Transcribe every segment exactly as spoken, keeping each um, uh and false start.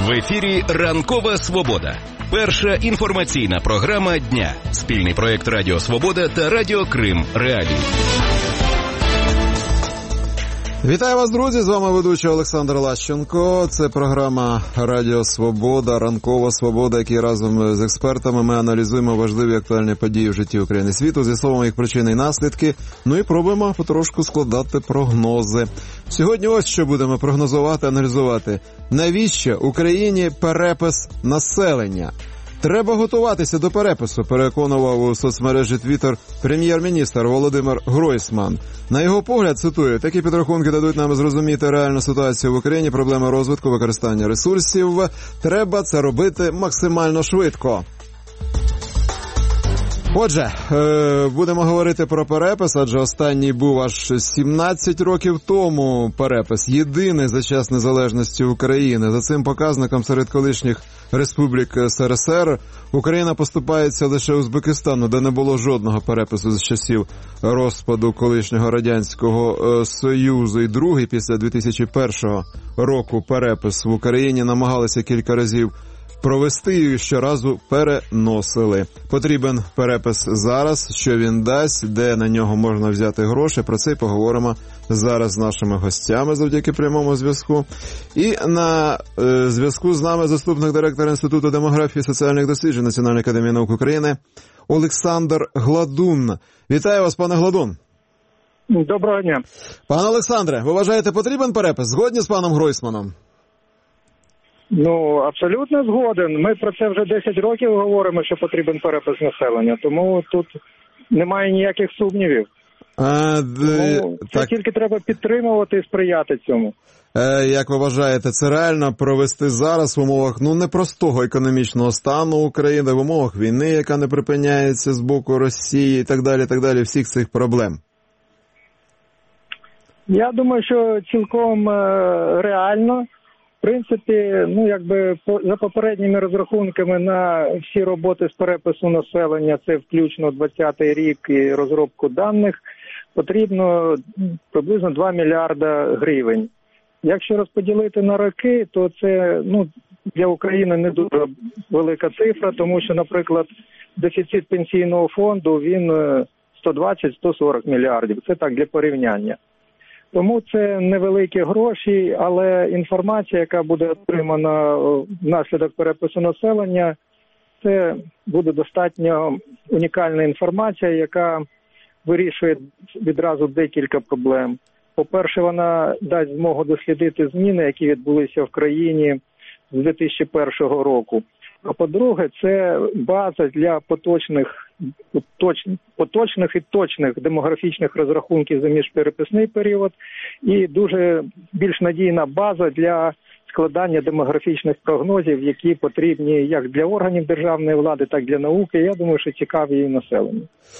В ефірі «Ранкова Свобода». Перша інформаційна програма дня. Спільний проєкт Радіо Свобода та Радіо Крим Реалії. Вітаю вас, друзі! З вами ведучий Олександр Лащенко. Це програма Радіо Свобода, «Ранкова Свобода», який разом з експертами ми аналізуємо важливі актуальні події в житті України і світу, з'ясовуємо їх причини і наслідки, ну і пробуємо потрошку складати прогнози. Сьогодні ось що будемо прогнозувати, аналізувати. Навіщо Україні перепис населення? Треба готуватися до перепису, переконував у соцмережі Twitter прем'єр-міністр Володимир Гройсман. На його погляд, цитую, такі підрахунки дадуть нам зрозуміти реальну ситуацію в Україні, проблеми розвитку, використання ресурсів. Треба це робити максимально швидко. Отже, будемо говорити про перепис, адже останній був аж сімнадцять років тому перепис. Єдиний за час незалежності України. За цим показником серед колишніх республік СРСР Україна поступається лише Узбекистану, де не було жодного перепису з часів розпаду колишнього Радянського Союзу. І другий після дві тисячі першого року перепис в Україні намагалися кілька разів провести і щоразу переносили. Потрібен перепис зараз, що він дасть, де на нього можна взяти гроші. Про це й поговоримо зараз з нашими гостями завдяки прямому зв'язку. І на е, зв'язку з нами заступник директора Інституту демографії і соціальних досліджень Національної академії наук України Олександр Гладун. Вітаю вас, пане Гладун. Доброго дня. Пане Олександре, ви вважаєте, потрібен перепис? Згодні з паном Гройсманом? Ну, абсолютно згоден. Ми про це вже десять років говоримо, що потрібен перепис населення, тому тут немає ніяких сумнівів. А, тому це так... тільки треба підтримувати і сприяти цьому. Е, як ви вважаєте, це реально провести зараз в умовах ну непростого економічного стану України, в умовах війни, яка не припиняється з боку Росії і так далі, так далі, всіх цих проблем? Я думаю, що цілком е, реально. В принципі, ну якби по, за попередніми розрахунками на всі роботи з перепису населення, це включно двадцятий рік і розробку даних, потрібно приблизно два мільярда гривень. Якщо розподілити на роки, то це ну для України не дуже велика цифра, тому що, наприклад, дефіцит пенсійного фонду, він сто двадцять - сто сорок мільярдів. Це так для порівняння. Тому це невеликі гроші, але інформація, яка буде отримана внаслідок перепису населення, це буде достатньо унікальна інформація, яка вирішує відразу декілька проблем. По-перше, вона дасть змогу дослідити зміни, які відбулися в країні з дві тисячі першого року. А по-друге, це база для поточних, точ, поточних і точних демографічних розрахунків за міжпереписний період і дуже більш надійна база для складання демографічних прогнозів, які потрібні як для органів державної влади, так і для науки. Я думаю, що цікаві і населенню.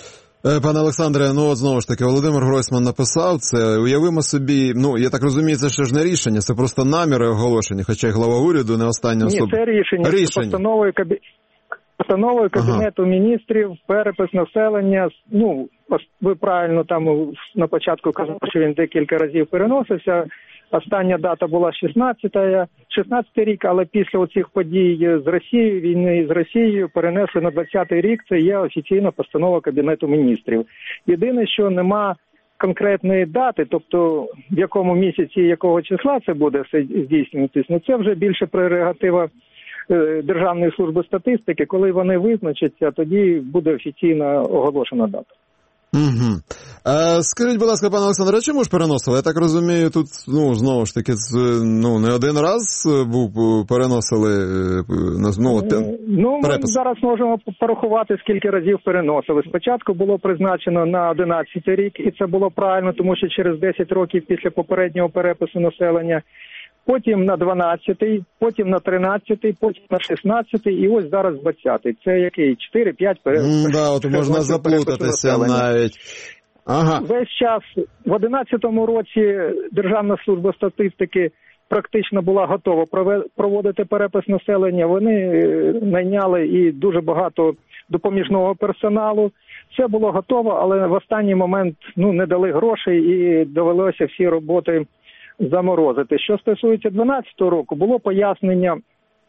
Пане Олександре, ну от знову ж таки, Володимир Гройсман написав це. Уявимо собі, ну, я так розумію, це ще ж не рішення, це просто наміри оголошені, хоча й глава уряду не остання особа. Ні, це рішення. рішення. Це постановою, кабі... постановою Кабінету ага. міністрів, перепис населення, ну, ви правильно там на початку казали, що він декілька разів переносився. Остання дата була шістнадцятий рік, але після оцих подій з Росією, війни з Росією, перенесли на двадцятий рік, це є офіційна постанова Кабінету міністрів. Єдине, що нема конкретної дати, тобто в якому місяці, якого числа це буде все здійснюватись, ну це вже більше прерогатива Державної служби статистики. Коли вони визначаться, тоді буде офіційно оголошена дата. Угу. А, скажіть, будь ласка, пане Олександре, чому ж переносили? Я так розумію, тут, ну, знову ж таки, ну, не один раз був, переносили, ну, ну, ми зараз можемо порахувати, скільки разів переносили. Спочатку було призначено на одинадцятий рік, і це було правильно, тому що через десять років після попереднього перепису населення, потім на дванадцятий, потім на тринадцятий, потім на шістнадцятий і ось зараз двадцятий. Це який? чотири-п'ять переписів. Mm, да, от можна заплутатися навіть. Ага. Весь час в одинадцятому році Державна служба статистики практично була готова проводити перепис населення. Вони найняли і дуже багато допоміжного персоналу. Все було готово, але в останній момент ну, не дали грошей і довелося всі роботи заморозити. Що стосується дванадцятого року, було пояснення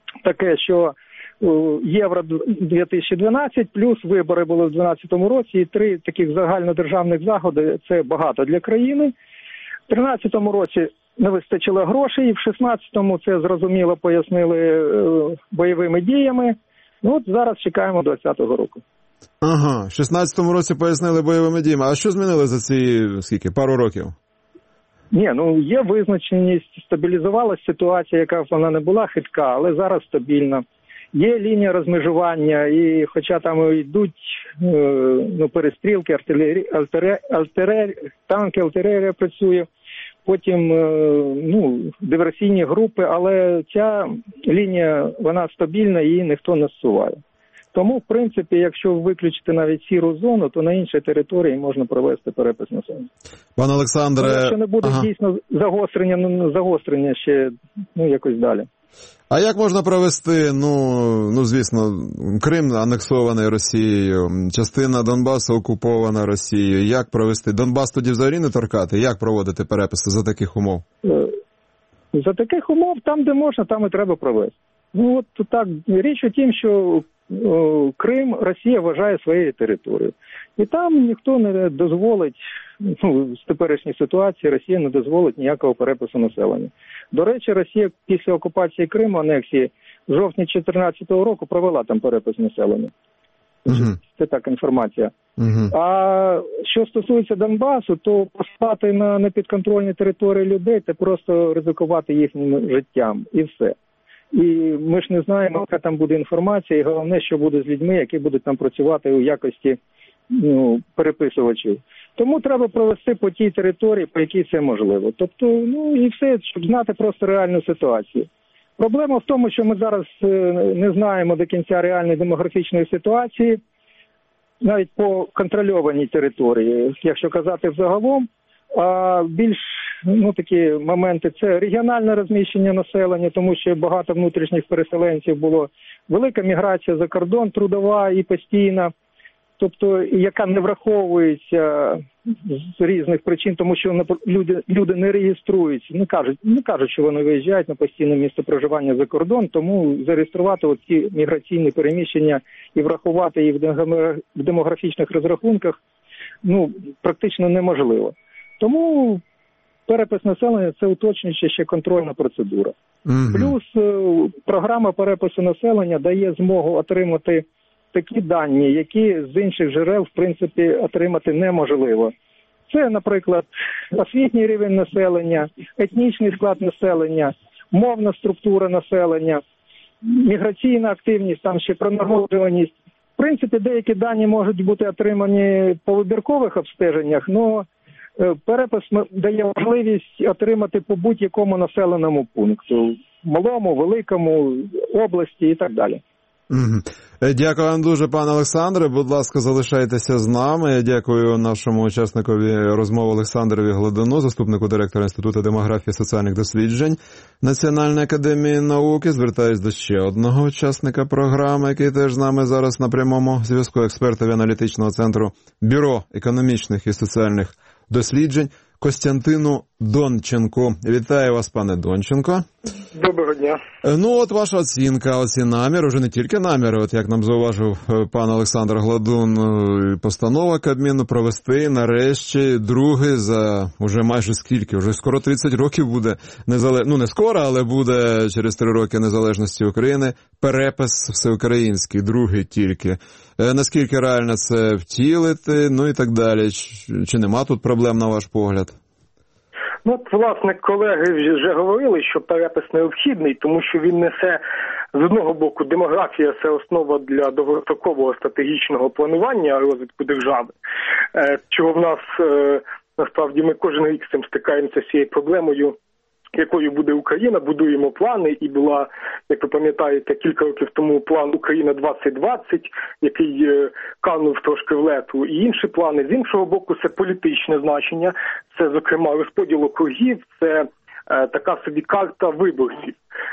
таке, що Євро дві тисячі дванадцять, плюс вибори були в дванадцятому році, і три таких загальнодержавних заходи – це багато для країни. В тринадцятому році не вистачило грошей, в шістнадцятому це, зрозуміло, пояснили бойовими діями. Ну, от зараз чекаємо двадцятого року. Ага, в шістнадцятому році пояснили бойовими діями. А що змінили за ці, скільки, пару років? Ні, ну є визначеність, стабілізувалася ситуація, яка вона не була хитка, але зараз стабільна. Є лінія розмежування, і хоча там йдуть ну, перестрілки, артилерія, артилерія, артилерія, танки, артилерія працює, потім ну, диверсійні групи, але ця лінія, вона стабільна, її ніхто не зсуває. Тому, в принципі, якщо виключити навіть сіру зону, то на іншій території можна провести перепис населення. Пане Олександре... Ну, якщо не буде ага. дійсно загострення, ну, загострення ще ну, якось далі. А як можна провести, ну, ну, звісно, Крим анексований Росією, частина Донбасу окупована Росією. Як провести? Донбас тоді взагалі не торкати? Як проводити переписи за таких умов? За таких умов, там, де можна, там і треба провести. Ну, от так, річ у тім, що о, Крим Росія вважає своєю територією. І там ніхто не дозволить, ну, з теперішньої ситуації Росія не дозволить ніякого перепису населення. До речі, Росія після окупації Криму, анексії, в жовтні дві тисячі чотирнадцятого року провела там перепис населення. Uh-huh. Це так інформація. Uh-huh. А що стосується Донбасу, то послати на непідконтрольні території людей – це просто ризикувати їхнім життям. І все. І ми ж не знаємо, яка там буде інформація, і головне, що буде з людьми, які будуть там працювати у якості ну, переписувачів. Тому треба провести по тій території, по якій це можливо. Тобто, ну і все, щоб знати просто реальну ситуацію. Проблема в тому, що ми зараз не знаємо до кінця реальної демографічної ситуації, навіть по контрольованій території, якщо казати взагалом. А більш ну, такі моменти – це регіональне розміщення населення, тому що багато внутрішніх переселенців було, велика міграція за кордон, трудова і постійна, тобто яка не враховується з різних причин, тому що люди, люди не реєструються, не кажуть, не кажуть, що вони виїжджають на постійне місце проживання за кордон, тому зареєструвати ці міграційні переміщення і врахувати їх в демографічних розрахунках ну, практично неможливо. Тому перепис населення – це уточнююча ще контрольна процедура. Mm-hmm. Плюс програма перепису населення дає змогу отримати такі дані, які з інших джерел, в принципі, отримати неможливо. Це, наприклад, освітній рівень населення, етнічний склад населення, мовна структура населення, міграційна активність, там ще про народжуваність. В принципі, деякі дані можуть бути отримані по вибіркових обстеженнях, але перепис дає можливість отримати по будь-якому населеному пункту, малому, великому, області і так далі. Дякую вам дуже, пане Олександре. Будь ласка, залишайтеся з нами. Дякую нашому учасникові розмови Олександрові Гладуну, заступнику директора Інституту демографії і соціальних досліджень Національної академії науки. Звертаюсь до ще одного учасника програми, який теж з нами зараз на прямому зв'язку, експертові аналітичного центру Бюро економічних і соціальних досліджень Костянтину Донченку. Вітаю вас, пане Донченко. Доброго дня. Ну, от ваша оцінка, оці наміри, вже не тільки наміри, от як нам зауважив пан Олександр Гладун, постанова Кабміну провести нарешті другий за уже майже скільки, вже скоро тридцять років буде, незалеж... ну не скоро, але буде через три роки незалежності України, перепис всеукраїнський, другий тільки. Наскільки реально це втілити, ну і так далі. Чи нема тут проблем, на ваш погляд? Ну, от, власне, колеги вже говорили, що перепис необхідний, тому що він несе, з одного боку, демографія – це основа для довгострокового стратегічного планування розвитку держави, чого в нас, насправді, ми кожен рік з цим стикаємося з цією проблемою, якою буде Україна, будуємо плани, і була, як ви пам'ятаєте, кілька років тому план «Україна двадцять двадцять», який е, канув трошки в лету, і інші плани. З іншого боку, це політичне значення, це, зокрема, розподіл округів, це е, така собі карта виборців.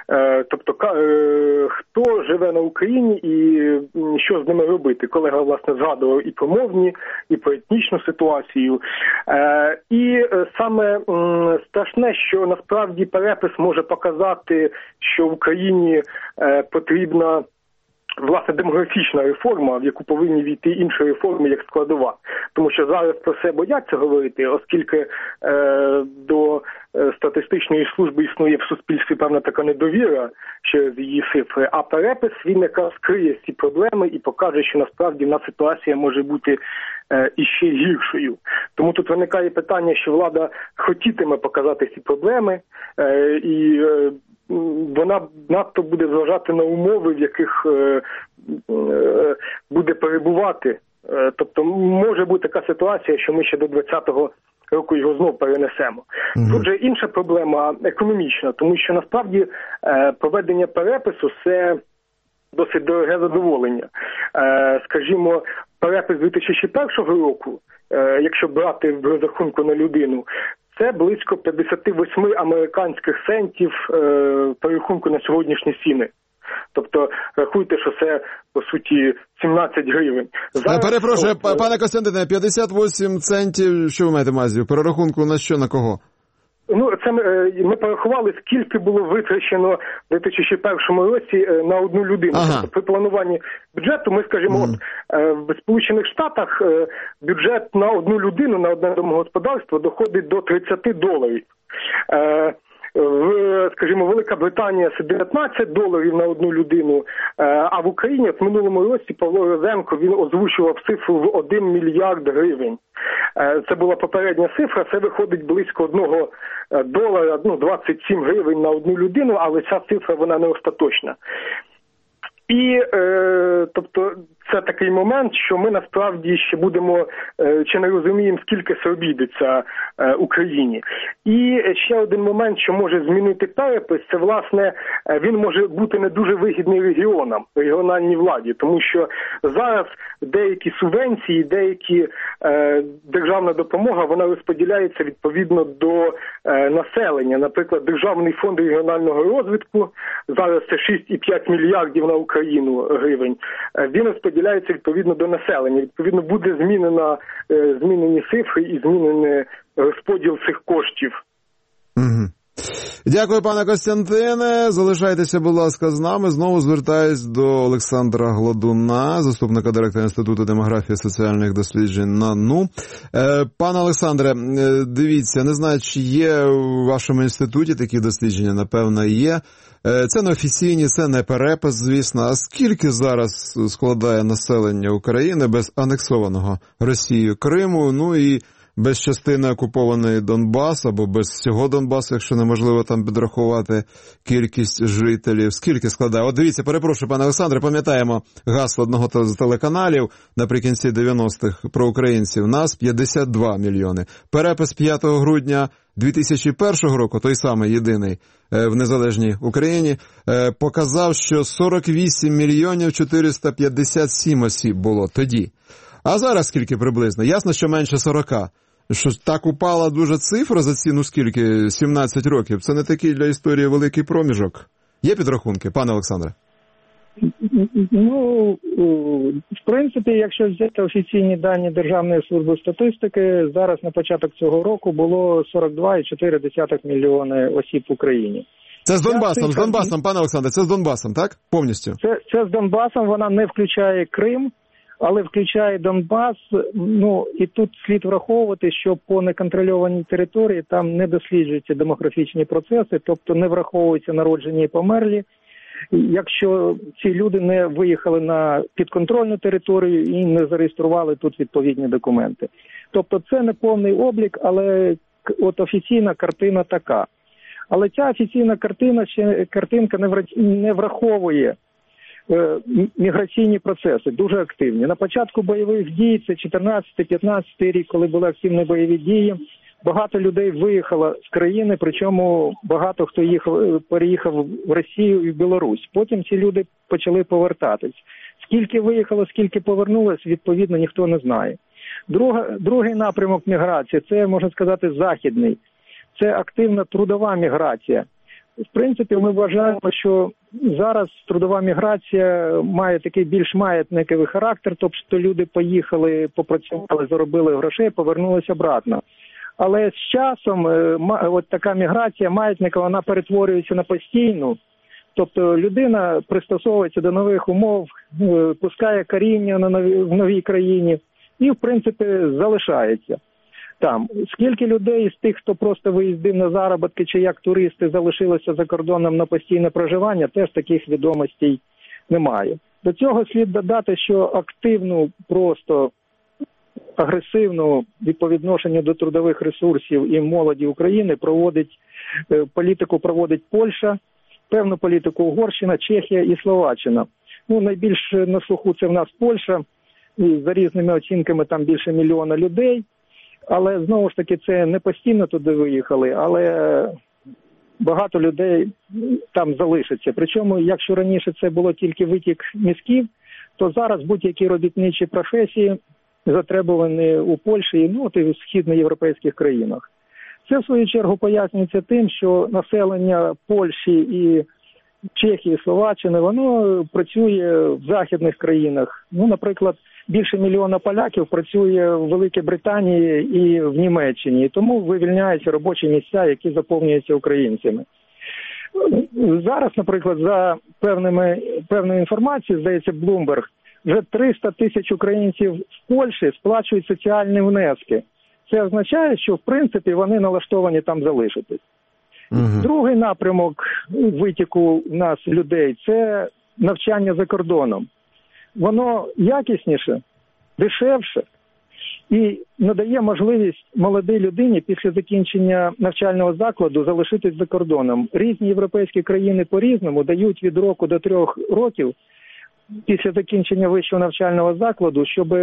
тобто хто живе на Україні і що з ними робити. Колега, власне, згадував і про мовні, і про етнічну ситуацію. І саме страшне, що насправді перепис може показати, що в Україні потрібна власне демографічна реформа, в яку повинні війти інші реформи як складова. Тому що зараз про це бояться говорити, оскільки е, до е, статистичної служби існує в суспільстві певна така недовіра через її цифри, а перепис він якраз скриє ці проблеми і покаже, що насправді в нас ситуація може бути е, іще гіршою. Тому тут виникає питання, що влада хотітиме показати ці проблеми е, і е, вона надто буде зважати на умови, в яких е, е, буде перебувати. Е, тобто може бути така ситуація, що ми ще до двадцятого року його знов перенесемо. Mm-hmm. Тут же інша проблема економічна, тому що насправді е, проведення перепису – це досить дороге задоволення. Е, скажімо, перепис дві тисячі першого року, е, якщо брати в розрахунку на людину, це близько п'ятдесят вісім американських центів е, перерахунку на сьогоднішні ціни. Тобто, рахуйте, що це, по суті, сімнадцять гривень. Зараз... Перепрошую, от... пане Костянтине, п'ятдесят вісім центів, що ви маєте на увазі? Перерахунку на що, на кого? Ну, це ми, ми порахували, скільки було витрачено в дві тисячі першому році на одну людину. Ага. Тобто, при плануванні бюджету, ми, скажімо, mm. от, в Сполучених Штатах бюджет на одну людину, на одне домогосподарство доходить до тридцять доларів. В, скажімо, Велика Британія – це дев'ятнадцять доларів на одну людину, а в Україні в минулому році Павло Розенко, він озвучував цифру в один мільярд гривень. Це була попередня цифра, це виходить близько одного долара, ну, двадцять сім гривень на одну людину, але ця цифра, вона не остаточна. І, е, тобто, це такий момент, що ми насправді ще будемо, е, чи не розуміємо, скільки це обійдеться е, Україні. І ще один момент, що може змінити перепис, це, власне, він може бути не дуже вигідний регіонам, регіональній владі, тому що зараз деякі субвенції, деякі е, державна допомога, вона розподіляється відповідно до е, населення. Наприклад, Державний фонд регіонального розвитку, зараз це шість цілих п'ять мільярдів на Україну гривень, е, він розподіляється відповідно до населення. Відповідно, буде змінена, е, змінені цифри і змінений розподіл цих коштів. Угу. Дякую, пане Костянтине. Залишайтеся, будь ласка, з нами. Знову звертаюсь до Олександра Гладуна, заступника директора Інституту демографії і соціальних досліджень НАНУ. Пане Олександре, дивіться, не знаю, чи є у вашому інституті такі дослідження, напевно, є. Це не офіційні, це не перепис, звісно. А скільки зараз складає населення України без анексованого Росією Криму, ну і без частини окупованої Донбасу, або без всього Донбасу, якщо неможливо там підрахувати кількість жителів. Скільки складає? От дивіться, перепрошую, пане Олександре, пам'ятаємо гасло одного з телеканалів наприкінці дев'яностих про українців. Нас п'ятдесят два мільйони. Перепис п'ятого грудня дві тисячі першого року, той самий єдиний в незалежній Україні, показав, що сорок вісім мільйонів чотириста п'ятдесят сім осіб було тоді. А зараз скільки приблизно? Ясно, що менше сорока. Що так упала дуже цифра за ці, ну скільки, сімнадцять років. Це не такий для історії великий проміжок. Є підрахунки, пане Олександре? Ну, в принципі, якщо взяти офіційні дані Державної служби статистики, зараз на початок цього року було сорок два цілих чотири десятих мільйони осіб в Україні. Це з Донбасом, з Донбасом, пане Олександре, це з Донбасом, так? Повністю? Це, це з Донбасом, вона не включає Крим, але включає Донбас. Ну, і тут слід враховувати, що по неконтрольованій території там не досліджуються демографічні процеси, тобто не враховуються народжені і померлі, якщо ці люди не виїхали на підконтрольну територію і не зареєстрували тут відповідні документи. Тобто це не повний облік, але от офіційна картина така. Але ця офіційна картина ще картинка не враховує е, міграційні процеси, дуже активні. На початку бойових дій, це чотирнадцятий-п'ятнадцятий рік, коли були активні бойові дії, багато людей виїхало з країни, причому багато хто їхав, переїхав в Росію і в Білорусь. Потім ці люди почали повертатись. Скільки виїхало, скільки повернулось, відповідно, ніхто не знає. Друга, другий напрямок міграції – це, можна сказати, західний. Це активна трудова міграція. в принципі, ми вважаємо, що зараз трудова міграція має такий більш маятниковий характер, тобто люди поїхали, попрацювали, заробили грошей, повернулися обратно. Але з часом от така міграція маятникова, вона перетворюється на постійну. Тобто людина пристосовується до нових умов, пускає коріння на нові, в новій країні і, в принципі, залишається там. Скільки людей з тих, хто просто виїздив на заробітки чи як туристи, залишилося за кордоном на постійне проживання, теж таких відомостей немає. До цього слід додати, що активну, просто агресивну по відношенню до трудових ресурсів і молоді України проводить, політику проводить Польща, певну політику Угорщина, Чехія і Словаччина. Ну, найбільш на слуху це в нас Польща, і за різними оцінками там більше мільйона людей. Але, знову ж таки, це не постійно туди виїхали, але багато людей там залишиться. Причому, якщо раніше це було тільки витік мізків, то зараз будь-які робітничі професії затребувані у Польщі, ну, от і в східноєвропейських країнах. Це, в свою чергу, пояснюється тим, що населення Польщі і Чехії, Словаччини, воно працює в західних країнах. Ну, наприклад, більше мільйона поляків працює в Великій Британії і в Німеччині, тому вивільняються робочі місця, які заповнюються українцями. Зараз, наприклад, за певними, певною інформацією, здається, Bloomberg, вже триста тисяч українців в Польщі сплачують соціальні внески. Це означає, що, в принципі, вони налаштовані там залишитись. Угу. Другий напрямок витіку в нас людей – це навчання за кордоном. Воно якісніше, дешевше і надає можливість молодій людині після закінчення навчального закладу залишитись за кордоном. Різні європейські країни по-різному дають від року до трьох років після закінчення вищого навчального закладу, щоб,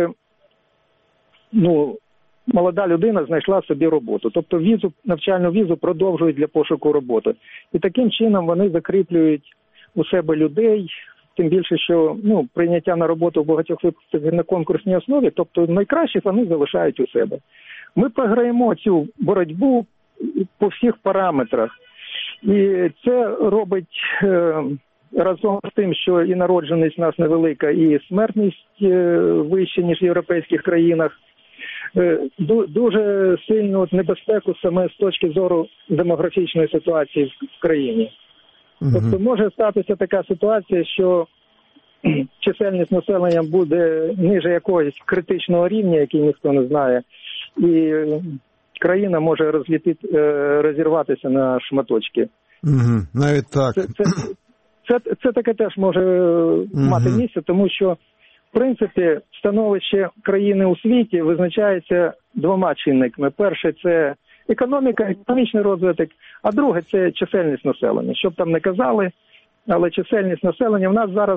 ну, молода людина знайшла собі роботу. Тобто візу, навчальну візу продовжують для пошуку роботи. І таким чином вони закріплюють у себе людей, тим більше, що, ну, прийняття на роботу в багатьох випадках на конкурсній основі, тобто найкращих вони залишають у себе. Ми програємо цю боротьбу по всіх параметрах. І це робить е, разом з тим, що і народженість у нас невелика, і смертність е, вища, ніж в європейських країнах, е, дуже сильну от небезпеку саме з точки зору демографічної ситуації в країні. Тобто може статися така ситуація, що чисельність населення буде ниже якогось критичного рівня, який ніхто не знає, і країна може розлітити, розірватися на шматочки. Угу, навіть так. Це, це, це, це таке теж може угу. мати місце, тому що, в принципі, становище країни у світі визначається двома чинниками. Перше – це економіка, економічний розвиток, а друге – це чисельність населення. Щоб там не казали, але чисельність населення, в нас зараз,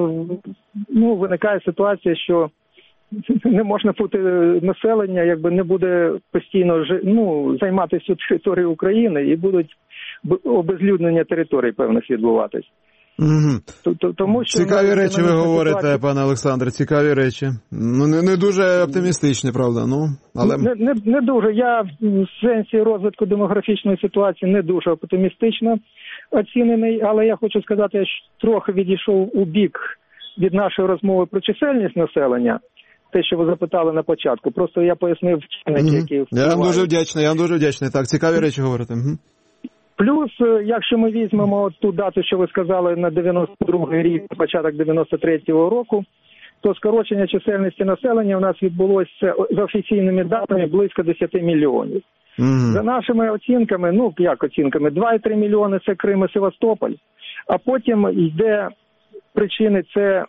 ну, виникає ситуація, що не можна бути населення, якби не буде постійно, ну, займатися всю територію України і будуть обезлюднення територій певних відбуватись. Угу. Тому що цікаві речі ви говорите, ситуація... пане Олександре, цікаві речі. Ну, не, не дуже оптимістичні, правда? Ну, але... не, не, не дуже. Я в сенсі розвитку демографічної ситуації не дуже оптимістично оцінений, але я хочу сказати, я трохи відійшов у бік від нашої розмови про чисельність населення, те, що ви запитали на початку. Просто я пояснив чинники, угу. які впливають. Я вам дуже вдячний, я вам дуже вдячний. Так, цікаві речі говорите. Угу. Плюс, якщо ми візьмемо ту дату, що ви сказали, на дев'яносто другий рік, початок дев'яносто третього року, то скорочення чисельності населення у нас відбулося за офіційними датами близько десять мільйонів. Mm-hmm. За нашими оцінками, ну як оцінками, два цілих три мільйони – це Крим і Севастополь, а потім йде причини – це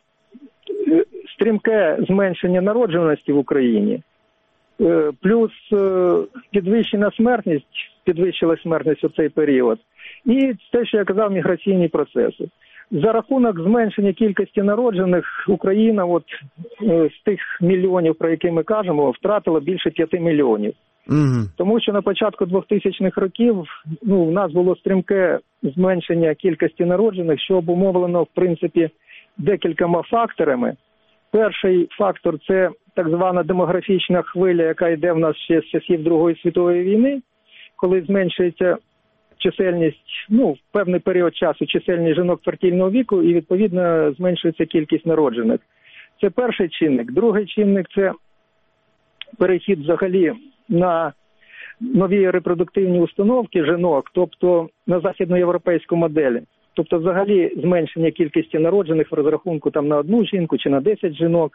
стрімке зменшення народжуваності в Україні, плюс підвищена смертність, підвищила смертність у цей період, і те, що я казав, міграційні процеси. За рахунок зменшення кількості народжених Україна от з тих мільйонів, про які ми кажемо, втратила більше п'яти мільйонів. Mm-hmm. Тому що на початку двохтисячних років, ну, в нас було стрімке зменшення кількості народжених, що обумовлено, в принципі, декількома факторами. Перший фактор – це так звана демографічна хвиля, яка йде в нас ще з часів Другої світової війни, коли зменшується чисельність, ну, в певний період часу чисельність жінок фертильного віку і, відповідно, зменшується кількість народжених. Це перший чинник. Другий чинник – це перехід взагалі на нові репродуктивні установки жінок, тобто на західноєвропейську модель. Тобто взагалі зменшення кількості народжених в розрахунку там на одну жінку чи на десять жінок.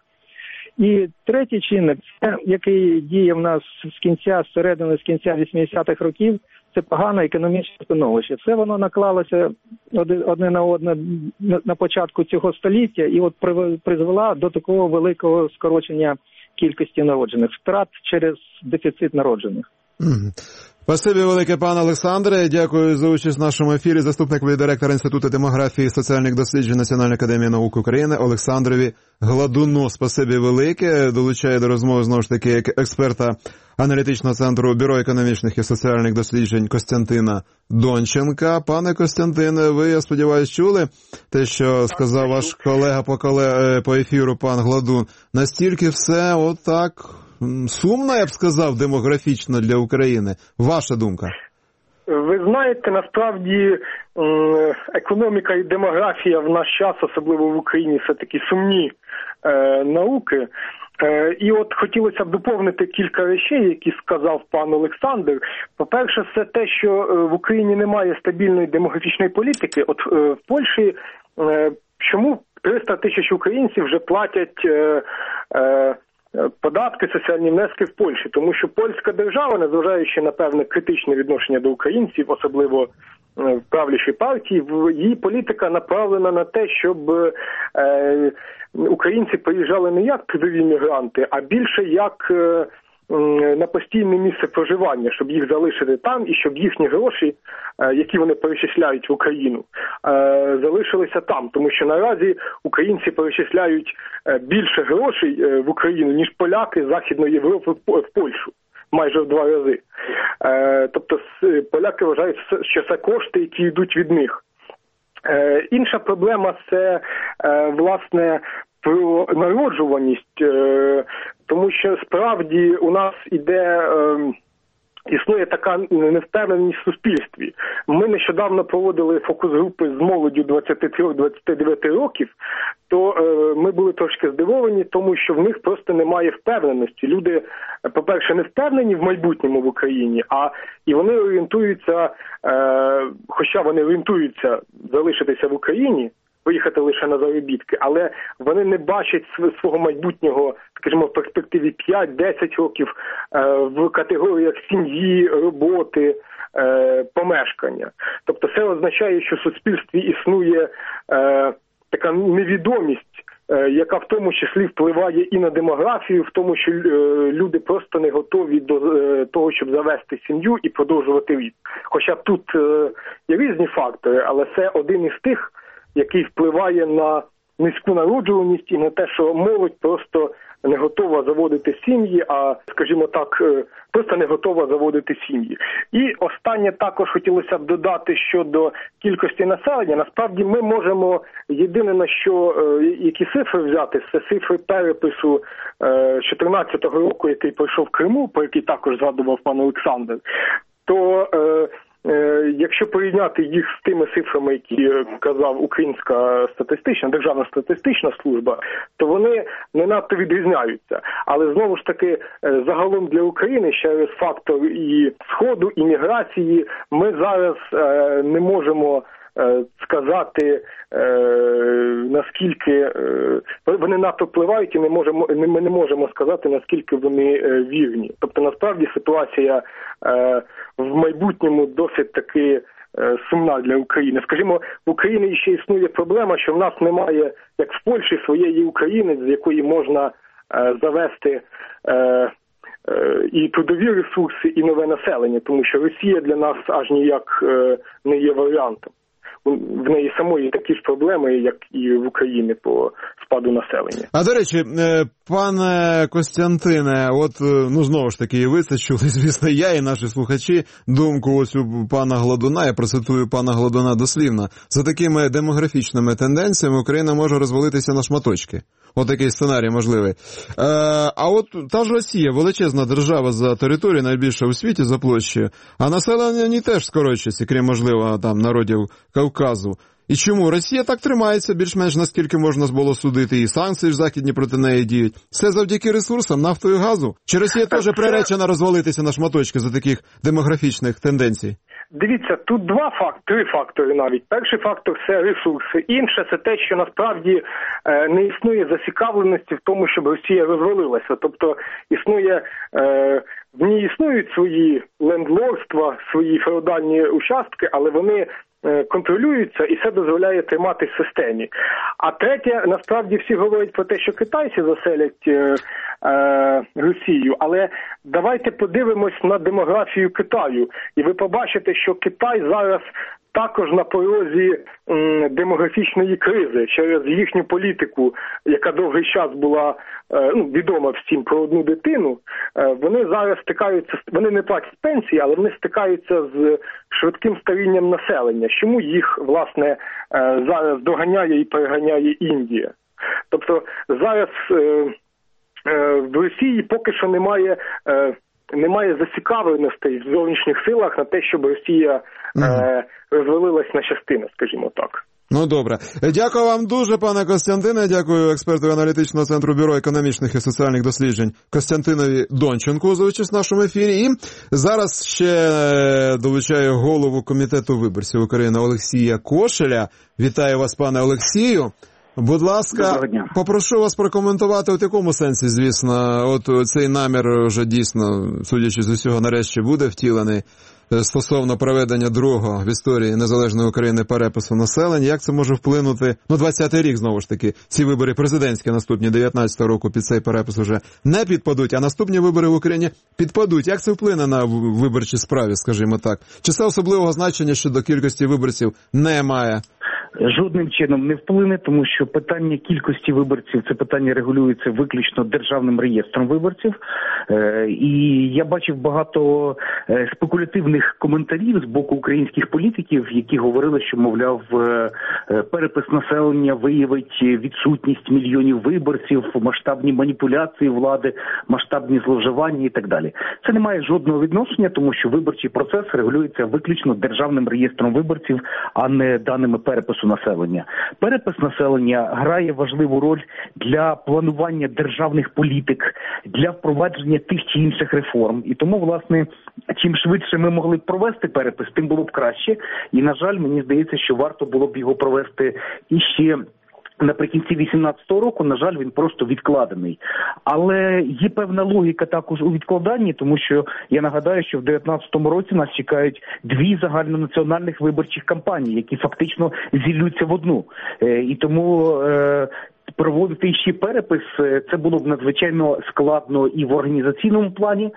І третій чинник, це, який діє в нас з кінця, з середини, з кінця вісімдесятих років, це погане економічне становище. Це воно наклалося одне на одне на початку цього століття і от призвела до такого великого скорочення кількості народжених, втрат через дефіцит народжених. Спасибі велике, пане Олександре. Дякую за участь в нашому ефірі. Заступник директора Інституту демографії і соціальних досліджень Національної академії наук України Олександрові Гладуну. Спасибі велике. Долучаю до розмови, знову ж таки, експерта аналітичного центру Бюро економічних і соціальних досліджень Костянтина Донченка. Пане Костянтине, ви, я сподіваюся, чули те, що сказав ваш колега по, колег... по ефіру, пан Гладун. Настільки все отак... сумно, я б сказав, демографічно для України. Ваша думка? Ви знаєте, насправді економіка і демографія в наш час, особливо в Україні, все такі сумні е, науки. Е, і от хотілося б доповнити кілька речей, які сказав пан Олександр. По-перше, це те, що в Україні немає стабільної демографічної політики. От е, в Польщі е, чому триста тисяч українців вже платять е, е, податки, соціальні внески в Польщі, тому що польська держава, незважаючи на певне критичне відношення до українців, особливо в правлячій партії, її політика направлена на те, щоб е, українці приїжджали не як трудові мігранти, а більше як е, на постійне місце проживання, щоб їх залишити там і щоб їхні гроші, які вони перечисляють в Україну, залишилися там. Тому що наразі українці перечисляють більше грошей в Україну, ніж поляки з Західної Європи в Польщу. Майже в два рази. Тобто поляки вважають, що це кошти, які йдуть від них. Інша проблема – це, власне, про народжуваність, тому що справді у нас іде, існує така невпевненість в суспільстві. Ми нещодавно проводили фокус-групи з молоддю двадцяти трьох - двадцяти дев'яти років, то ми були трошки здивовані, тому що в них просто немає впевненості. Люди, по-перше, не впевнені в майбутньому в Україні, а і вони орієнтуються, хоча вони орієнтуються залишитися в Україні, виїхати лише на заробітки, але вони не бачать свого майбутнього, скажімо, в перспективі п'ять-десять років в категоріях сім'ї, роботи, помешкання. Тобто це означає, що в суспільстві існує така невідомість, яка в тому числі впливає і на демографію, в тому, що люди просто не готові до того, щоб завести сім'ю і продовжувати рід. Хоча тут є різні фактори, але це один із тих, який впливає на низьку народжуваність і на те, що молодь просто не готова заводити сім'ї, а, скажімо так, просто не готова заводити сім'ї. І останнє також хотілося б додати щодо кількості населення. Насправді ми можемо, єдине на що, які цифри взяти, це цифри перепису чотирнадцятого року, який пройшов в Криму, про який також згадував пан Олександр, то якщо порівняти їх з тими цифрами, які казав Українська статистична, Державна статистична служба, то вони не надто відрізняються. Але знову ж таки, загалом для України через фактор і Сходу, і міграції, ми зараз не можемо сказати, наскільки вони надто впливають, і не можемо, ми не можемо сказати, наскільки вони вірні. Тобто, насправді, ситуація в майбутньому досить таки сумна для України. Скажімо, в Україні ще існує проблема, що в нас немає, як в Польщі, своєї України, з якої можна завести і трудові ресурси, і нове населення, тому що Росія для нас аж ніяк не є варіантом. в неї самої такі ж проблеми, як і в Україні по спаду населення. А, до речі, пане Костянтине, от, ну, знову ж таки, і ви це чули, звісно, я і наші слухачі, думку ось у пана Гладуна, я процитую пана Гладуна дослівно, за такими демографічними тенденціями Україна може розвалитися на шматочки. От такий сценарій можливий. Е, а от та ж Росія, величезна держава за територією, найбільша у світі за площею, а населення в ній теж скорочується, крім, можливо, там, народів Кавказу. І чому? Росія так тримається, більш-менш наскільки можна було судити, і санкції ж західні проти неї діють. Все завдяки ресурсам, нафту і газу? Чи Росія теж приречена розвалитися на шматочки за таких демографічних тенденцій? Дивіться, тут два факти, три фактори навіть. Перший фактор – це ресурси. Інше – це те, що насправді е, не існує зацікавленості в тому, щоб Росія розвалилася. Тобто існує, е, в ній існують свої лендлордства, свої феодальні участки, але вони контролюються, і це дозволяє тримати в системі. А третє, насправді всі говорять про те, що китайці заселять е, е, Росію, але давайте подивимось на демографію Китаю, і ви побачите, що Китай зараз також на порозі м, демографічної кризи через їхню політику, яка довгий час була е, ну, відома всім про одну дитину. Е, вони зараз стикаються, вони не платять пенсії, але вони стикаються з швидким старінням населення. Чому їх, власне, е, зараз доганяє і переганяє Індія? Тобто зараз е, е, в Росії поки що немає... Е, Немає зацікавленостей в зовнішніх силах на те, щоб Росія е, розвалилась на частини, скажімо так. Ну, добре. Дякую вам дуже, пане Костянтине. Дякую експерту аналітичного центру Бюро економічних і соціальних досліджень Костянтинові Донченку за участь в нашому ефірі. І зараз ще долучаю голову Комітету виборців України Олексія Кошеля. Вітаю вас, пане Олексію. Будь ласка, попрошу вас прокоментувати в якому сенсі, звісно, от цей намір вже дійсно, судячи з усього, нарешті буде втілений стосовно проведення другого в історії незалежної України перепису населення. Як це може вплинути, ну, двадцятий рік, знову ж таки, ці вибори президентські наступні дев'ятнадцятого року під цей перепис уже не підпадуть, а наступні вибори в Україні підпадуть. Як це вплине на виборчі справі, скажімо так? Чи це особливого значення щодо кількості виборців немає? Жодним чином не вплине, тому що питання кількості виборців – це питання регулюється виключно Державним реєстром виборців. І я бачив багато спекулятивних коментарів з боку українських політиків, які говорили, що, мовляв, перепис населення виявить відсутність мільйонів виборців, масштабні маніпуляції влади, масштабні зловживання і так далі. Це не має жодного відношення, тому що виборчий процес регулюється виключно Державним реєстром виборців, а не даними перепису населення. Перепис населення грає важливу роль для планування державних політик, для впровадження тих чи інших реформ. І тому, власне, чим швидше ми могли б провести перепис, тим було б краще. І, на жаль, мені здається, що варто було б його провести іще наприкінці вісімнадцятого року. На жаль, він просто відкладений. Але є певна логіка також у відкладанні, тому що я нагадаю, що в дев'ятнадцятому році нас чекають дві загальнонаціональних виборчих кампанії, які фактично зіллються в одну. І тому е, проводити ще перепис, це було б надзвичайно складно і в організаційному плані,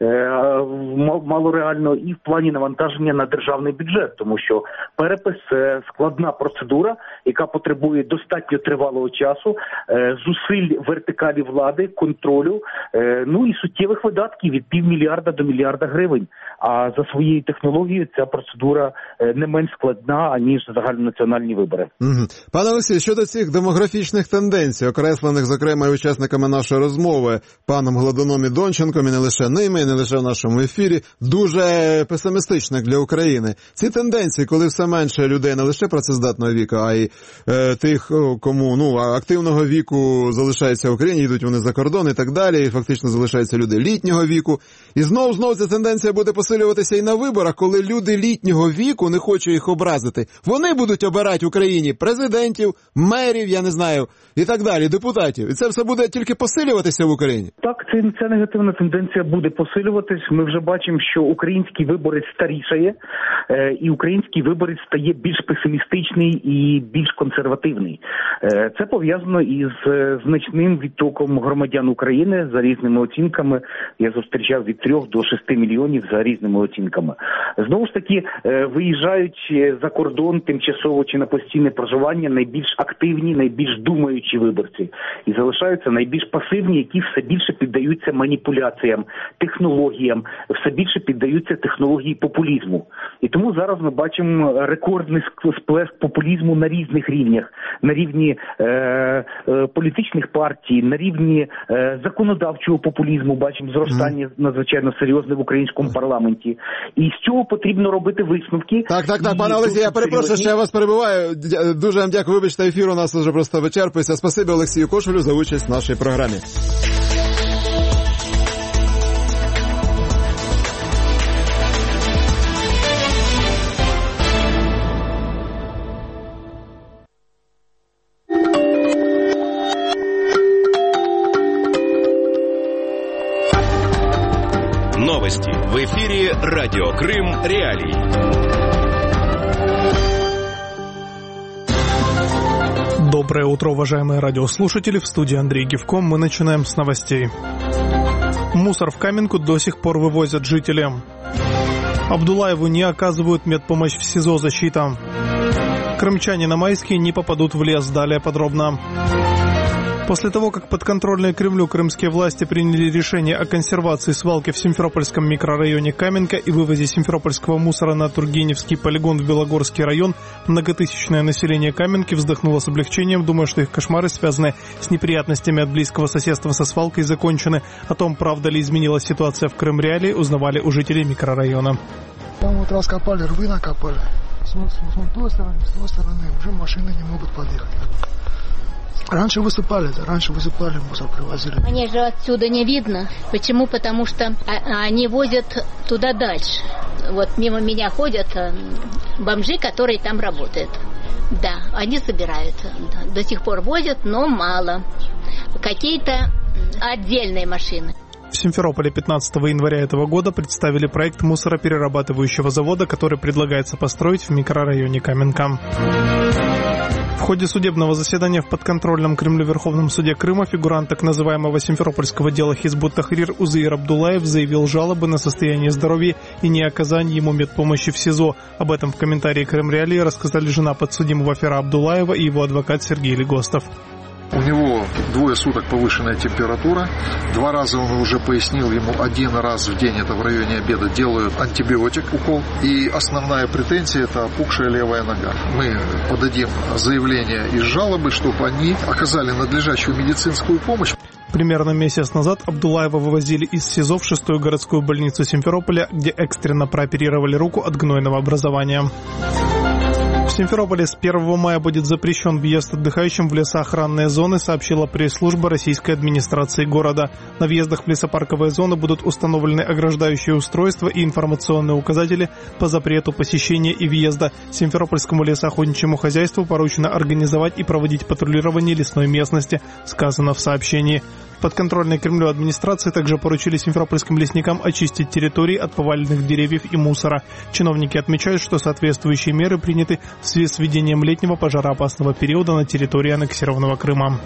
мало реально, і в плані навантаження на державний бюджет, тому що перепис – це складна процедура, яка потребує достатньо тривалого часу, зусиль вертикалі влади, контролю, ну і суттєвих видатків від півмільярда до мільярда гривень. А за своєю технологією ця процедура не менш складна, аніж загальнонаціональні вибори. Угу. Пане Олексій, щодо цих демографічних тенденцій, окреслених, зокрема, і учасниками нашої розмови, паном Гладуном і Донченком, і не лише ними, і не лише в нашому ефірі, дуже песимістичних для України. Ці тенденції, коли все менше людей не лише працездатного віку, а й е, тих, кому ну, активного віку залишається в Україні, йдуть вони за кордон і так далі, і фактично залишаються люди літнього віку. І знов-знов ця тенденція буде посилюватися і на виборах, коли люди літнього віку, не хочу їх образити, вони будуть обирати в Україні президентів, мерів, я не знаю, і і так далі, депутатів. І це все буде тільки посилюватися в Україні? Так, це, ця негативна тенденція буде посилюватись. Ми вже бачимо, що український виборець старішає, е, і український виборець стає більш песимістичний і більш консервативний. Е, це пов'язано із е, значним відтоком громадян України за різними оцінками. Я зустрічав від трьох до шести мільйонів за різними оцінками. Знову ж таки, е, виїжджають за кордон тимчасово чи на постійне проживання найбільш активні, найбільш думаючі виборці. І залишаються найбільш пасивні, які все більше піддаються маніпуляціям, технологіям, все більше піддаються технології популізму. І тому зараз ми бачимо рекордний сплеск популізму на різних рівнях. На рівні е, е, політичних партій, на рівні е, законодавчого популізму бачимо зростання надзвичайно серйозне в українському парламенті. І з цього потрібно робити висновки. Так, так, так, пане Олексій, я перепрошую, що я вас перебиваю. Дуже вам дякую, вибачте, ефір у нас вже просто вичерпується. Спасибі Олексію Кошелю за участь в нашій програмі. Новости в эфире «Радио Крым. Реалии». Доброе утро, уважаемые радиослушатели. В студии Андрей Гевко. Мы начинаем с новостей. Мусор в Каменку до сих пор вывозят жители. Абдулаеву не оказывают медпомощь в СИЗО «Защита». Крымчане на Майские не попадут в лес. Далее подробно. После того, как подконтрольные Кремлю крымские власти приняли решение о консервации свалки в Симферопольском микрорайоне Каменка и вывозе симферопольского мусора на Тургеневский полигон в Белогорский район, многотысячное население Каменки вздохнуло с облегчением, думая, что их кошмары, связанные с неприятностями от близкого соседства со свалкой, закончены. О том, правда ли изменилась ситуация в Крым-Реалии, узнавали у жителей микрорайона. Там вот раскопали, рвы накопали. С той стороны, с той стороны уже машины не могут подъехать. Раньше высыпали, раньше высыпали, мусор привозили. Они же отсюда не видно. Почему? Потому что они возят туда дальше. Вот мимо меня ходят бомжи, которые там работают. Да, они собирают. До сих пор возят, но мало. Какие-то отдельные машины. В Симферополе пятнадцатого января этого года представили проект мусороперерабатывающего завода, который предлагается построить в микрорайоне Каменка. В ходе судебного заседания в подконтрольном Кремлю Верховном суде Крыма фигурант так называемого симферопольского дела Хизбут Тахрир Узеир Абдулаев заявил жалобы на состояние здоровья и неоказание ему медпомощи в СИЗО. Об этом в комментарии Крым-Реалии рассказали жена подсудимого Фера Абдулаева и его адвокат Сергей Легостов. У него двое суток повышенная температура. Два раза он уже пояснил ему, один раз в день, это в районе обеда, делают антибиотик, укол. И основная претензия – это опухшая левая нога. Мы подадим заявление из жалобы, чтобы они оказали надлежащую медицинскую помощь. Примерно месяц назад Абдулаева вывозили из СИЗО в шестую городскую больницу Симферополя, где экстренно прооперировали руку от гнойного образования. В Симферополе с первого мая будет запрещен въезд отдыхающим в лесоохранные зоны, сообщила пресс-служба российской администрации города. На въездах в лесопарковые зоны будут установлены ограждающие устройства и информационные указатели по запрету посещения и въезда. Симферопольскому лесоохотничьему хозяйству поручено организовать и проводить патрулирование лесной местности, сказано в сообщении. Подконтрольной Кремлю администрации также поручили симферопольским лесникам очистить территории от поваленных деревьев и мусора. Чиновники отмечают, что соответствующие меры приняты в связи с введением летнего пожароопасного периода на территории аннексированного Крыма.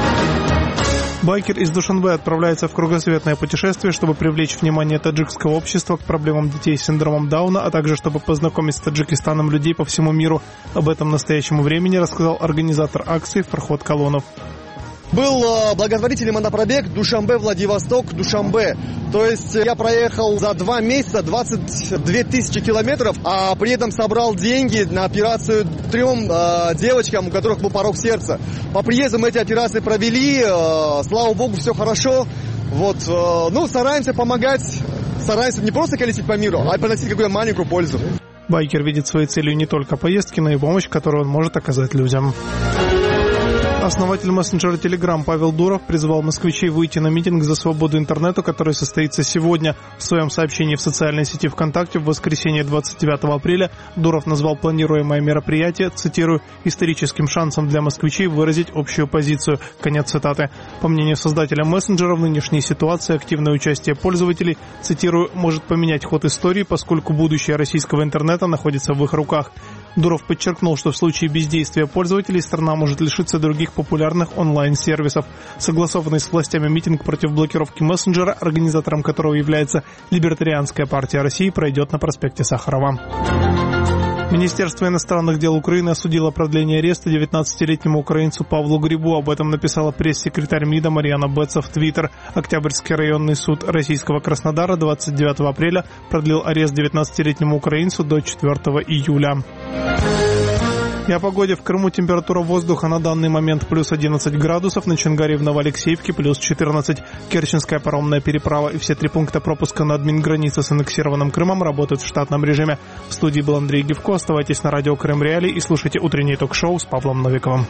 Байкер из Душанбе отправляется в кругосветное путешествие, чтобы привлечь внимание таджикского общества к проблемам детей с синдромом Дауна, а также чтобы познакомить с Таджикистаном людей по всему миру. Об этом настоящему времени рассказал организатор акции Фархот Колонов. Был благотворительный мотопробег Душанбе-Владивосток, Душанбе. То есть я проехал за два месяца двадцать две тысячи километров, а при этом собрал деньги на операцию трем э, девочкам, у которых был порок сердца. По приезду мы эти операции провели, э, слава богу, все хорошо. Вот, э, ну, стараемся помогать, стараемся не просто колесить по миру, а приносить какую-то маленькую пользу. Байкер видит своей целью не только поездки, но и помощь, которую он может оказать людям. Основатель мессенджера Telegram Павел Дуров призвал москвичей выйти на митинг за свободу интернета, который состоится сегодня. В своем сообщении в социальной сети ВКонтакте в воскресенье двадцать девятого апреля Дуров назвал планируемое мероприятие, цитирую, «историческим шансом для москвичей выразить общую позицию». Конец цитаты. По мнению создателя мессенджера, в нынешней ситуации активное участие пользователей, цитирую, «может поменять ход истории, поскольку будущее российского интернета находится в их руках». Дуров подчеркнул, что в случае бездействия пользователей страна может лишиться других популярных онлайн-сервисов. Согласованный с властями митинг против блокировки мессенджера, организатором которого является Либертарианская партия России, пройдет на проспекте Сахарова. Министерство иностранных дел Украины осудило продление ареста девятнадцатилетнему украинцу Павлу Грибу. Об этом написала пресс-секретарь МИДа Марьяна Бетца в Твиттер. Октябрьский районный суд российского Краснодара двадцать девятого апреля продлил арест девятнадцатилетнему украинцу до четвёртого июля. И о погоде. В Крыму температура воздуха на данный момент плюс одиннадцать градусов, на Чонгаре и в Новоалексеевке плюс четырнадцать. Керченская паромная переправа и все три пункта пропуска на админгранице с аннексированным Крымом работают в штатном режиме. В студии был Андрей Гивко. Оставайтесь на радио Крым Реалии и слушайте утреннее ток-шоу с Павлом Новиковым.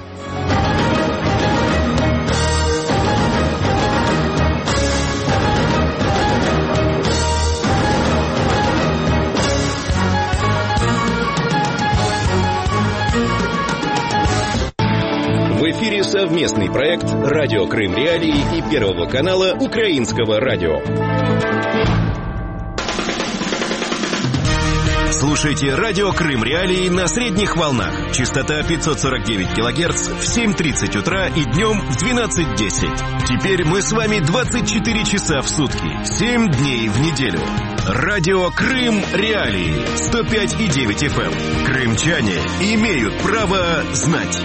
В эфире совместный проект «Радио Крым Реалии» и Первого канала Украинского радио. Слушайте «Радио Крым Реалии» на средних волнах. Частота пятьсот сорок девять килогерц в семь тридцать утра и днем в двенадцать десять. Теперь мы с вами двадцать четыре часа в сутки, семь дней в неделю. «Радио Крым Реалии» сто пять и девять эф эм. Крымчане имеют право знать.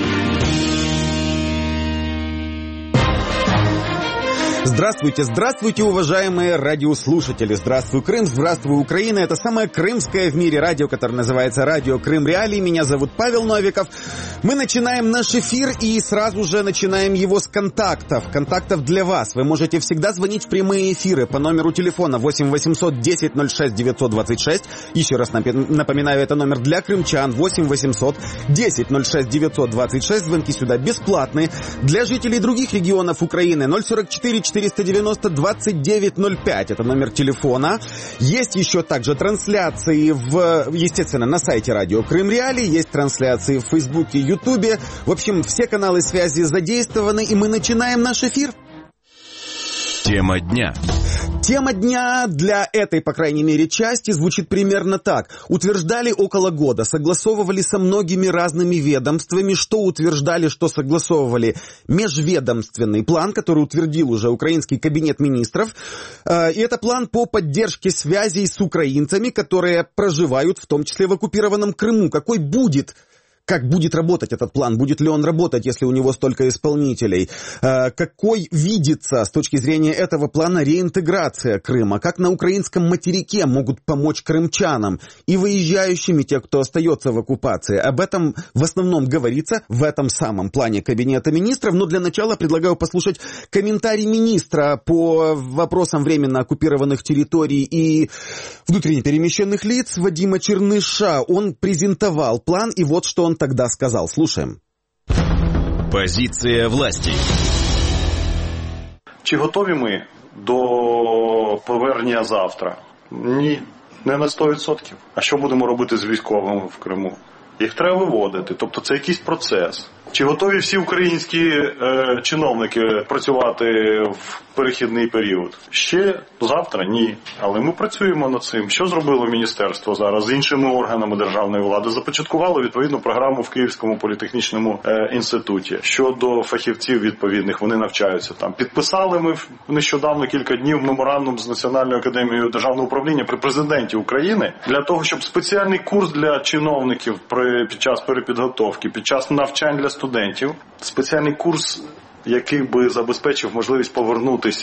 Здравствуйте, здравствуйте, уважаемые радиослушатели. Здравствуй, Крым, здравствуй, Украина. Это самое крымское в мире радио, которое называется «Радио Крым Реалии». Меня зовут Павел Новиков. Мы начинаем наш эфир и сразу же начинаем его с контактов. Контактов для вас. Вы можете всегда звонить в прямые эфиры по номеру телефона восемь восемьсот десять ноль шесть девятьсот двадцать шесть. Еще раз напоминаю, это номер для крымчан восемь восемьсот десять ноль шесть девятьсот двадцать шесть. Звонки сюда бесплатные. Для жителей других регионов Украины ноль сорок четыре четыреста девяносто двадцать девять ноль пять. Это номер телефона. Есть еще также трансляции, в, естественно, на сайте Радио Крым Реалии. Есть трансляции в Фейсбуке, Ютубе. В общем, все каналы связи задействованы. И мы начинаем наш эфир. Тема дня. Тема дня для этой, по крайней мере, части звучит примерно так. Утверждали около года, согласовывали со многими разными ведомствами. Что утверждали, что согласовывали? Межведомственный план, который утвердил уже украинский кабинет министров. И это план по поддержке связей с украинцами, которые проживают, в том числе в оккупированном Крыму. Какой будет? Как будет работать этот план? Будет ли он работать, если у него столько исполнителей? Какой видится с точки зрения этого плана реинтеграция Крыма? Как на украинском материке могут помочь крымчанам и выезжающим, и те, кто остается в оккупации? Об этом в основном говорится в этом самом плане Кабинета министров. Но для начала предлагаю послушать комментарий министра по вопросам временно оккупированных территорий и внутренне перемещенных лиц Вадима Черныша. Он презентовал план, и вот что он тогда сказал. Слушаем. Позиція власті. Чи готові ми до повернення завтра? Ні, не на сто відсотків. А що будемо робити з військовими в Криму? Їх треба виводити, тобто це якийсь процес. Чи готові всі українські е, чиновники працювати в перехідний період? Ще завтра? Ні. Але ми працюємо над цим. Що зробило міністерство зараз з іншими органами державної влади? Започаткувало відповідну програму в Київському політехнічному е, інституті. Щодо фахівців відповідних, вони навчаються там. Підписали ми нещодавно кілька днів меморандум з Національною академією державного управління при президенті України для того, щоб спеціальний курс для чиновників при, під час перепідготовки, під час навчань для студентів, спеціальний курс, який би забезпечив можливість повернутися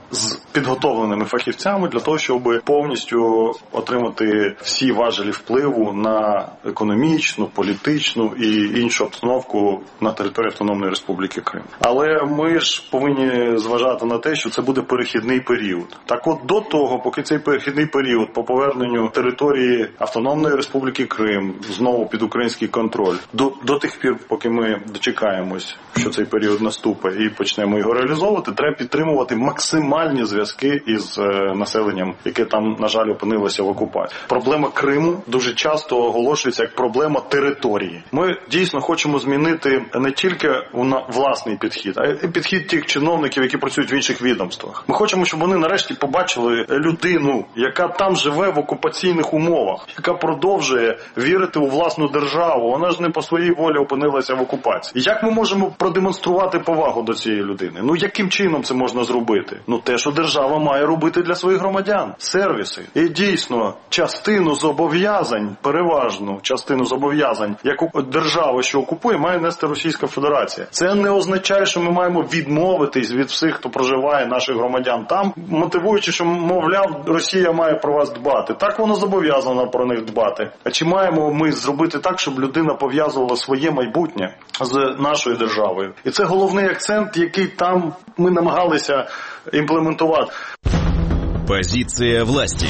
з підготовленими фахівцями для того, щоб повністю отримати всі важелі впливу на економічну, політичну і іншу обстановку на території Автономної Республіки Крим. Але ми ж повинні зважати на те, що це буде перехідний період. Так от до того, поки цей перехідний період по поверненню території Автономної Республіки Крим знову під український контроль, до, до тих пір, поки ми дочекаємось, що цей період наступить і почнемо його реалізовувати, треба підтримувати максимальні зв'язки із е, населенням, яке там, на жаль, опинилося в окупації. Проблема Криму дуже часто оголошується як проблема території. Ми дійсно хочемо змінити не тільки власний підхід, а й підхід тих чиновників, які працюють в інших відомствах. Ми хочемо, щоб вони нарешті побачили людину, яка там живе в окупаційних умовах, яка продовжує вірити у власну державу. Вона ж не по своїй волі опинилася в окупації. Як ми можемо продемонструвати повагу до цієї людини? Ну, яким чином це можна зробити? Ну, те, що держава має робити для своїх громадян. Сервіси. І дійсно, частину зобов'язань, переважну частину зобов'язань, яку держава, що окупує, має нести Російська Федерація. Це не означає, що ми маємо відмовитись від всіх, хто проживає, наших громадян там, мотивуючи, що, мовляв, Росія має про вас дбати. Так вона зобов'язана про них дбати. А чи маємо ми зробити так, щоб людина пов'язувала своє майбутнє з нашою державою? І це головний акцент, який там ми намагалися імплементувати. Позиция власти.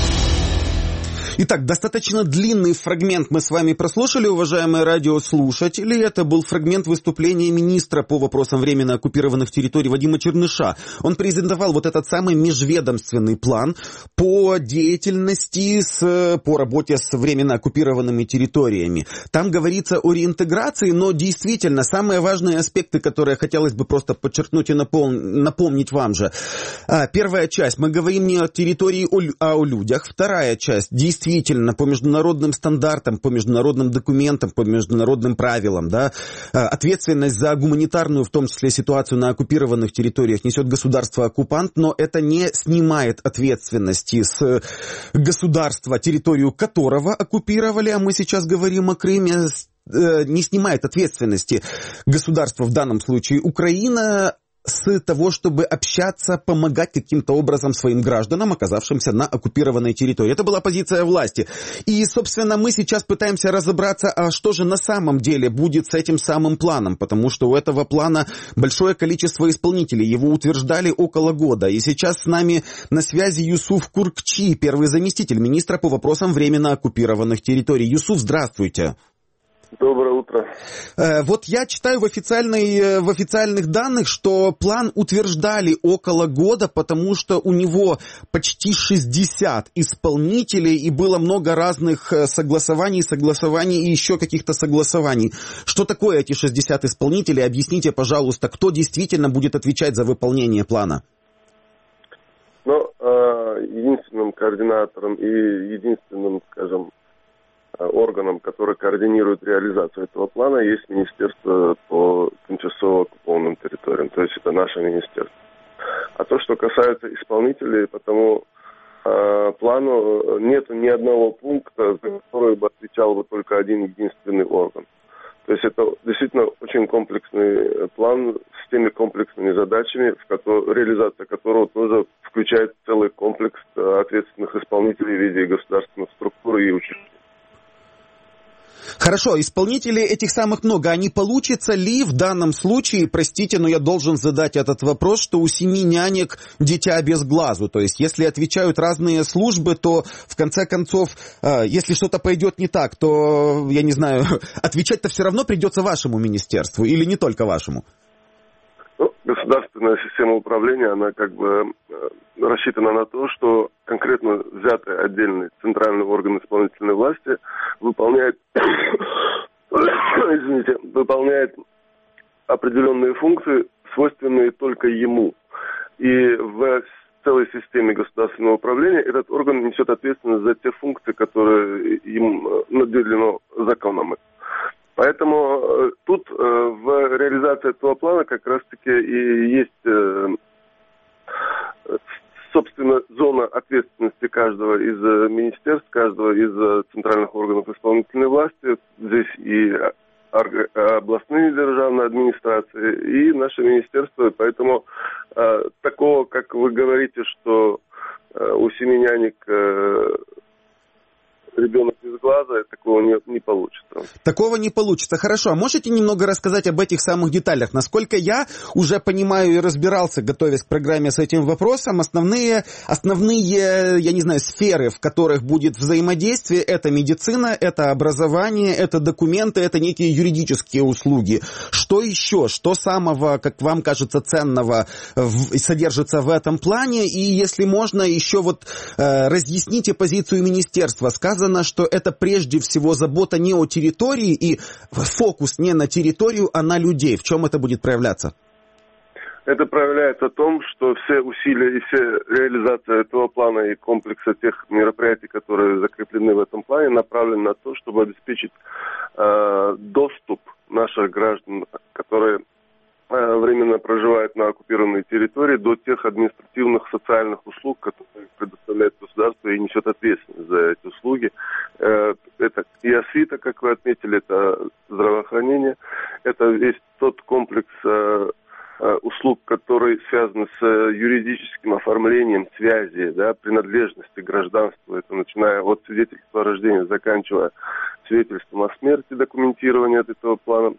Итак, достаточно длинный фрагмент мы с вами прослушали, уважаемые радиослушатели. Это был фрагмент выступления министра по вопросам временно оккупированных территорий Вадима Черныша. Он презентовал вот этот самый межведомственный план по деятельности, с, по работе с временно оккупированными территориями. Там говорится о реинтеграции, но действительно самые важные аспекты, которые хотелось бы просто подчеркнуть и напом- напомнить вам же. Первая часть, мы говорим не о территории, а о людях. Вторая часть, действительно, Действительно, по международным стандартам, по международным документам, по международным правилам, да, ответственность за гуманитарную, в том числе, ситуацию на оккупированных территориях несет государство-оккупант, но это не снимает ответственности с государства, территорию которого оккупировали, а мы сейчас говорим о Крыме, не снимает ответственности государства, в данном случае Украина, с того, чтобы общаться, помогать каким-то образом своим гражданам, оказавшимся на оккупированной территории. Это была позиция власти. И, собственно, мы сейчас пытаемся разобраться, а что же на самом деле будет с этим самым планом, потому что у этого плана большое количество исполнителей, его утверждали около года. И сейчас с нами на связи Юсуф Куркчи, первый заместитель министра по вопросам временно оккупированных территорий. Юсуф, здравствуйте. Доброе утро. Вот я читаю в, официальной, в официальных данных, что план утверждали около года, потому что у него почти шестьдесят исполнителей и было много разных согласований, согласований и еще каких-то согласований. Что такое эти шестьдесят исполнителей? Объясните, пожалуйста, кто действительно будет отвечать за выполнение плана? Ну, единственным координатором и единственным, скажем, органом, который координирует реализацию этого плана, есть Министерство по тимчасово оккупованным территориям, то есть это наше министерство. А то, что касается исполнителей, по тому э, плану нет ни одного пункта, за который бы отвечал бы только один единственный орган. То есть это действительно очень комплексный план с теми комплексными задачами, в который, реализация которого тоже включает целый комплекс ответственных исполнителей в виде государственных структур и учреждений. Хорошо, исполнителей этих самых много. А не получится ли в данном случае, простите, но я должен задать этот вопрос, что у семи нянек дитя без глазу? То есть, если отвечают разные службы, то в конце концов, если что-то пойдет не так, то, я не знаю, отвечать-то все равно придется вашему министерству или не только вашему? Ну, государственная система управления, она как бы рассчитана на то, что конкретно взятый отдельный центральный орган исполнительной власти выполняет, извините, выполняет определенные функции, свойственные только ему. И в целой системе государственного управления этот орган несет ответственность за те функции, которые им наделено законом. Поэтому тут в реализации этого плана как раз-таки и есть, собственно, зона ответственности каждого из министерств, каждого из центральных органов исполнительной власти. Здесь и областные державные администрации, и наше министерство. Поэтому такого, как вы говорите, что у семи нянек ребенок без глаза, такого не, не получится. Такого не получится. Хорошо, а можете немного рассказать об этих самых деталях? Насколько я уже понимаю и разбирался, готовясь к программе с этим вопросом, основные, основные, я не знаю, сферы, в которых будет взаимодействие, это медицина, это образование, это документы, это некие юридические услуги. Что еще? Что самого, как вам кажется, ценного в, содержится в этом плане? И если можно, еще вот э, разъясните позицию министерства. Сказано, что это прежде всего забота не о территории и фокус не на территорию, а на людей. В чем это будет проявляться? Это проявляется в том, что все усилия и все реализация этого плана и комплекса тех мероприятий, которые закреплены в этом плане, направлены на то, чтобы обеспечить э, доступ наших граждан, которые временно проживают на оккупированной территории, до тех административных социальных услуг, которые предоставляет государство и несет ответственность за эти услуги. Это и освита, как вы отметили, это здравоохранение, это весь тот комплекс услуг, которые связаны с юридическим оформлением связи, да, принадлежности гражданства, это начиная от свидетельства о рождении, заканчивая свидетельством о смерти, документирование от этого плана,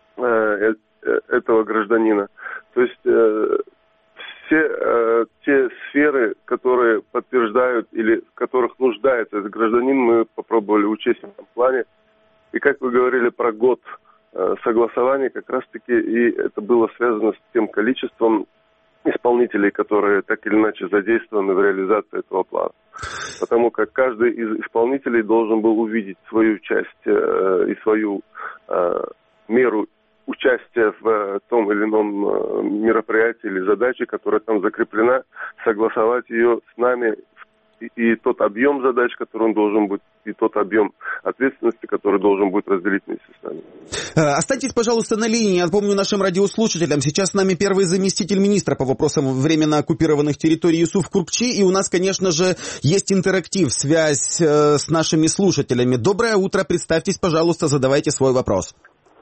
этого гражданина. То есть э, все э, те сферы, которые подтверждают или в которых нуждается этот гражданин, мы попробовали учесть в этом плане. И как вы говорили про год э, согласования, как раз-таки и это было связано с тем количеством исполнителей, которые так или иначе задействованы в реализации этого плана. Потому как каждый из исполнителей должен был увидеть свою часть э, и свою э, меру участие в том или ином мероприятии или задаче, которая там закреплена, согласовать ее с нами и, и тот объем задач, который он должен быть, и тот объем ответственности, который должен быть разделить вместе с нами. Останьтесь, пожалуйста, на линии. Я напомню нашим радиослушателям. Сейчас с нами первый заместитель министра по вопросам временно оккупированных территорий Юсуф Куркчи. И у нас, конечно же, есть интерактив, связь э, с нашими слушателями. Доброе утро. Представьтесь, пожалуйста, задавайте свой вопрос.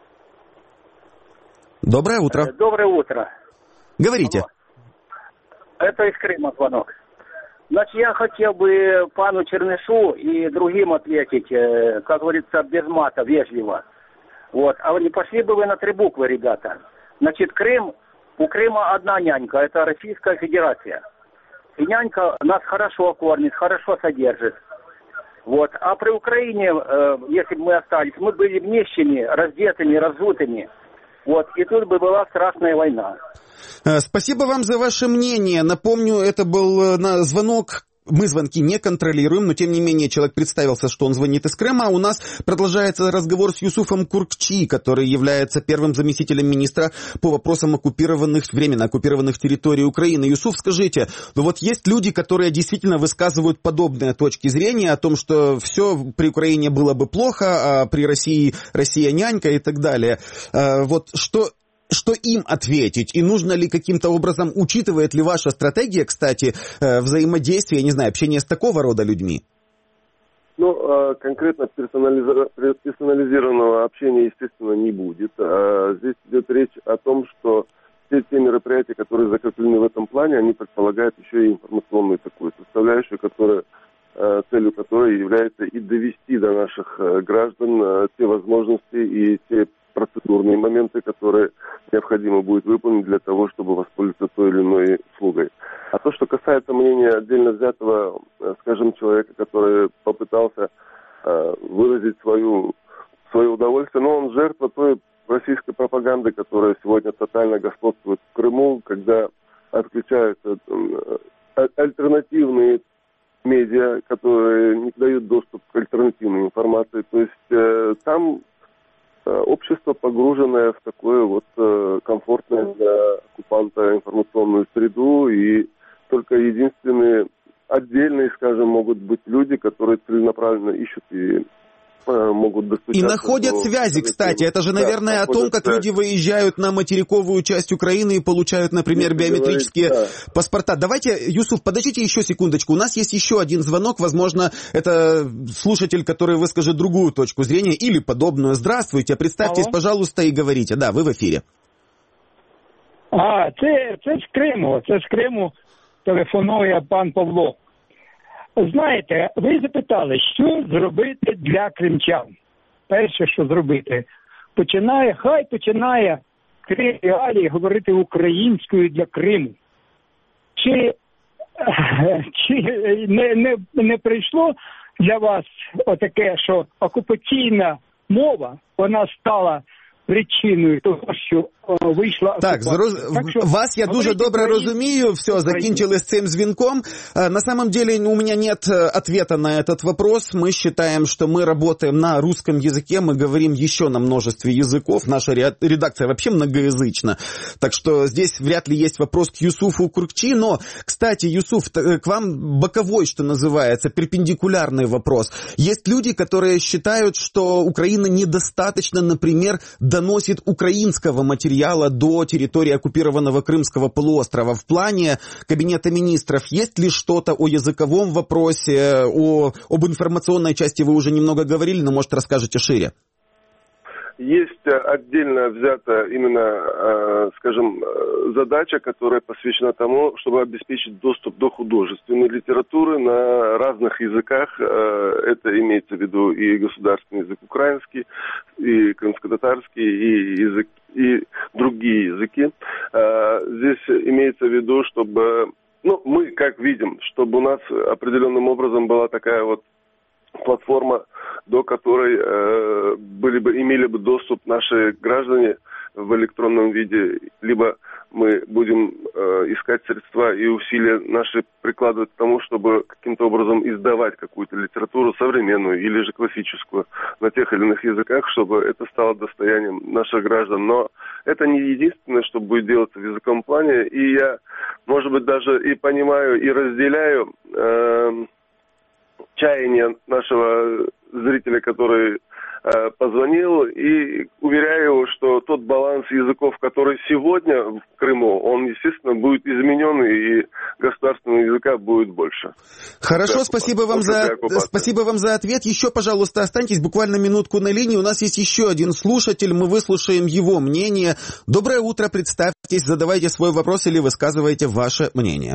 Доброе утро. Доброе утро. Говорите. Алло. Это из Крыма звонок. Значит, я хотел бы пану Чернышу и другим ответить, как говорится, без мата, вежливо. Вот. А не пошли бы вы на три буквы, ребята? Значит, Крым, у Крыма одна нянька, это Российская Федерация. И нянька нас хорошо кормит, хорошо содержит. Вот. А при Украине, если бы мы остались, мы были нищими, раздетыми, разутыми. Вот, и тут бы была страшная война. Спасибо вам за ваше мнение. Напомню, это был звонок. Мы звонки не контролируем, но тем не менее человек представился, что он звонит из Крыма. У нас продолжается разговор с Юсуфом Куркчи, который является первым заместителем министра по вопросам оккупированных, временно оккупированных территорий Украины. Юсуф, скажите, ну вот есть люди, которые действительно высказывают подобные точки зрения о том, что все при Украине было бы плохо, а при России Россия нянька и так далее. Вот что... Что им ответить? И нужно ли каким-то образом, учитывает ли ваша стратегия, кстати, взаимодействие, не знаю, общение с такого рода людьми? Ну, конкретно персонализированного общения, естественно, не будет. Здесь идет речь о том, что все те мероприятия, которые закреплены в этом плане, они предполагают еще и информационную такую составляющую, которая, целью которой является и довести до наших граждан те возможности и те процедурные моменты, которые необходимо будет выполнить для того, чтобы воспользоваться той или иной услугой. А то, что касается мнения отдельно взятого, скажем, человека, который попытался э, выразить свою, свое удовольствие, но он жертва той российской пропаганды, которая сегодня тотально господствует в Крыму, когда отключаются э, альтернативные медиа, которые не дают доступ к альтернативной информации. То есть э, там общество, погруженное в такое вот э, комфортное для оккупанта информационную среду, и только единственные отдельные, скажем, могут быть люди, которые целенаправленно ищут и э, могут достучаться. И находят до... связи, кстати. Это же, наверное, да, о том, как связи. Люди выезжают на материковую часть Украины и получают, например, Если биометрические говорить, да. паспорта. Давайте, Юсуф, подождите еще секундочку. У нас есть еще один звонок. Возможно, это слушатель, который выскажет другую точку зрения или подобную. Здравствуйте. Представьтесь, Алло. Пожалуйста, и говорите. Да, вы в эфире. А, це, це з Криму, це з Криму телефонує пан Павло. Знаєте, ви запитали, що зробити для кримчан? Перше, що зробити, починає, хай починає Крим Реалії говорити українською для Криму. Чи, чи не, не, не прийшло для вас отаке, що окупаційна мова, вона стала причиною того, що о, вийшла... Так, зроз... так що... вас я дуже добре розумію. Все, закончили с этим звонком. На самом деле у меня нет ответа на этот вопрос. Мы считаем, что мы работаем на русском языке, мы говорим еще на множестве языков. Наша редакция вообще многоязычна. Так что здесь вряд ли есть вопрос к Юсуфу Куркчи. Но, кстати, Юсуф, к вам боковой, что называется, перпендикулярный вопрос. Есть люди, которые считают, что Украина недостаточно, например, доносит украинского материала до территории оккупированного Крымского полуострова. В плане Кабинета министров есть ли что-то о языковом вопросе, о, об информационной части вы уже немного говорили, но, может, расскажете шире? Есть отдельно взята именно, скажем, задача, которая посвящена тому, чтобы обеспечить доступ до художественной литературы на разных языках. Это имеется в виду и государственный язык украинский, и крымско-татарский, и язык, и другие языки. Здесь имеется в виду, чтобы, ну, мы как видим, чтобы у нас определенным образом была такая вот платформа, до которой э, были бы, имели бы доступ наши граждане в электронном виде, либо мы будем э, искать средства и усилия наши прикладывать к тому, чтобы каким-то образом издавать какую-то литературу современную или же классическую на тех или иных языках, чтобы это стало достоянием наших граждан. Но это не единственное, что будет делаться в языковом плане, и я, может быть, даже и понимаю, и разделяю э, чаяние нашего зрителя, который э, позвонил, и уверяю его, что тот баланс языков, который сегодня в Крыму, он, естественно, будет изменен, и государственного языка будет больше. Хорошо, для спасибо вам, за, спасибо вам за ответ. Еще, пожалуйста, останьтесь буквально минутку на линии. У нас есть еще один слушатель, мы выслушаем его мнение. Доброе утро, представьтесь, задавайте свой вопрос или высказывайте ваше мнение.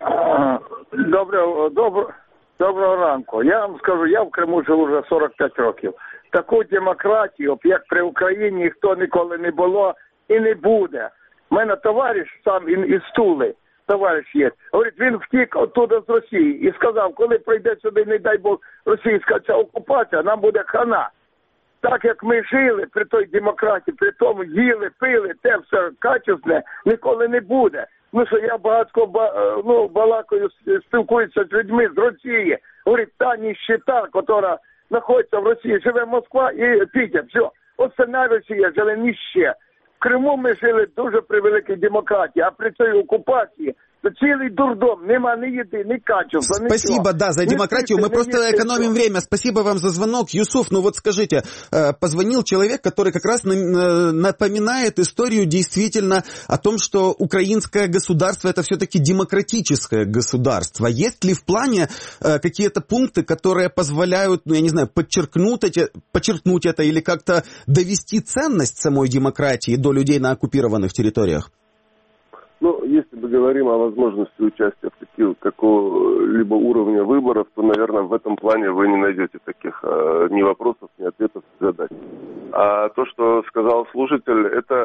Доброе, доброе. Доброго ранку. Я вам скажу, я в Криму живу вже сорок п'ять років. Таку демократію, як при Україні, ніхто ніколи не було і не буде. У мене товариш сам із Тули, товариш є. Говорить, він втік оттуда з Росії і сказав, коли прийде сюди, не дай Бог, російська ця окупація, нам буде хана. Так як ми жили при той демократії, при тому їли, пили, те все качественне, ніколи не буде. Ну, що я багатько ну, балакаю, спілкуюся з людьми з Росії. Говорить, та ніщета, яка знаходиться в Росії, живе Москва і Пітер. Все. Оце на Росії жили ніще. В Криму ми жили дуже при великій демократії, а при цій окупації цілый дурдом, нема ни еды, ни качества, Спасибо, ничего. да, за демократию. Мы просто экономим время. Спасибо вам за звонок. Юсуф, ну вот скажите, позвонил человек, который как раз напоминает историю действительно о том, что украинское государство это все-таки демократическое государство. Есть ли в плане какие-то пункты, которые позволяют, ну я не знаю, подчеркнуть это, подчеркнуть это или как-то довести ценность самой демократии до людей на оккупированных территориях? Ну, если мы говорим о возможности участия в таких какого-либо уровня выборов, то, наверное, в этом плане вы не найдете таких э, ни вопросов, ни ответов, ни задач. А то, что сказал слушатель, это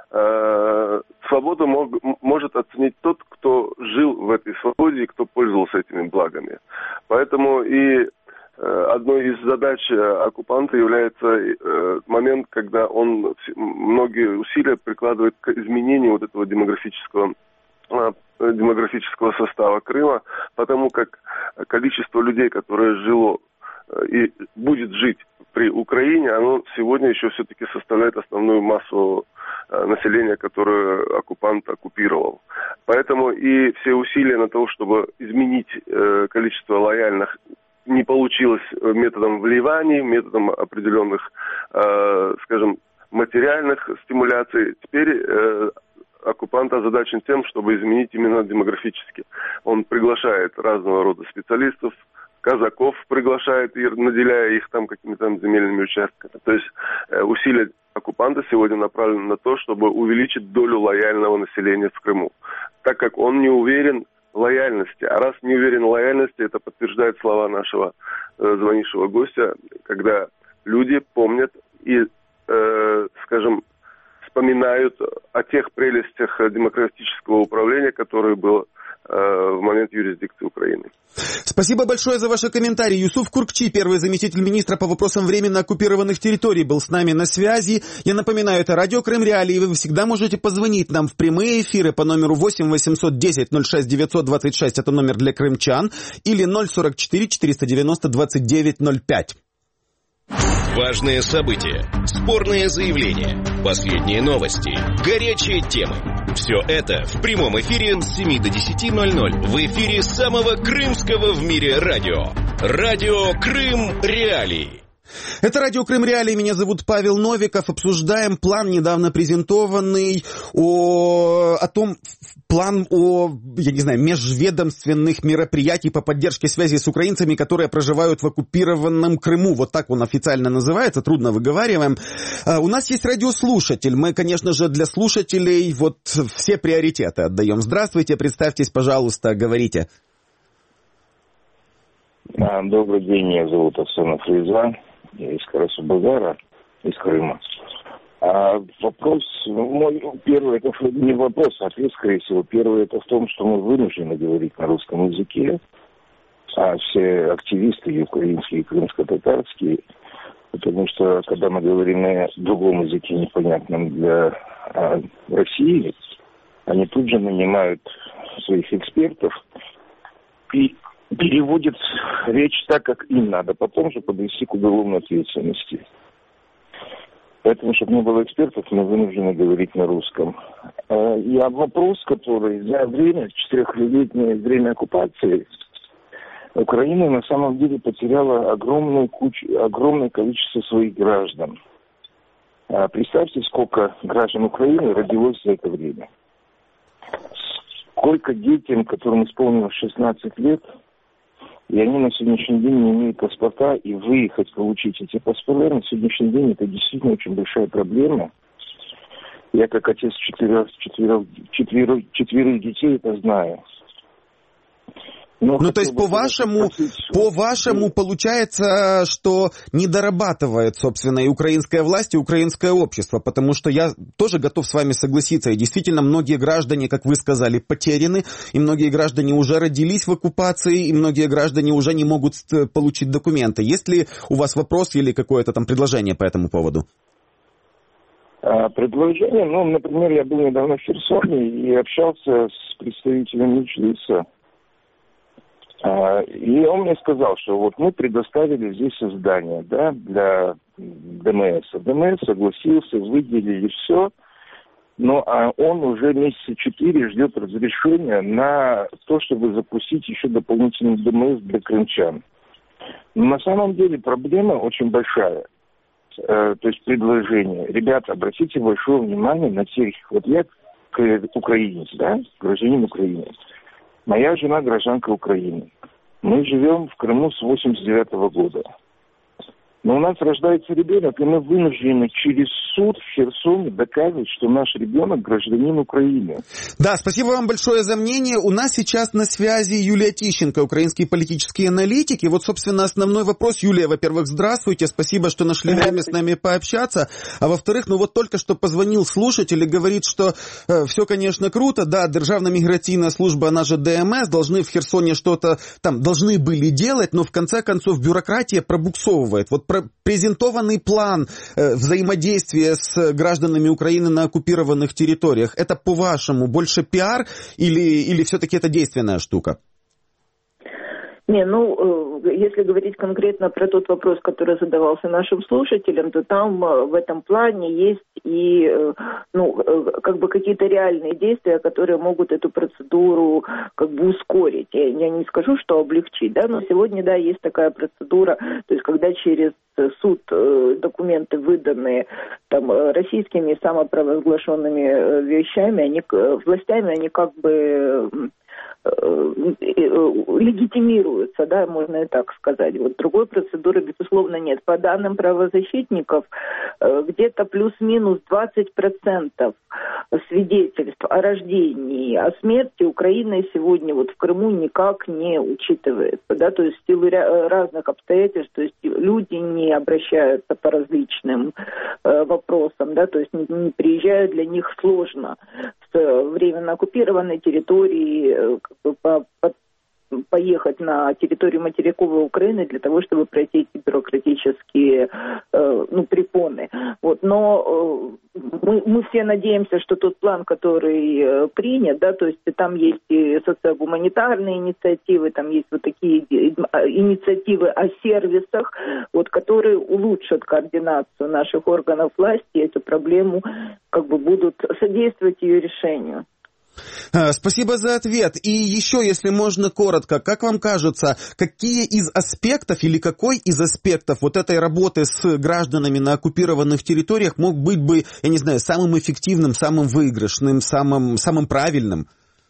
э, свободу мог, может оценить тот, кто жил в этой свободе и кто пользовался этими благами. Поэтому и одной из задач оккупанта является момент, когда он многие усилия прикладывает к изменению вот этого демографического, демографического состава Крыма, потому как количество людей, которое жило и будет жить при Украине, оно сегодня еще все-таки составляет основную массу населения, которое оккупант оккупировал. Поэтому и все усилия на то, чтобы изменить количество лояльных, не получилось методом вливаний, методом определенных, э, скажем, материальных стимуляций. Теперь э, оккупант озадачен тем, чтобы изменить именно демографически. Он приглашает разного рода специалистов, казаков приглашает, наделяя их там какими-то земельными участками. То есть э, усилия оккупанта сегодня направлен на то, чтобы увеличить долю лояльного населения в Крыму, так как он не уверен в лояльности. А раз не уверен в лояльности, это подтверждает слова нашего э, звонившего гостя, когда люди помнят и, э, скажем, вспоминают о тех прелестях демократического управления, которое было в момент юрисдикции Украины. Спасибо большое за ваши комментарии. Юсуф Куркчи, первый заместитель министра по вопросам временно оккупированных территорий, был с нами на связи. Я напоминаю, это радио Крым Реалии. Вы всегда можете позвонить нам в прямые эфиры по номеру восемь восемьсот десять ноль шесть девятьсот двадцать шесть, это номер для крымчан, или ноль сорок четыре четыреста девяносто двадцать девять ноль пять. Важные события, спорные заявления, последние новости, горячие темы. Все это в прямом эфире с семи до десяти ноль ноль в эфире самого крымского в мире радио. Радио Крым Реалии. Это радио Крым Реалии, меня зовут Павел Новиков. Обсуждаем план, недавно презентованный, о, о том, план о, я не знаю, межведомственных мероприятий по поддержке связи с украинцами, которые проживают в оккупированном Крыму. Вот так он официально называется, трудно выговариваем. А, у нас есть радиослушатель. Мы, конечно же, для слушателей вот все приоритеты отдаем. Здравствуйте, представьтесь, пожалуйста, говорите. Добрый день, меня зовут Оксана Фриза. Я из Карасу-Базара, из Крыма. А вопрос, мой первый, это не вопрос, а ответ, скорее всего, первый, это в том, что мы вынуждены говорить на русском языке, а все активисты, и украинские, и крымско-татарские, потому что, когда мы говорим на другом языке, непонятном для а, России, они тут же нанимают своих экспертов и переводит речь так, как им надо, потом же подвести к уголовной ответственности. Поэтому, чтобы не было экспертов, мы вынуждены говорить на русском. И вопрос, который за время, четырехлетнее время оккупации, Украина на самом деле потеряла огромную кучу, огромное количество своих граждан. Представьте, сколько граждан Украины родилось за это время. Сколько детям, которым исполнилось шестнадцать лет, и они на сегодняшний день не имеют паспорта, и выехать, получить эти паспорта, на сегодняшний день это действительно очень большая проблема. Я как отец четырех, четырех, четверых, четверых детей это знаю. Но ну, то есть, по-вашему, по-вашему, получается, что не дорабатывает, собственно, и украинская власть, и украинское общество, потому что я тоже готов с вами согласиться, и действительно, многие граждане, как вы сказали, потеряны, и многие граждане уже родились в оккупации, и многие граждане уже не могут получить документы. Есть ли у вас вопрос или какое-то там предложение по этому поводу? Предложение, ну, например, я был недавно в Херсоне и общался с представителем Меджлиса. И он мне сказал, что вот мы предоставили здесь здание, да, для ДМС. ДМС согласился, выделили все, но он уже месяца четыре ждет разрешения на то, чтобы запустить еще дополнительный ДМС для крымчан. Но на самом деле проблема очень большая. То есть предложение. Ребята, обратите большое внимание на тех, вот я украинец, да, гражданин Украины. Моя жена гражданка Украины. Мы живем в Крыму с восемьдесят девятого года. Но у нас рождается ребенок, и мы вынуждены через суд в Херсоне доказывать, что наш ребенок гражданин Украины. Да, спасибо вам большое за мнение. У нас сейчас на связи Юлия Тищенко, украинский политический аналитик. И вот, собственно, основной вопрос. Юлия, во-первых, здравствуйте. Спасибо, что нашли время с нами пообщаться. А во-вторых, ну вот только что позвонил слушатель и говорит, что э, все, конечно, круто. Да, Державная миграційна служба, она же ДМС, должны в Херсоне что-то там, должны были делать, но в конце концов бюрократия пробуксовывает. Вот презентованный план э, взаимодействия с гражданами Украины на оккупированных территориях, это, по-вашему, больше пиар или, или все-таки это действенная штука? Не, ну, если говорить конкретно про тот вопрос, который задавался нашим слушателям, то там в этом плане есть и, ну, как бы какие-то реальные действия, которые могут эту процедуру как бы ускорить. Я, я не скажу, что облегчить, да, но сегодня, да, есть такая процедура, то есть когда через суд документы, выданные там российскими самопровозглашенными вещами, они, властями, они как бы легитимируются, да, можно и так сказать. Вот другой процедуры, безусловно, нет. По данным правозащитников, где-то плюс-минус двадцать процентов свидетельств о рождении, о смерти Украина сегодня вот в Крыму никак не учитывается, да, то есть в силу разных обстоятельств, то есть люди не обращаются по различным э, вопросам, да, то есть не, не приезжают, для них сложно с временно оккупированной территории э, как бы по, по поехать на территорию материковой Украины для того, чтобы пройти эти бюрократические э, ну, препоны. Вот. Но э, мы, мы все надеемся, что тот план, который э, принят, да, то есть там есть и социогуманитарные инициативы, там есть вот такие инициативы о сервисах, вот, которые улучшат координацию наших органов власти, и эту проблему как бы будут содействовать ее решению. Спасибо за ответ. И еще, если можно, коротко, как вам кажется, какие из аспектов или какой из аспектов вот этой работы с гражданами на оккупированных территориях мог быть бы, я не знаю, самым эффективным, самым выигрышным, самым, самым правильным?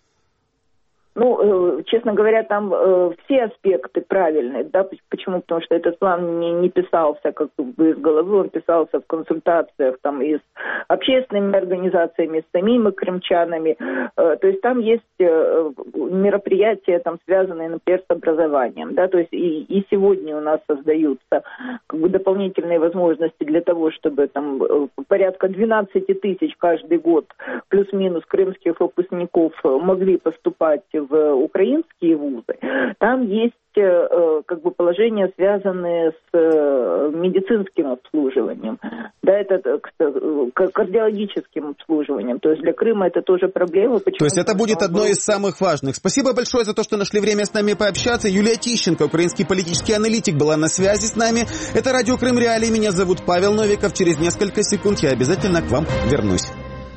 Ну, честно говоря, там э, все аспекты правильные, да, почему? Потому что этот план не, не писался как бы из головы, он писался в консультациях там и с общественными организациями, с самими крымчанами, э, то есть там есть э, мероприятия, там, связанные, например, с образованием, да, то есть и, и сегодня у нас создаются как бы дополнительные возможности для того, чтобы там порядка двенадцать тысяч каждый год плюс-минус крымских выпускников могли поступать в украинские вузы. Там есть э, как бы положения, связанные с э, медицинским обслуживанием, да, это э, кардиологическим обслуживанием. То есть для Крыма это тоже проблема. То есть это будет одно из самых важных. Спасибо большое за то, что нашли время с нами пообщаться. Юлия Тищенко, украинский политический аналитик, была на связи с нами. Это Радио Крым Реалии. Меня зовут Павел Новиков. Через несколько секунд я обязательно к вам вернусь.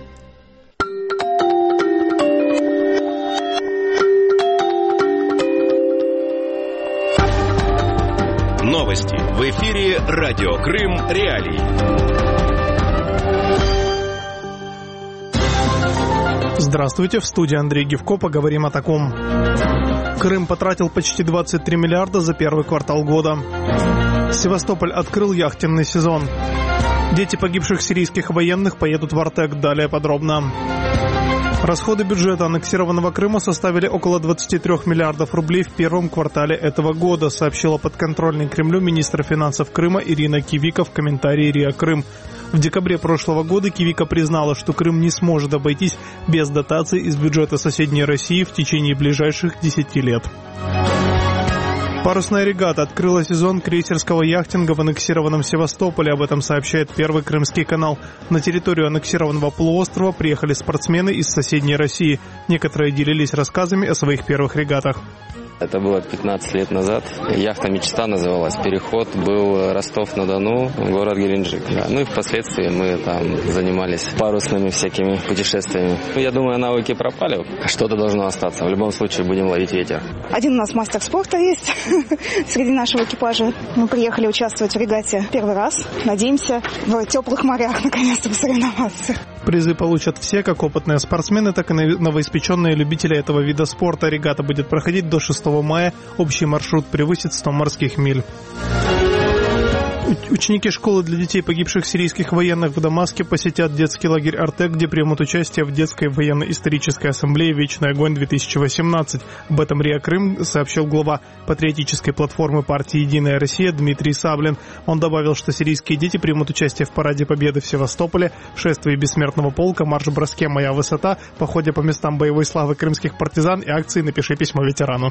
Новости. В эфире Радио Крым Реалии. Здравствуйте, в студии Андрей Гивко. Поговорим о таком. Крым потратил почти двадцать три миллиарда за первый квартал года. Севастополь открыл яхтенный сезон. Дети погибших сирийских военных поедут в Артек. Далее подробно. Расходы бюджета аннексированного Крыма составили около двадцать три миллиардов рублей в первом квартале этого года, сообщила подконтрольный Кремлю министр финансов Крыма Ирина Кивика в комментарии РИА Крым. В декабре прошлого года Кивика признала, что Крым не сможет обойтись без дотаций из бюджета соседней России в течение ближайших десяти лет. Парусная регата открыла сезон крейсерского яхтинга в аннексированном Севастополе. Об этом сообщает Первый Крымский канал. На территорию аннексированного полуострова приехали спортсмены из соседней России. Некоторые делились рассказами о своих первых регатах. Это было пятнадцать лет назад. Яхта «Мечта» называлась. Переход был Ростов-на-Дону, город Геленджик. Да. Ну и впоследствии мы там занимались парусными всякими путешествиями. Я думаю, навыки пропали. Что-то должно остаться. В любом случае будем ловить ветер. Один у нас мастер спорта есть среди нашего экипажа. Мы приехали участвовать в регате первый раз. Надеемся в теплых морях наконец-то посоревноваться. Призы получат все, как опытные спортсмены, так и новоиспеченные любители этого вида спорта. Регата будет проходить до шестого мая. Общий маршрут превысит сто морских миль. Ученики школы для детей погибших сирийских военных в Дамаске посетят детский лагерь «Артек», где примут участие в детской военно-исторической ассамблее «Вечный огонь-две тысячи восемнадцать». Об этом РИА Крым сообщил глава патриотической платформы партии «Единая Россия» Дмитрий Саблин. Он добавил, что сирийские дети примут участие в параде Победы в Севастополе, шествии Бессмертного полка, марш-броске «Моя высота», походе по местам боевой славы крымских партизан и акции «Напиши письмо ветерану».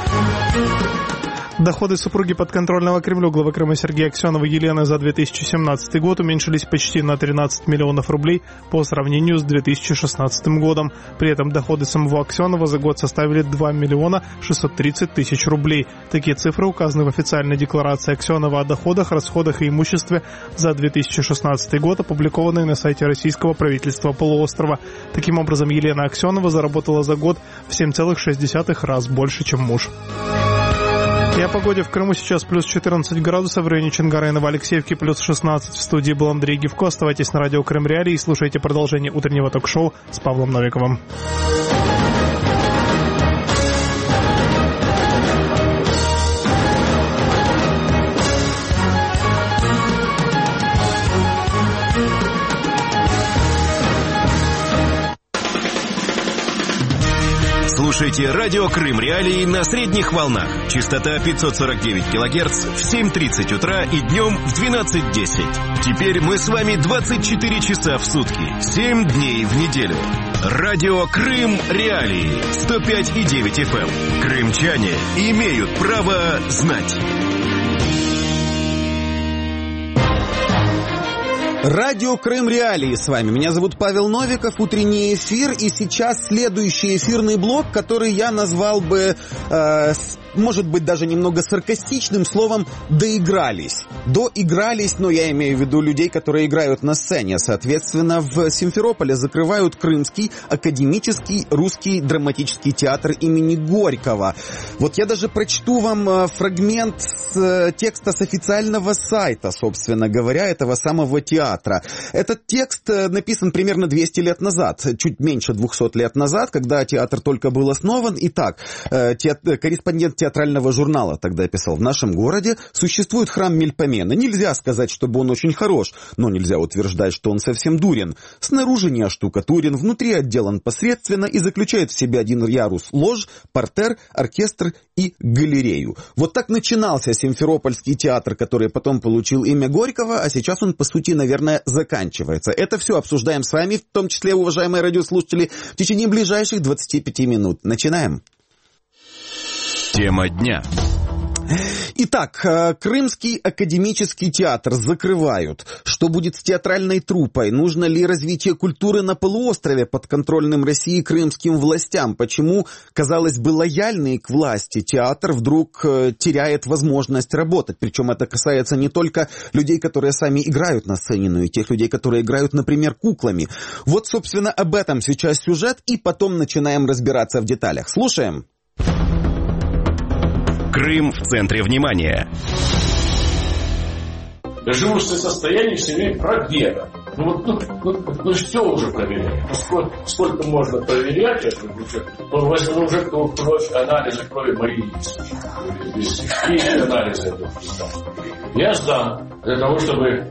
Доходы супруги подконтрольного Кремлю главы Крыма Сергея Аксенова Елены за две тысячи семнадцатый год уменьшились почти на тринадцать миллионов рублей по сравнению с две тысячи шестнадцатым годом. При этом доходы самого Аксенова за год составили два миллиона шестьсот тридцать тысяч рублей. Такие цифры указаны в официальной декларации Аксенова о доходах, расходах и имуществе за две тысячи шестнадцатый год, опубликованной на сайте российского правительства полуострова. Таким образом, Елена Аксенова заработала за год в семь целых шесть десятых раз больше, чем муж. И о погоде в Крыму сейчас плюс четырнадцать градусов, в районе Чонгара и Новоалексеевки плюс шестнадцать. В студии был Андрей Гивко. Оставайтесь на радио Крым Реалии и слушайте продолжение утреннего ток-шоу с Павлом Новиковым. Слушайте радио Крым Реалии на средних волнах. Частота пятьсот сорок девять килогерц в семь тридцать утра и днем в двенадцать десять. Теперь мы с вами двадцать четыре часа в сутки, семь дней в неделю. Радио Крым Реалии сто пять и девять эф эм. Крымчане имеют право знать. Радио Крым Реалии с вами. Меня зовут Павел Новиков, утренний эфир, и сейчас следующий эфирный блок, который я назвал бы, э, может быть, даже немного саркастичным словом «доигрались». Доигрались, но я имею в виду людей, которые играют на сцене. Соответственно, в Симферополе закрывают Крымский академический русский драматический театр имени Горького. Вот я даже прочту вам фрагмент с текста с официального сайта, собственно говоря, этого самого театра. Этот текст написан примерно двести лет назад, чуть меньше двухсот лет назад, когда театр только был основан. Итак, театр, корреспондент театрального журнала тогда писал: в нашем городе существует храм Мельпомены. Нельзя сказать, чтобы он очень хорош, но нельзя утверждать, что он совсем дурен. Снаружи не оштукатурен, внутри отделан посредственно и заключает в себе один ярус лож, партер, оркестр и галерею. Вот так начинался Симферопольский театр, который потом получил имя Горького, а сейчас он, по сути, наверное, заканчивается. Это все обсуждаем с вами, в том числе, уважаемые радиослушатели, в течение ближайших двадцати пяти минут. Начинаем. Тема дня. Итак, Крымский академический театр закрывают. Что будет с театральной труппой? Нужно ли развитие культуры на полуострове подконтрольным России крымским властям? Почему, казалось бы, лояльный к власти театр вдруг теряет возможность работать? Причем это касается не только людей, которые сами играют на сцене, но и тех людей, которые играют, например, куклами. Вот, собственно, об этом сейчас сюжет, и потом начинаем разбираться в деталях. Слушаем. Крым в центре внимания. Живущее состояние все время пробега. Ну вот ну, ну, ну все уже проверяем. Ну, сколько, сколько можно проверять, если то возьму уже кровь, анализы крови мои есть. И анализы. Я сдам для того, чтобы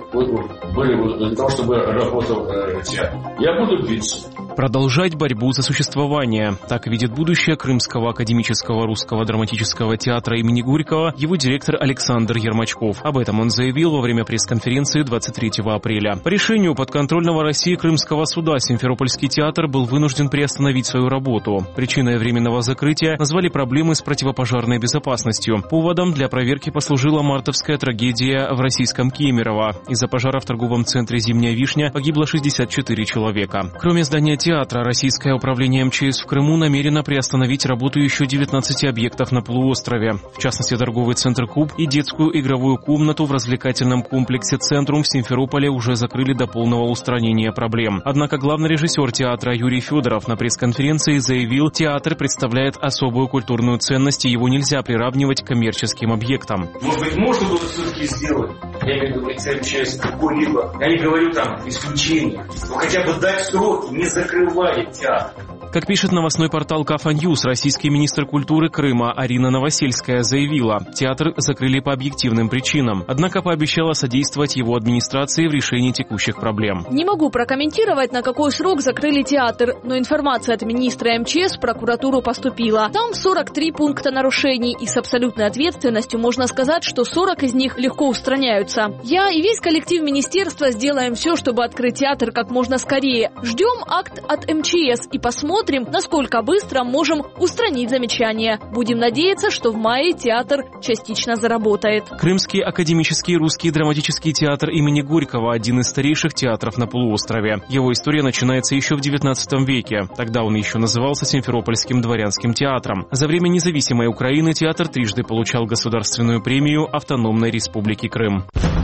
были, для того, чтобы работал театр. Я буду биться. Продолжать борьбу за существование. Так видит будущее Крымского академического русского драматического театра имени Горького его директор Александр Ермачков. Об этом он заявил во время пресс-конференции двадцать третьего апреля. По решению подконтрольного России Крымского суда Симферопольский театр был вынужден приостановить свою работу. Причиной временного закрытия назвали проблемы с противопожарной безопасностью. Поводом для проверки послужила мартовская трагедия в российском Кемерово. Из-за пожара в торговом центре «Зимняя вишня» погибло шестьдесят четыре человека. Кроме здания театра, Российское управление эм че эс в Крыму намерено приостановить работу еще девятнадцати объектов на полуострове. В частности, торговый центр «Куб» и детскую игровую комнату в развлекательном комплексе «Центрум» в Симферополе уже закрыли до полного устранения проблем. Однако главный режиссер театра Юрий Федоров на пресс-конференции заявил, театр представляет особую культурную ценность, и его нельзя приравнивать к коммерческим объектам. Может быть, можно было все-таки сделать, я имею в виду эм че эс, какой-либо, я не говорю там исключение, но хотя бы дать сроки, не закрывать театр. Как пишет новостной портал Кафа-Ньюс, российский министр культуры Крыма Арина Новосельская заявила, театр закрыли по объективным причинам, однако пообещала содействовать его администрации в решении текущих проблем. Не могу прокомментировать, на какой срок закрыли театр, но информация от министра эм че эс в прокуратуру поступила. Там сорок три пункта нарушений, и с абсолютной ответственностью можно сказать, что сорок из них легко устраняются. Я и весь коллектив министерства сделаем все, чтобы открыть театр как можно скорее. Ждем акт от эм че эс и посмотрим, насколько быстро можем устранить замечания. Будем надеяться, что в мае театр частично заработает. Крымский академический русский драматический театр имени Горького – один из старейших театров на полуострове. Его история начинается еще в девятнадцатом веке. Тогда он еще назывался Симферопольским дворянским театром. За время независимой Украины театр трижды получал государственную премию Автономной Республики Крым.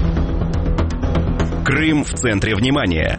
Крым в центре внимания.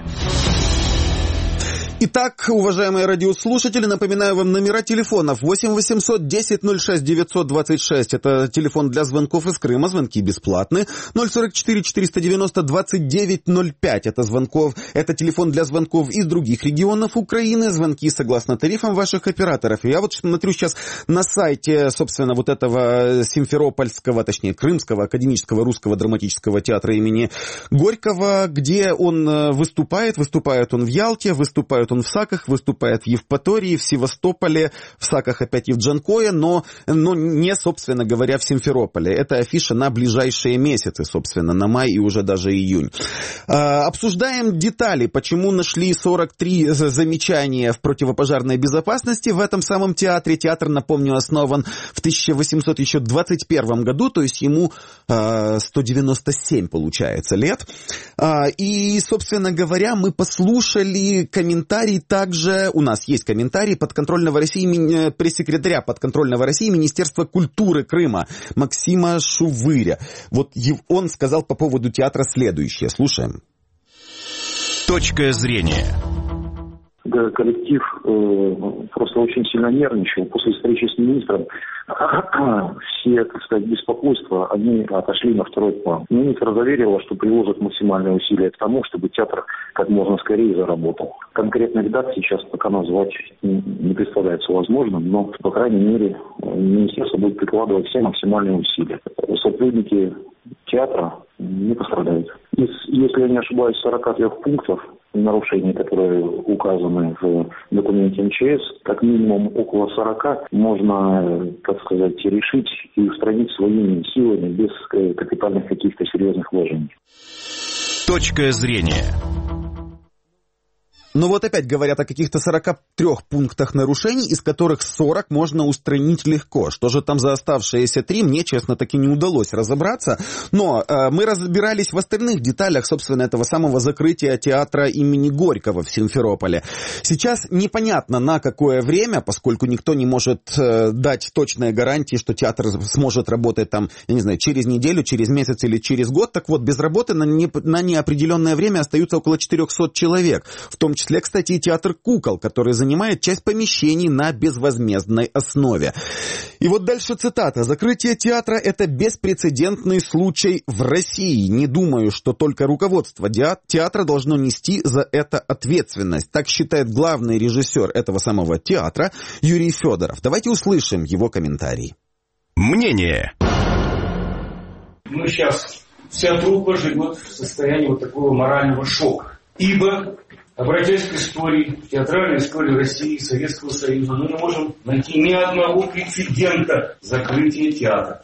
Итак, уважаемые радиослушатели, напоминаю вам номера телефонов восемь восемьсот десять ноль шесть девятьсот двадцать шесть. Это телефон для звонков из Крыма, звонки бесплатные. ноль сорок четыре четыреста девяносто двадцать девять ноль пять. Это звонков, это телефон для звонков из других регионов Украины, звонки согласно тарифам ваших операторов. Я вот смотрю сейчас на сайте, собственно, вот этого Симферопольского, точнее, Крымского академического русского драматического театра имени Горького, где он выступает. Выступает он в Ялте, выступает он он в Саках, выступает в Евпатории, в Севастополе, в Саках опять и в Джанкое, но, но не, собственно говоря, в Симферополе. Это афиша на ближайшие месяцы, собственно, на май и уже даже июнь. А, обсуждаем детали, почему нашли сорок три замечания в противопожарной безопасности в этом самом театре. Театр, напомню, основан в тысяча восемьсот двадцать первом году, то есть ему а, сто девяносто семь, получается, лет. А, и, собственно говоря, мы послушали комментарий также, у нас есть комментарий подконтрольного России, пресс-секретаря подконтрольного России Министерства культуры Крыма Максима Шувыря. Вот он сказал по поводу театра следующее. Слушаем. Точка зрения. Коллектив э, просто очень сильно нервничал. После встречи с министром все, так сказать, беспокойства, они отошли на второй план. Министр заверила, что приложит максимальные усилия к тому, чтобы театр как можно скорее заработал. Конкретных дат сейчас пока назвать не представляется возможным, но, по крайней мере, министерство будет прикладывать все максимальные усилия. Сотрудники театра не пострадают. Из, если я не ошибаюсь, сорок три пунктов нарушений, которые указаны в документе эм че эс, как минимум около сорока можно, так сказать, решить и устранить своими силами без капитальных каких-то серьезных вложений. Точка зрения. Но вот опять говорят о каких-то сорока трёх пунктах нарушений, из которых сорок можно устранить легко. Что же там за оставшиеся три, мне, честно, таки не удалось разобраться. Но э, мы разбирались в остальных деталях, собственно, этого самого закрытия театра имени Горького в Симферополе. Сейчас непонятно, на какое время, поскольку никто не может э, дать точные гарантии, что театр сможет работать там, я не знаю, через неделю, через месяц или через год. Так вот, без работы на, не, на неопределенное время остаются около четырехсот человек, в том числе, кстати, и театр «Кукол», который занимает часть помещений на безвозмездной основе. И вот дальше цитата. «Закрытие театра – это беспрецедентный случай в России. Не думаю, что только руководство театра должно нести за это ответственность». Так считает главный режиссер этого самого театра Юрий Федоров. Давайте услышим его комментарий. Мнение. Ну, сейчас вся труппа живет в состоянии вот такого морального шока. Ибо, обратясь к истории, театральной истории России, Советского Союза, мы не можем найти ни одного прецедента закрытия театра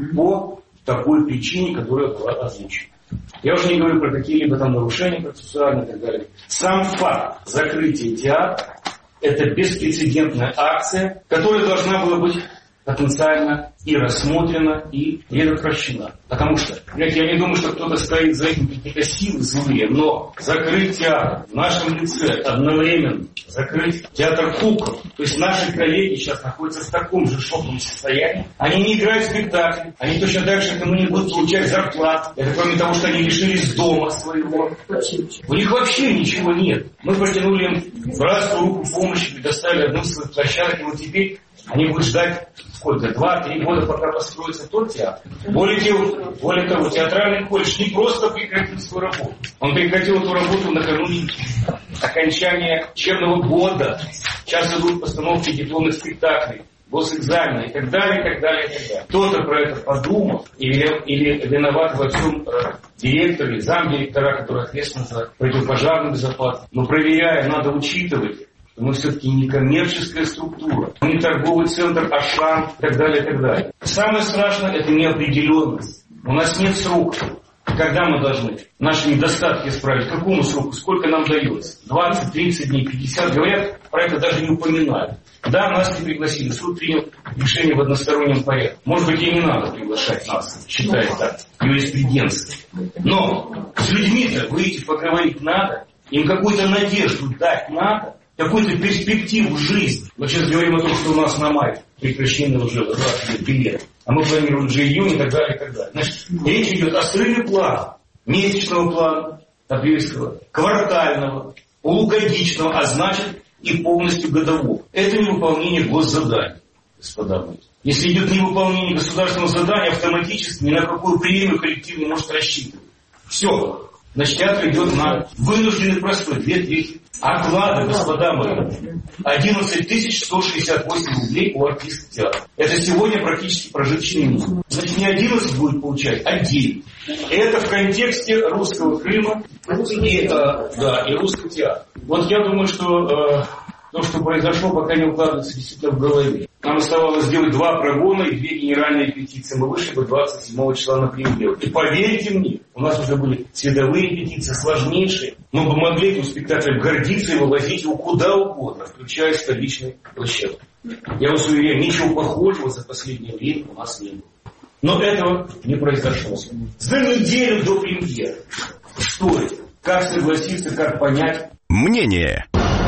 по такой причине, которая была озвучена. Я уже не говорю про какие-либо там нарушения процессуальные и так далее. Сам факт закрытия театра – это беспрецедентная акция, которая должна была быть потенциально и рассмотрена, и предотвращена. Потому что, знаете, я не думаю, что кто-то стоит за этим, какие-то силы злые, но закрыть театр в нашем лице одновременно, закрыть театр «Кукол», то есть наши коллеги сейчас находятся в таком же шоковом состоянии, они не играют в спектакль, они точно так же, как мы, не будут получать зарплат, это кроме того, что они лишились дома своего. У них вообще ничего нет. Мы протянули им братскую руку помощи, предоставили одну из своих площадок, и вот теперь они будут ждать сколько? Два-три года, пока построится тот театр. Более того, более того, театральный колледж не просто прекратил свою работу. Он прекратил эту работу накануне окончания учебного года. Сейчас идут постановки дипломных спектаклей, госэкзамены и так далее, и так далее, и так далее. Кто-то про это подумал, или, или виноват во всем э, директор или замдиректора, который ответственен за противопожарную безопасность. Но проверяя, надо учитывать, мы все-таки не коммерческая структура, не торговый центр Ашан и так далее, и так далее. Самое страшное – это неопределенность. У нас нет срока. Когда мы должны наши недостатки исправить? Какому сроку? Сколько нам дается? двадцать, тридцать дней, пятьдесят? Говорят, про это даже не упоминают. Да, нас не пригласили. Суд принял решение в одностороннем порядке. Может быть, и не надо приглашать нас, считает так, юриспруденция. Но с людьми-то выйти поговорить надо, им какую-то надежду дать надо, какую-то перспективу жизни. Мы сейчас говорим о том, что у нас на май прекращены уже двадцать билеты, а мы планируем уже июнь и так далее, и так далее. Значит, речь идет о срыве плана, месячного плана апрельского, квартального, полугодичного, а значит и полностью годового. Это невыполнение госзаданий, господа мои. Если идет невыполнение государственного задания, автоматически ни на какую премию коллектив не может рассчитывать. Все. Значит, театр идет на вынужденный простой, две трети. Оклады, господа мои, одиннадцать тысяч сто шестьдесят восемь рублей у артиста театра. Это сегодня практически прожиточный минимум. Значит, не одиннадцать будет получать, а девять. Это в контексте русского Крыма и, э, да, и русского театра. Вот я думаю, что э, то, что произошло, пока не укладывается действительно в голове. Нам оставалось сделать два прогона и две генеральные петиции. Мы вышли бы двадцать седьмого числа на премьеру. И поверьте мне, у нас уже были световые петиции, сложнейшие. Мы бы могли этим спектаклем гордиться и вывозить его куда угодно, включая столичные площадки. Я вас уверяю, ничего похожего за последнее время у нас не было. Но этого не произошло. За неделю до премьеры. Что это? Как согласиться, как понять? Мнение.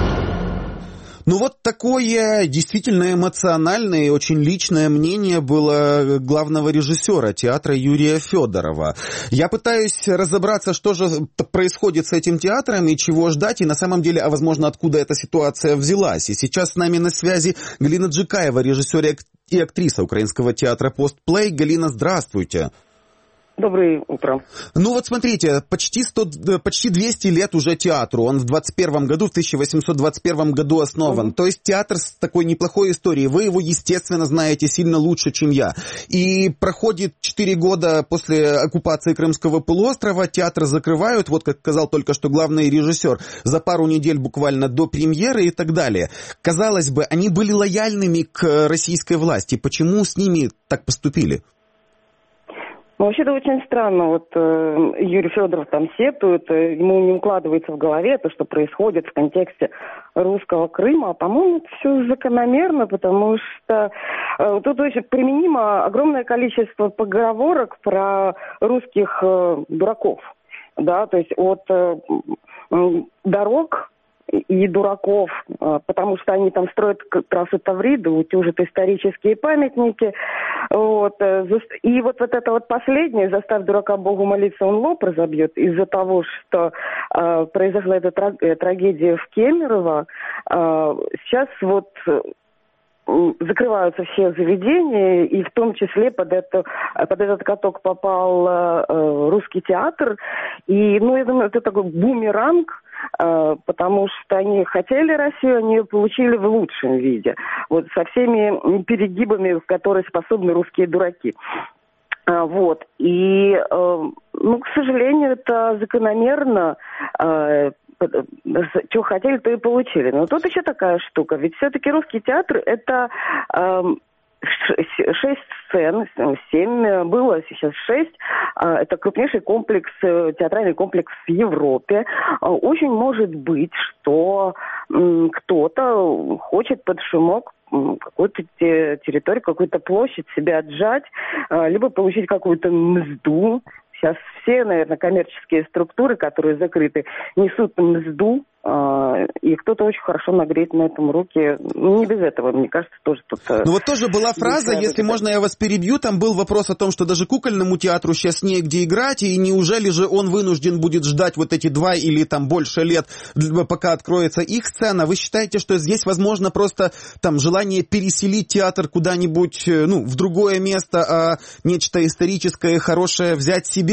Ну вот такое действительно эмоциональное и очень личное мнение было главного режиссера театра Юрия Федорова. Я пытаюсь разобраться, что же происходит с этим театром и чего ждать, и на самом деле, а возможно, откуда эта ситуация взялась. И сейчас с нами на связи Галина Джикаева, режиссер и актриса Украинского театра «Постплей». Галина, здравствуйте. Доброе утро. Ну вот смотрите, почти, сто, почти двести лет уже театру. Он в двадцать первом году, в тысяча восемьсот двадцать первом году основан. Mm-hmm. То есть театр с такой неплохой историей. Вы его, естественно, знаете сильно лучше, чем я. И проходит четыре года после оккупации Крымского полуострова. Театр закрывают, вот как сказал только что главный режиссер, за пару недель буквально до премьеры и так далее. Казалось бы, они были лояльными к российской власти. Почему с ними так поступили? Ну, вообще-то очень странно, вот э, Юрий Федоров там сетует, э, ему не укладывается в голове то, что происходит в контексте русского Крыма, а, по-моему, это все закономерно, потому что э, тут очень применимо огромное количество поговорок про русских э, дураков, да, то есть от э, дорог и дураков, потому что они там строят трассы Тавриды, утюжат исторические памятники. Вот. И вот, вот это вот последнее, заставь дурака Богу молиться, он лоб разобьет, из-за того, что э, произошла эта трагедия в Кемерово, э, сейчас вот закрываются все заведения, и в том числе под, это, под этот каток попал э, русский театр. И, ну, я думаю, это такой бумеранг, э, потому что они хотели Россию, они ее получили в лучшем виде. Вот со всеми перегибами, в которые способны русские дураки. А, вот. И, э, ну, к сожалению, это закономерно. Э, Что хотели, то и получили. Но тут еще такая штука. Ведь все-таки русский театр – это э, шесть сцен, семь было, сейчас шесть. Это крупнейший комплекс, театральный комплекс в Европе. Очень может быть, что э, кто-то хочет под шумок какую-то территорию, какую-то площадь себе отжать, э, либо получить какую-то мзду. Сейчас все, наверное, коммерческие структуры, которые закрыты, несут мзду, э, и кто-то очень хорошо нагреет на этом руки. Не без этого, мне кажется, тоже тут... Ну вот тоже была фраза, если можно я вас перебью, там был вопрос о том, что даже кукольному театру сейчас негде играть, и неужели же он вынужден будет ждать вот эти два или там больше лет, пока откроется их сцена? Вы считаете, что здесь возможно просто там желание переселить театр куда-нибудь, ну, в другое место, а нечто историческое, хорошее взять себе?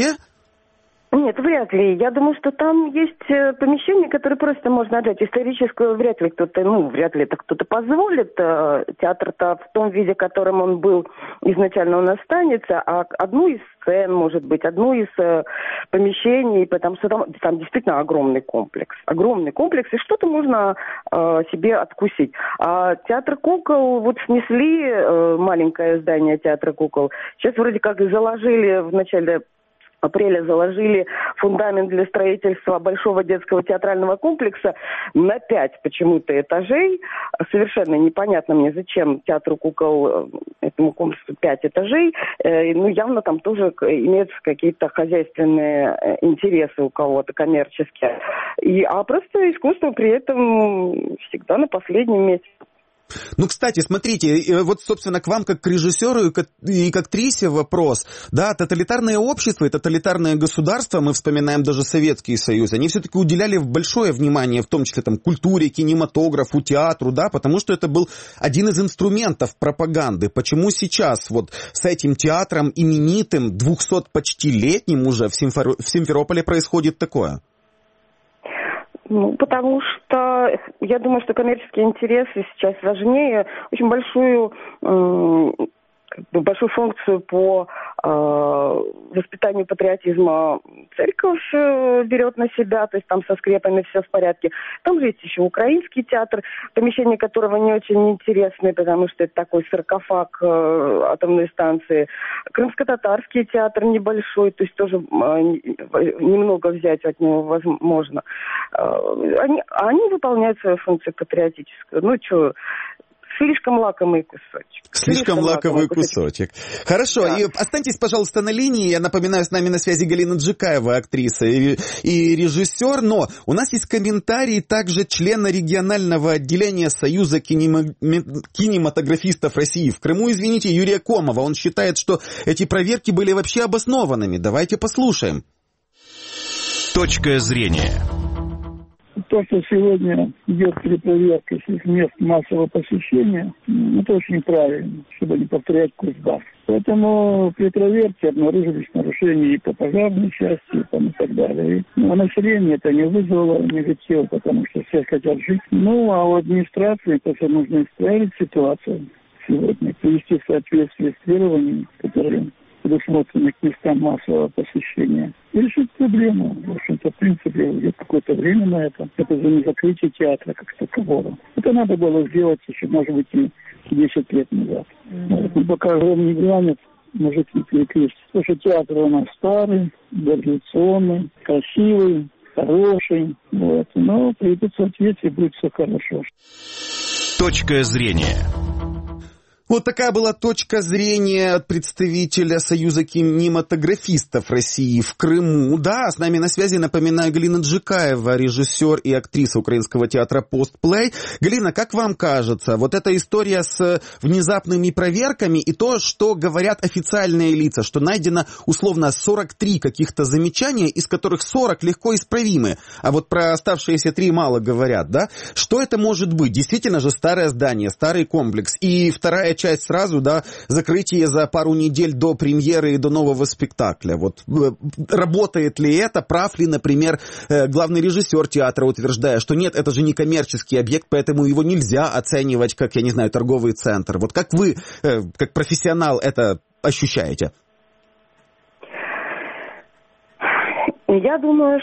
Нет, вряд ли. Я думаю, что там есть помещение, которое просто можно отдать. Историческое вряд ли кто-то, ну, вряд ли это кто-то позволит. Театр-то в том виде, которым он был изначально, он останется, а одну из сцен, может быть, одну из помещений, потому что там, там действительно огромный комплекс. Огромный комплекс, и что-то можно э, себе откусить. А театр кукол, вот снесли э, маленькое здание театра кукол. Сейчас вроде как и заложили в начале апреля заложили фундамент для строительства большого детского театрального комплекса на пять почему-то этажей. Совершенно непонятно мне, зачем театру кукол, этому комплексу пять этажей. Ну, явно там тоже имеются какие-то хозяйственные интересы у кого-то, коммерческие. И, а просто искусство при этом всегда на последнем месте. Ну, кстати, смотрите, вот, собственно, к вам как к режиссеру и к актрисе вопрос. Да, тоталитарное общество и тоталитарное государство, мы вспоминаем даже Советский Союз, они все-таки уделяли большое внимание, в том числе там, культуре, кинематографу, театру, да, потому что это был один из инструментов пропаганды. Почему сейчас вот с этим театром именитым, двухсот почти летним уже в, Симфер... в Симферополе происходит такое? Ну, потому что я думаю, что коммерческие интересы сейчас важнее. Очень большую э, большую функцию по э, воспитанию патриотизма церковь э, берет на себя, то есть там со скрепами все в порядке. Там же есть еще украинский театр, помещение которого не очень интересное, потому что это такой саркофаг э, атомной станции. Крымско-татарский театр небольшой, то есть тоже э, немного взять от него возможно. Э, они, они выполняют свою функцию патриотическую. Ну что... Слишком лакомый кусочек. Слишком, Слишком лакомый кусочек. кусочек. Хорошо, да. И останьтесь, пожалуйста, на линии. Я напоминаю, с нами на связи Галина Джикаева, актриса и, и режиссер. Но у нас есть комментарий также члена регионального отделения Союза кинема... кинематографистов России в Крыму, извините, Юрия Комова. Он считает, что эти проверки были вообще обоснованными. Давайте послушаем. Точка зрения. То, что сегодня идет перепроверка всех мест массового посещения, это очень правильно, чтобы не повторять курс ДАФ. Поэтому при проверке обнаружились нарушения и по пожарной части, и, там, и так далее. И, а население это не вызвало негатива, потому что все хотят жить. Ну, а у администрации это все нужно исправить ситуацию сегодня, привести в соответствие с требованиями, которые предусмотрены к местам массового посещения, и решить проблему. В общем-то, в принципе, уйдет какое-то время на это. Это за незакрытие театра как такового. Это надо было сделать еще, может быть, и десять лет назад. Mm-hmm. Вот. Пока огромный не глянет, может не перекрестить. Потому что театр у нас старый, дореволюционный, красивый, хороший. Вот. Но при этом соответствии будет все хорошо. Точка зрения. Вот такая была точка зрения от представителя Союза кинематографистов России в Крыму. Да, с нами на связи, напоминаю, Галина Джикаева, режиссер и актриса украинского театра «Постплей». Галина, как вам кажется, вот эта история с внезапными проверками и то, что говорят официальные лица, что найдено условно сорок три каких-то замечания, из которых сорок легко исправимы, а вот про оставшиеся три мало говорят, да? Что это может быть? Действительно же старое здание, старый комплекс. И вторая часть сразу, да, закрытие за пару недель до премьеры и до нового спектакля. Вот работает ли это? Прав ли, например, главный режиссер театра, утверждая, что нет, это же не коммерческий объект, поэтому его нельзя оценивать как, я не знаю, торговый центр. Вот как вы, как профессионал, это ощущаете? Я думаю,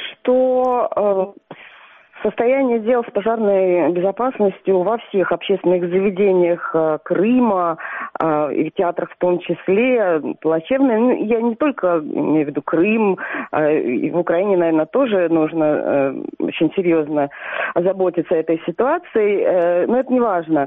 что состояние дел с пожарной безопасностью во всех общественных заведениях Крыма, и в театрах в том числе, плачевное. Ну, я не только имею в виду Крым, и в Украине, наверное, тоже нужно очень серьезно озаботиться этой ситуацией, но это не важно.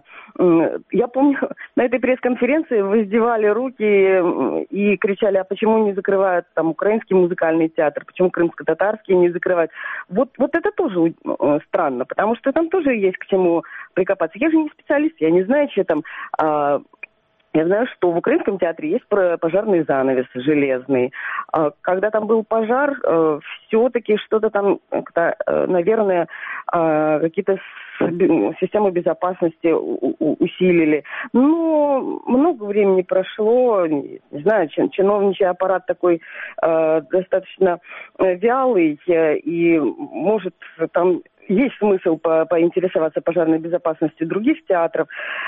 Я помню, на этой пресс-конференции воздевали руки и кричали, а почему не закрывают там украинский музыкальный театр, почему крымско-татарский не закрывают. Вот, вот это тоже странно, потому что там тоже есть к чему прикопаться. Я же не специалист, я не знаю, что там... А, я знаю, что в Украинском театре есть пожарный занавес железный. А, когда там был пожар, а, все-таки что-то там, наверное, а, какие-то системы безопасности усилили. Но много времени прошло, не знаю, чиновничий аппарат такой э, достаточно вялый, и, может, там есть смысл по поинтересоваться пожарной безопасностью других театров.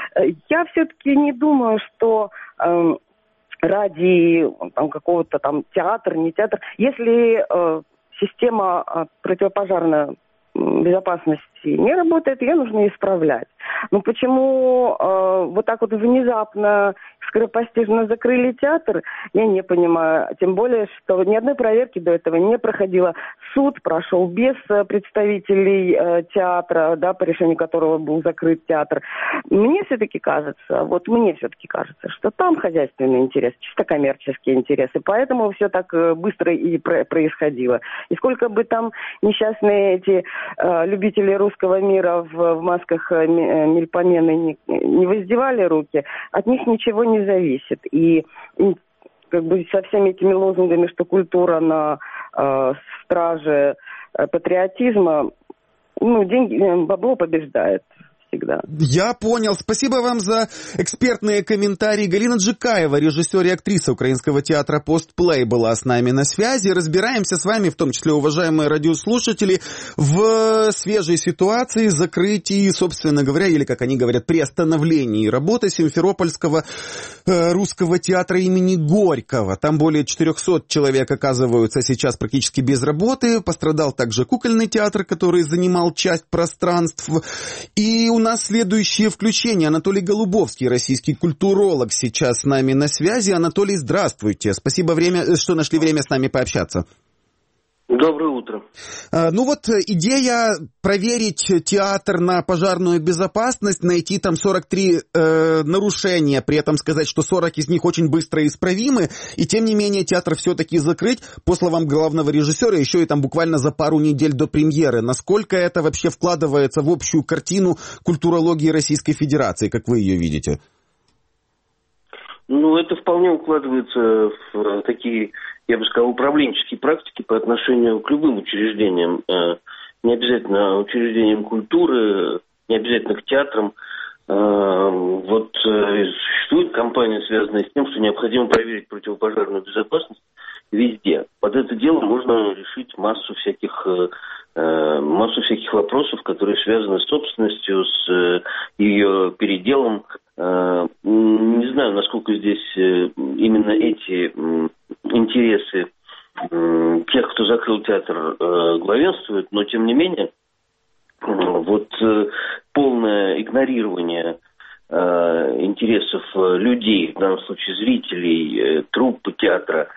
Я все-таки не думаю, что э, ради там, какого-то там театра, не театр, если э, система э, противопожарная безопасности не работает, ее нужно исправлять. Но почему э, вот так вот внезапно, скоропостижно закрыли театр, я не понимаю. Тем более, что ни одной проверки до этого не проходило. Суд прошел без представителей э, театра, да, по решению которого был закрыт театр. Мне все-таки кажется, вот мне все-таки кажется, что там хозяйственный интерес, чисто коммерческие интересы. Поэтому все так быстро и происходило. И сколько бы там несчастные эти э, любители русского мира в, в масках э, мельпомены не, не воздевали руки, от них ничего не зависит. И, и как бы со всеми этими лозунгами, что культура на э, страже э, патриотизма, ну, деньги, бабло побеждает. всегда. Я понял. Спасибо вам за экспертные комментарии. Галина Джикаева, режиссер и актриса Украинского театра «Постплей», была с нами на связи. Разбираемся с вами, в том числе, уважаемые радиослушатели, в свежей ситуации, закрытии, собственно говоря, или, как они говорят, приостановлении работы Симферопольского э, русского театра имени Горького. Там более четырехсот человек оказываются сейчас практически без работы. Пострадал также кукольный театр, который занимал часть пространств. И у нас следующее включение. Анатолий Голубовский, российский культуролог, сейчас с нами на связи. Анатолий, здравствуйте. Спасибо, время, что нашли время с нами пообщаться. Доброе утро. Ну вот идея проверить театр на пожарную безопасность, найти там сорок три э, нарушения, при этом сказать, что сорок из них очень быстро исправимы, и тем не менее театр все-таки закрыть, по словам главного режиссера, еще и там буквально за пару недель до премьеры. Насколько это вообще вкладывается в общую картину культурологии Российской Федерации, как вы ее видите? Ну, это вполне укладывается в такие, я бы сказал, управленческие практики по отношению к любым учреждениям. Не обязательно учреждениям культуры, не обязательно к театрам. Вот существует кампания, связанная с тем, что необходимо проверить противопожарную безопасность везде. Под это дело можно решить массу всяких, массу всяких вопросов, которые связаны с собственностью, с ее переделом. Не знаю, насколько здесь именно эти интересы тех, кто закрыл театр, главенствуют, но тем не менее, вот полное игнорирование интересов людей, в данном случае зрителей, труппы театра,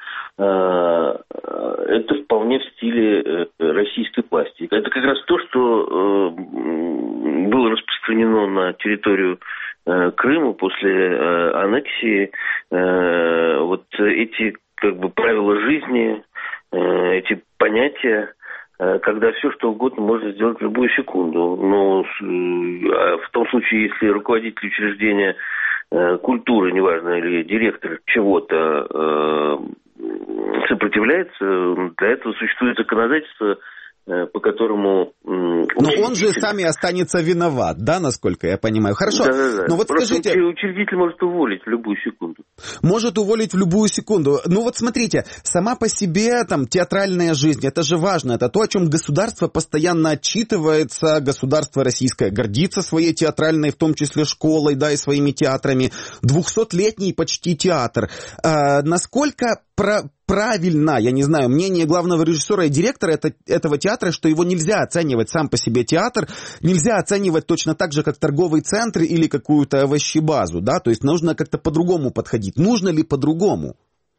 это вполне в стиле российской пластики. Это как раз то, что было распространено на территорию Крыма после аннексии. Вот эти как бы правила жизни, эти понятия, когда все что угодно можно сделать в любую секунду. Но в том случае, если руководитель учреждения культуры, неважно, или директор чего-то сопротивляется, для этого существует законодательство, по которому... Но он же сам и останется виноват, да, насколько я понимаю? Хорошо, да, да, да. Но вот просто скажите... Учредитель может уволить в любую секунду. Может уволить в любую секунду. Ну вот смотрите, сама по себе там театральная жизнь, это же важно, это то, о чем государство постоянно отчитывается, государство российское гордится своей театральной, в том числе школой, да, и своими театрами. Двухсотлетний почти театр. А, насколько... Про, правильно, я не знаю, мнение главного режиссера и директора это, этого театра, что его нельзя оценивать сам по себе театр, нельзя оценивать точно так же, как торговый центр или какую-то овощебазу, да, то есть нужно как-то по-другому подходить. Нужно ли по-другому?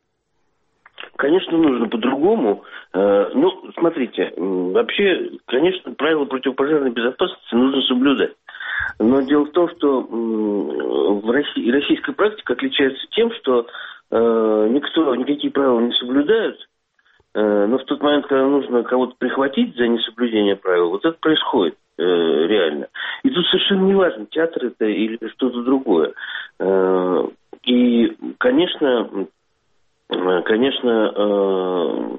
Конечно, нужно по-другому. Ну, смотрите, вообще, конечно, правила противопожарной безопасности нужно соблюдать. Но дело в том, что в России, российская практика отличается тем, что никто, никакие правила не соблюдают, но в тот момент, когда нужно кого-то прихватить за несоблюдение правил, вот это происходит э, реально. И тут совершенно не важно, театр это или что-то другое. Э, и, конечно, конечно, э,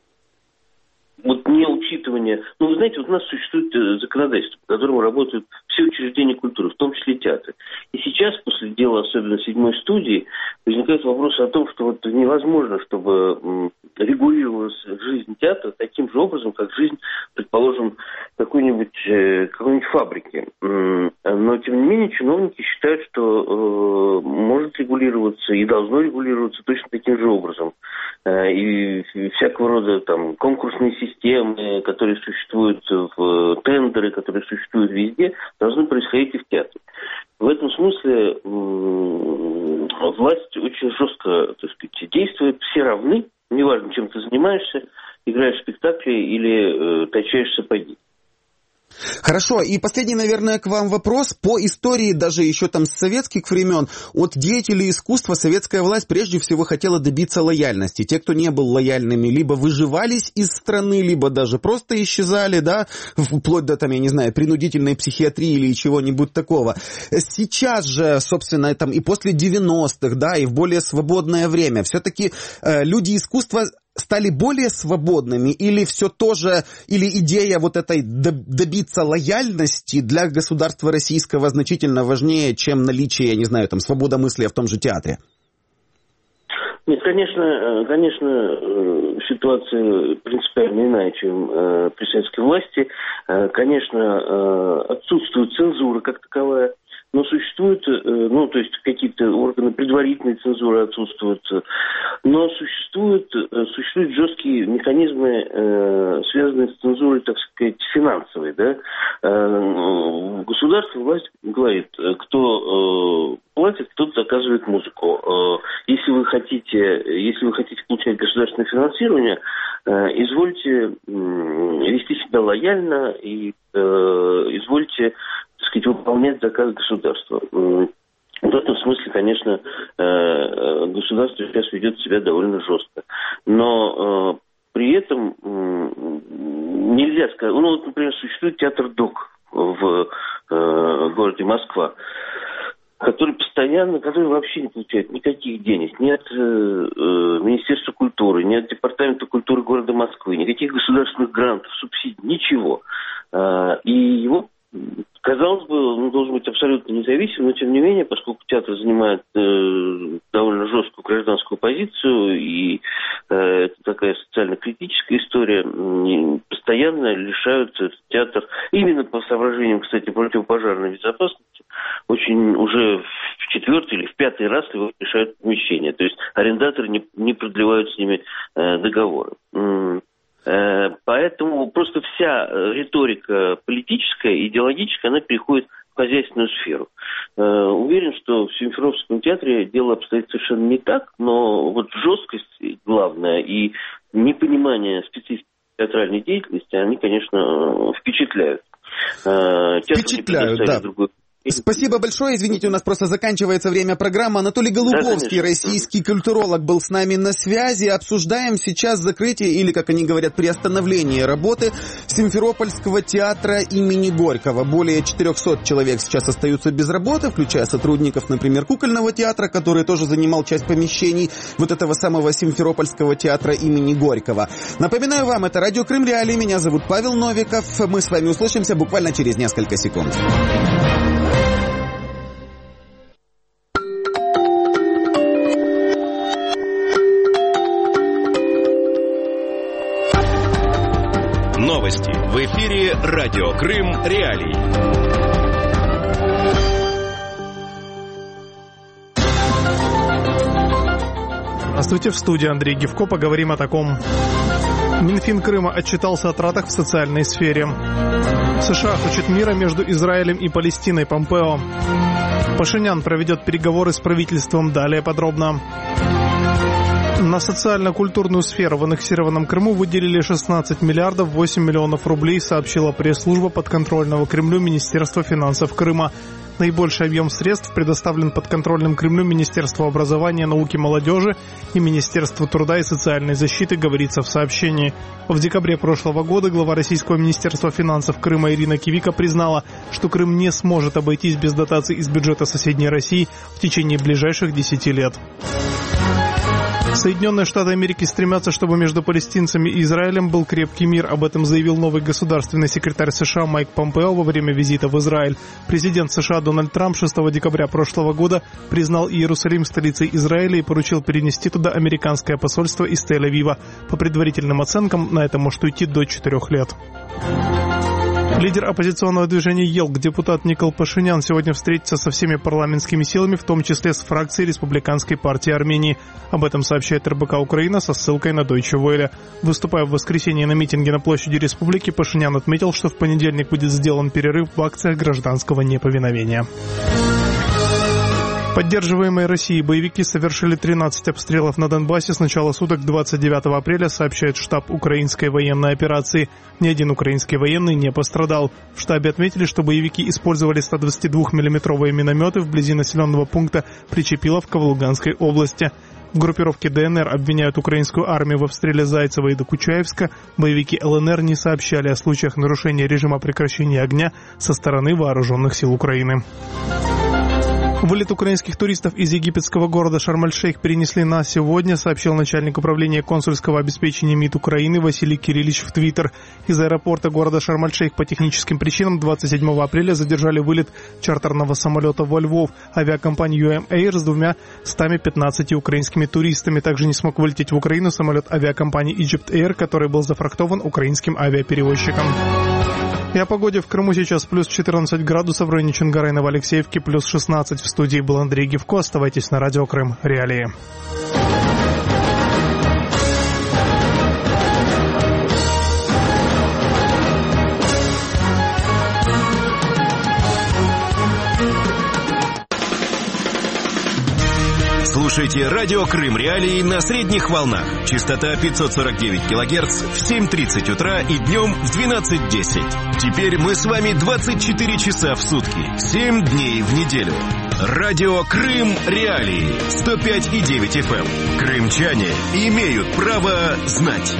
вот неучитывание... Ну, вы знаете, вот у нас существует законодательство, по которому работают все учреждения культуры, в том числе театры. И сейчас, после дела, особенно седьмой студии, возникает вопрос о том, что вот невозможно, чтобы регулировалась жизнь театра таким же образом, как жизнь, предположим, какой-нибудь, какой-нибудь фабрики. Но, тем не менее, чиновники считают, что э, может регулироваться и должно регулироваться точно таким же образом. И всякого рода там конкурсные системы, которые существуют в тендеры, которые существуют везде, должны происходить и в театре. В этом смысле власть очень жестко, так сказать, действует, все равны, неважно, чем ты занимаешься, играешь в спектакли или э, точаешь сапоги. Хорошо, и последний, наверное, к вам вопрос. По истории, даже еще там с советских времен, от деятелей искусства советская власть прежде всего хотела добиться лояльности. Те, кто не был лояльными, либо выживались из страны, либо даже просто исчезали, да, вплоть до, там, я не знаю, принудительной психиатрии или чего-нибудь такого. Сейчас же, собственно, там и после девяностых, да, и в более свободное время, все-таки э, люди искусства стали более свободными, или все тоже, или идея вот этой добиться лояльности для государства российского значительно важнее, чем наличие, я не знаю, там, свободомыслия в том же театре? Нет, конечно, конечно, ситуация принципиально иная, чем при советской власти. Конечно, отсутствует цензура как таковая. Но существуют, ну, то есть какие-то органы предварительной цензуры отсутствуют, но существуют, существуют жесткие механизмы, связанные с цензурой, так сказать, финансовой, да. Государство, власть говорит, кто платит, тот заказывает музыку. Если вы хотите, если вы хотите получать государственное финансирование, извольте вести себя лояльно и извольте, так сказать, выполнять заказ государства. В этом смысле, конечно, государство сейчас ведет себя довольно жестко. Но при этом нельзя сказать... Ну, вот, например, существует театр ДОК в городе Москва, который постоянно, который вообще не получает никаких денег. Ни от э, Министерства культуры, ни от Департамента культуры города Москвы, никаких государственных грантов, субсидий, ничего. Э, и его, казалось бы, он должен быть абсолютно независим, но тем не менее, поскольку театр занимает э, довольно жесткую гражданскую позицию, и э, это такая социально-критическая история, э, постоянно лишают этот театр, именно по соображениям, кстати, противопожарной безопасности, очень уже в четвертый или в пятый раз его лишают помещения. То есть арендаторы не, не продлевают с ними э, договоры. Э, поэтому просто вся риторика политическая, идеологическая, она переходит в хозяйственную сферу. Э, уверен, что в Симферопольском театре дело обстоит совершенно не так, но вот жесткость главная и непонимание специфики театральной деятельности, они, конечно, впечатляют. Э, впечатляют, да. Другой... Спасибо большое. Извините, у нас просто заканчивается время программы. Анатолий Голубовский, да, российский культуролог, был с нами на связи. Обсуждаем сейчас закрытие или, как они говорят, приостановление работы Симферопольского театра имени Горького. Более четырехсот человек сейчас остаются без работы, включая сотрудников, например, Кукольного театра, который тоже занимал часть помещений вот этого самого Симферопольского театра имени Горького. Напоминаю вам, это радио Крым Реалии. Меня зовут Павел Новиков. Мы с вами услышимся буквально через несколько секунд. Новости. В эфире радио Крым Реалии. Здравствуйте, в студии Андрей Гивко. Поговорим о таком. Минфин Крыма отчитался о тратах в социальной сфере. США хочет мира между Израилем и Палестиной. Помпео. Пашинян проведет переговоры с правительством. Далее подробно. На социально-культурную сферу в аннексированном Крыму выделили шестнадцать миллиардов восемь миллионов рублей, сообщила пресс-служба подконтрольного Кремлю Министерства финансов Крыма. Наибольший объем средств предоставлен подконтрольным Кремлю Министерству образования, науки, молодежи и Министерству труда и социальной защиты, говорится в сообщении. В декабре прошлого года глава Российского Министерства финансов Крыма Ирина Кивика признала, что Крым не сможет обойтись без дотаций из бюджета соседней России в течение ближайших десяти лет. Соединенные Штаты Америки стремятся, чтобы между палестинцами и Израилем был крепкий мир. Об этом заявил новый государственный секретарь США Майк Помпео во время визита в Израиль. Президент США Дональд Трамп шестого декабря прошлого года признал Иерусалим столицей Израиля и поручил перенести туда американское посольство из Тель-Авива. По предварительным оценкам, на это может уйти до четырех лет. Лидер оппозиционного движения «Елк», депутат Никол Пашинян, сегодня встретится со всеми парламентскими силами, в том числе с фракцией Республиканской партии Армении. Об этом сообщает эр бэ ка Украина со ссылкой на Deutsche Welle. Выступая в воскресенье на митинге на площади Республики, Пашинян отметил, что в понедельник будет сделан перерыв в акциях гражданского неповиновения. Поддерживаемые Россией боевики совершили тринадцать обстрелов на Донбассе с начала суток двадцать девятого апреля, сообщает штаб украинской военной операции. Ни один украинский военный не пострадал. В штабе отметили, что боевики использовали сто двадцатидвухмиллиметровые минометы вблизи населенного пункта Причепиловка в Луганской области. В группировке дэ эн эр обвиняют украинскую армию в обстреле Зайцева и Докучаевска. Боевики эл эн эр не сообщали о случаях нарушения режима прекращения огня со стороны вооруженных сил Украины. Вылет украинских туристов из египетского города Шарм-эль-Шейх перенесли на сегодня, сообщил начальник управления консульского обеспечения МИД Украины Василий Кириллич в Твиттер. Из аэропорта города Шарм-эль-Шейх по техническим причинам двадцать седьмого апреля задержали вылет чартерного самолета во Львов. Авиакомпания ю эм Air с двумя стами пятнадцатью украинскими туристами. Также не смог вылететь в Украину самолет авиакомпании Egypt Air, который был зафрахтован украинским авиаперевозчиком. И о погоде в Крыму сейчас плюс четырнадцать градусов, в районе Чонгара и Новоалексеевки плюс шестнадцать. В студии был Андрей Гивко. Оставайтесь на радио Крым Реалии. Слушайте радио Крым Реалии на средних волнах. Частота пятьсот сорок девять килогерц в семь тридцать утра и днем в двенадцать десять. Теперь мы с вами двадцать четыре часа в сутки, семь дней в неделю. Радио Крым Реалии сто пять и девять эф эм. Крымчане имеют право знать.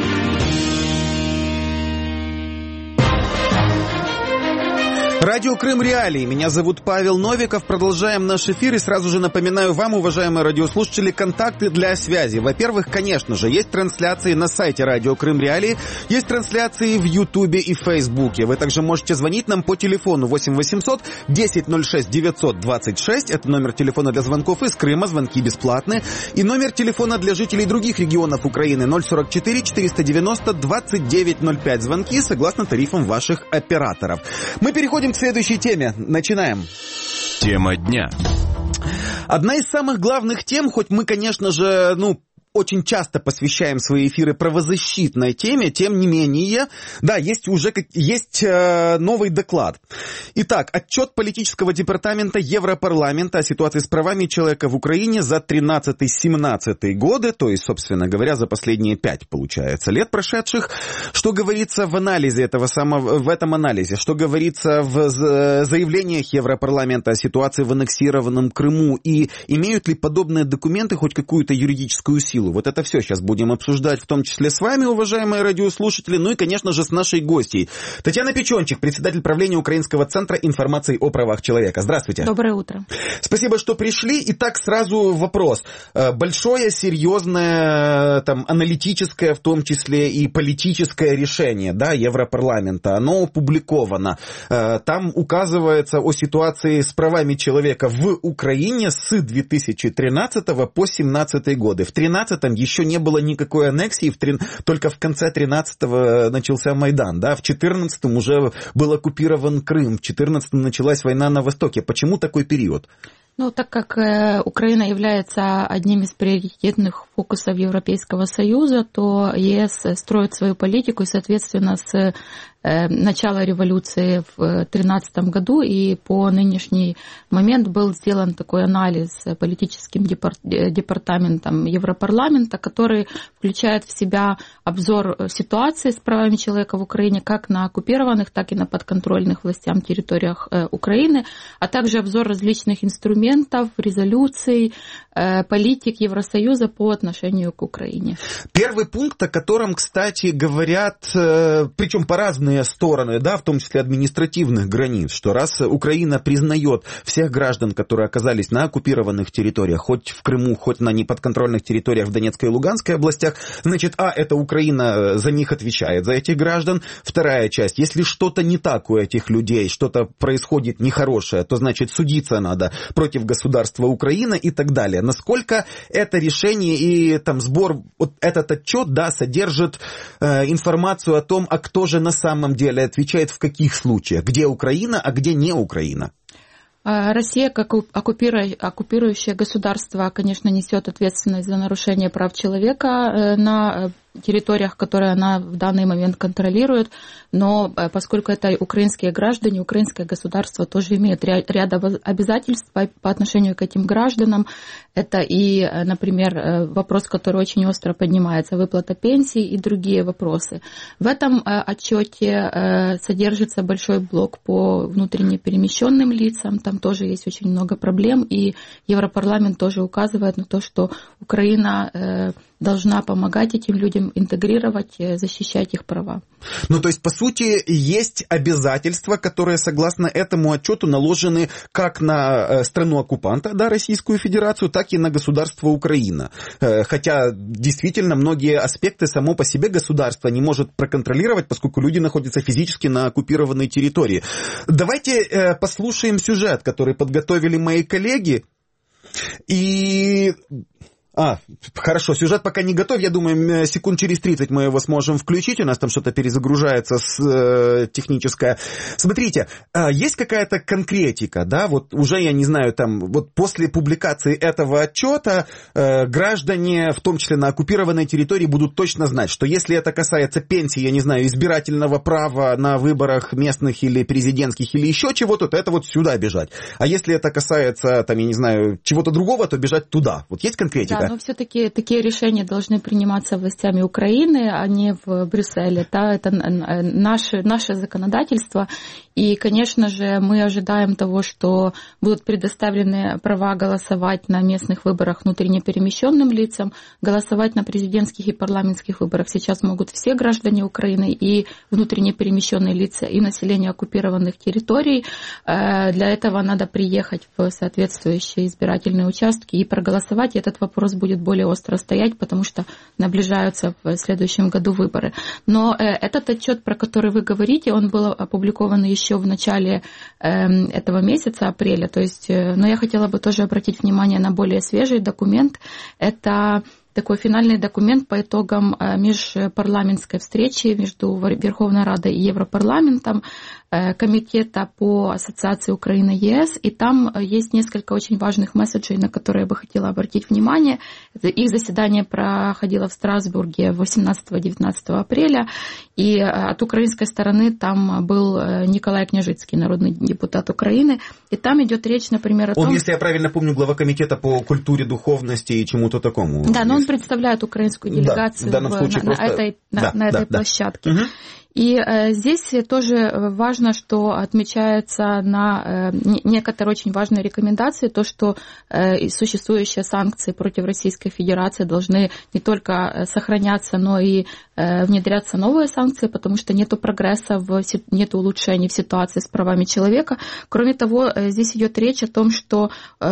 Радио Крым Реалии. Меня зовут Павел Новиков. Продолжаем наш эфир. И сразу же напоминаю вам, уважаемые радиослушатели, контакты для связи. Во-первых, конечно же, есть трансляции на сайте Радио Крым Реалии. Есть трансляции в Ютубе и Фейсбуке. Вы также можете звонить нам по телефону восемь восемьсот десять ноль шесть девятьсот двадцать шесть. Это номер телефона для звонков из Крыма. Звонки бесплатные. И номер телефона для жителей других регионов Украины ноль сорок четыре четыреста девяносто двадцать девять ноль пять. Звонки согласно тарифам ваших операторов. Мы переходим к следующей теме. Начинаем. Тема дня. Одна из самых главных тем, хоть мы, конечно же, ну, очень часто посвящаем свои эфиры правозащитной теме, тем не менее, да, есть уже есть э, новый доклад. Итак, отчет политического департамента Европарламента о ситуации с правами человека в Украине за тринадцатый-семнадцатый годы, то есть, собственно говоря, за последние пять, получается, лет прошедших. Что говорится в анализе этого самого, в этом анализе, что говорится в заявлениях Европарламента о ситуации в аннексированном Крыму, и имеют ли подобные документы хоть какую-то юридическую силу? Вот это все сейчас будем обсуждать, в том числе с вами, уважаемые радиослушатели, ну и, конечно же, с нашей гостьей. Татьяна Печончик, председатель правления Украинского центра информации о правах человека. Здравствуйте. Доброе утро. Спасибо, что пришли. Итак, сразу вопрос. Большое, серьезное, там, аналитическое, в том числе и политическое решение, да, Европарламента, оно опубликовано. Там указывается о ситуации с правами человека в Украине с две тысячи тринадцатого по две тысячи семнадцатый годы. В тринадцатом еще не было никакой аннексии, в три... только в конце тринадцатого начался Майдан, да, в четырнадцатом уже был оккупирован Крым, в четырнадцатом началась война на Востоке. Почему такой период? Ну, так как э, Украина является одним из приоритетных фокусов Европейского Союза, то ЕС строит свою политику и, соответственно, с э, начала революции в две тысячи тринадцатом году и по нынешний момент был сделан такой анализ политическим департ, департаментом Европарламента, который включает в себя обзор ситуации с правами человека в Украине как на оккупированных, так и на подконтрольных властям территориях э, Украины, а также обзор различных инструментов, резолюций, э, политик Евросоюза по отношению к Украине. Первый пункт, о котором, кстати, говорят, э, причем по разные стороны, да, в том числе административных границ, что раз Украина признает всех граждан, которые оказались на оккупированных территориях, хоть в Крыму, хоть на неподконтрольных территориях в Донецкой и Луганской областях, значит, а, это Украина за них отвечает, за этих граждан. Вторая часть, если что-то не так у этих людей, что-то происходит нехорошее, то, значит, судиться надо против государства Украина и так далее. Насколько это решение и там сбор, вот этот отчет, да, содержит э, информацию о том, а кто же на самом деле отвечает в каких случаях, где Украина, а где не Украина? Россия, как оккупирующее государство, конечно, несет ответственность за нарушение прав человека на территориях, которые она в данный момент контролирует, но поскольку это украинские граждане, украинское государство тоже имеет ряд обязательств по отношению к этим гражданам. Это и, например, вопрос, который очень остро поднимается, выплата пенсий и другие вопросы. В этом отчете содержится большой блок по внутренне перемещенным лицам, там тоже есть очень много проблем, и Европарламент тоже указывает на то, что Украина должна помогать этим людям интегрировать, защищать их права. Ну, то есть, по сути, есть обязательства, которые, согласно этому отчету, наложены как на страну-оккупанта, да, Российскую Федерацию, так и на государство Украина. Хотя, действительно, многие аспекты само по себе государство не может проконтролировать, поскольку люди находятся физически на оккупированной территории. Давайте послушаем сюжет, который подготовили мои коллеги. И... А, хорошо, сюжет пока не готов, я думаю, секунд через тридцать мы его сможем включить, у нас там что-то перезагружается с, э, техническое. Смотрите, э, есть какая-то конкретика, да, вот уже, я не знаю, там, вот после публикации этого отчета э, граждане, в том числе на оккупированной территории, будут точно знать, что если это касается пенсии, я не знаю, избирательного права на выборах местных или президентских или еще чего-то, то это вот сюда бежать. А если это касается, там, я не знаю, чего-то другого, то бежать туда. Вот есть конкретика? Да, но все-таки такие решения должны приниматься властями Украины, а не в Брюсселе. Да, это наше, наше законодательство. И, конечно же, мы ожидаем того, что будут предоставлены права голосовать на местных выборах внутренне перемещенным лицам, голосовать на президентских и парламентских выборах. Сейчас могут все граждане Украины, и внутренне перемещенные лица, и население оккупированных территорий. Для этого надо приехать в соответствующие избирательные участки и проголосовать. И этот вопрос будет более остро стоять, потому что наближаются в следующем году выборы. Но этот отчет, про который вы говорите, он был опубликован еще еще в начале э, этого месяца, апреля. То есть, э, но я хотела бы тоже обратить внимание на более свежий документ. Это такой финальный документ по итогам э, межпарламентской встречи между Верховной Радой и Европарламентом, э, комитета по ассоциации Украина-ЕС. И там есть несколько очень важных месседжей, на которые я бы хотела обратить внимание. Их заседание проходило в Страсбурге восемнадцатого-девятнадцатого апреля. И от украинской стороны там был Николай Княжицкий, народный депутат Украины. И там идет речь, например, о том... Он, если я правильно помню, глава комитета по культуре, духовности и чему-то такому. Да, но он представляет украинскую делегацию да, в, в, на, просто... на этой, да, на, на этой да, площадке. Угу. И э, здесь тоже важно, что отмечается на э, некоторые очень важные рекомендации, то, что э, существующие санкции против Российской Федерации должны не только сохраняться, но и э, внедряться новые санкции, потому что нет прогресса, в, нет улучшений в ситуации с правами человека. Кроме того, э, здесь идет речь о том, что э,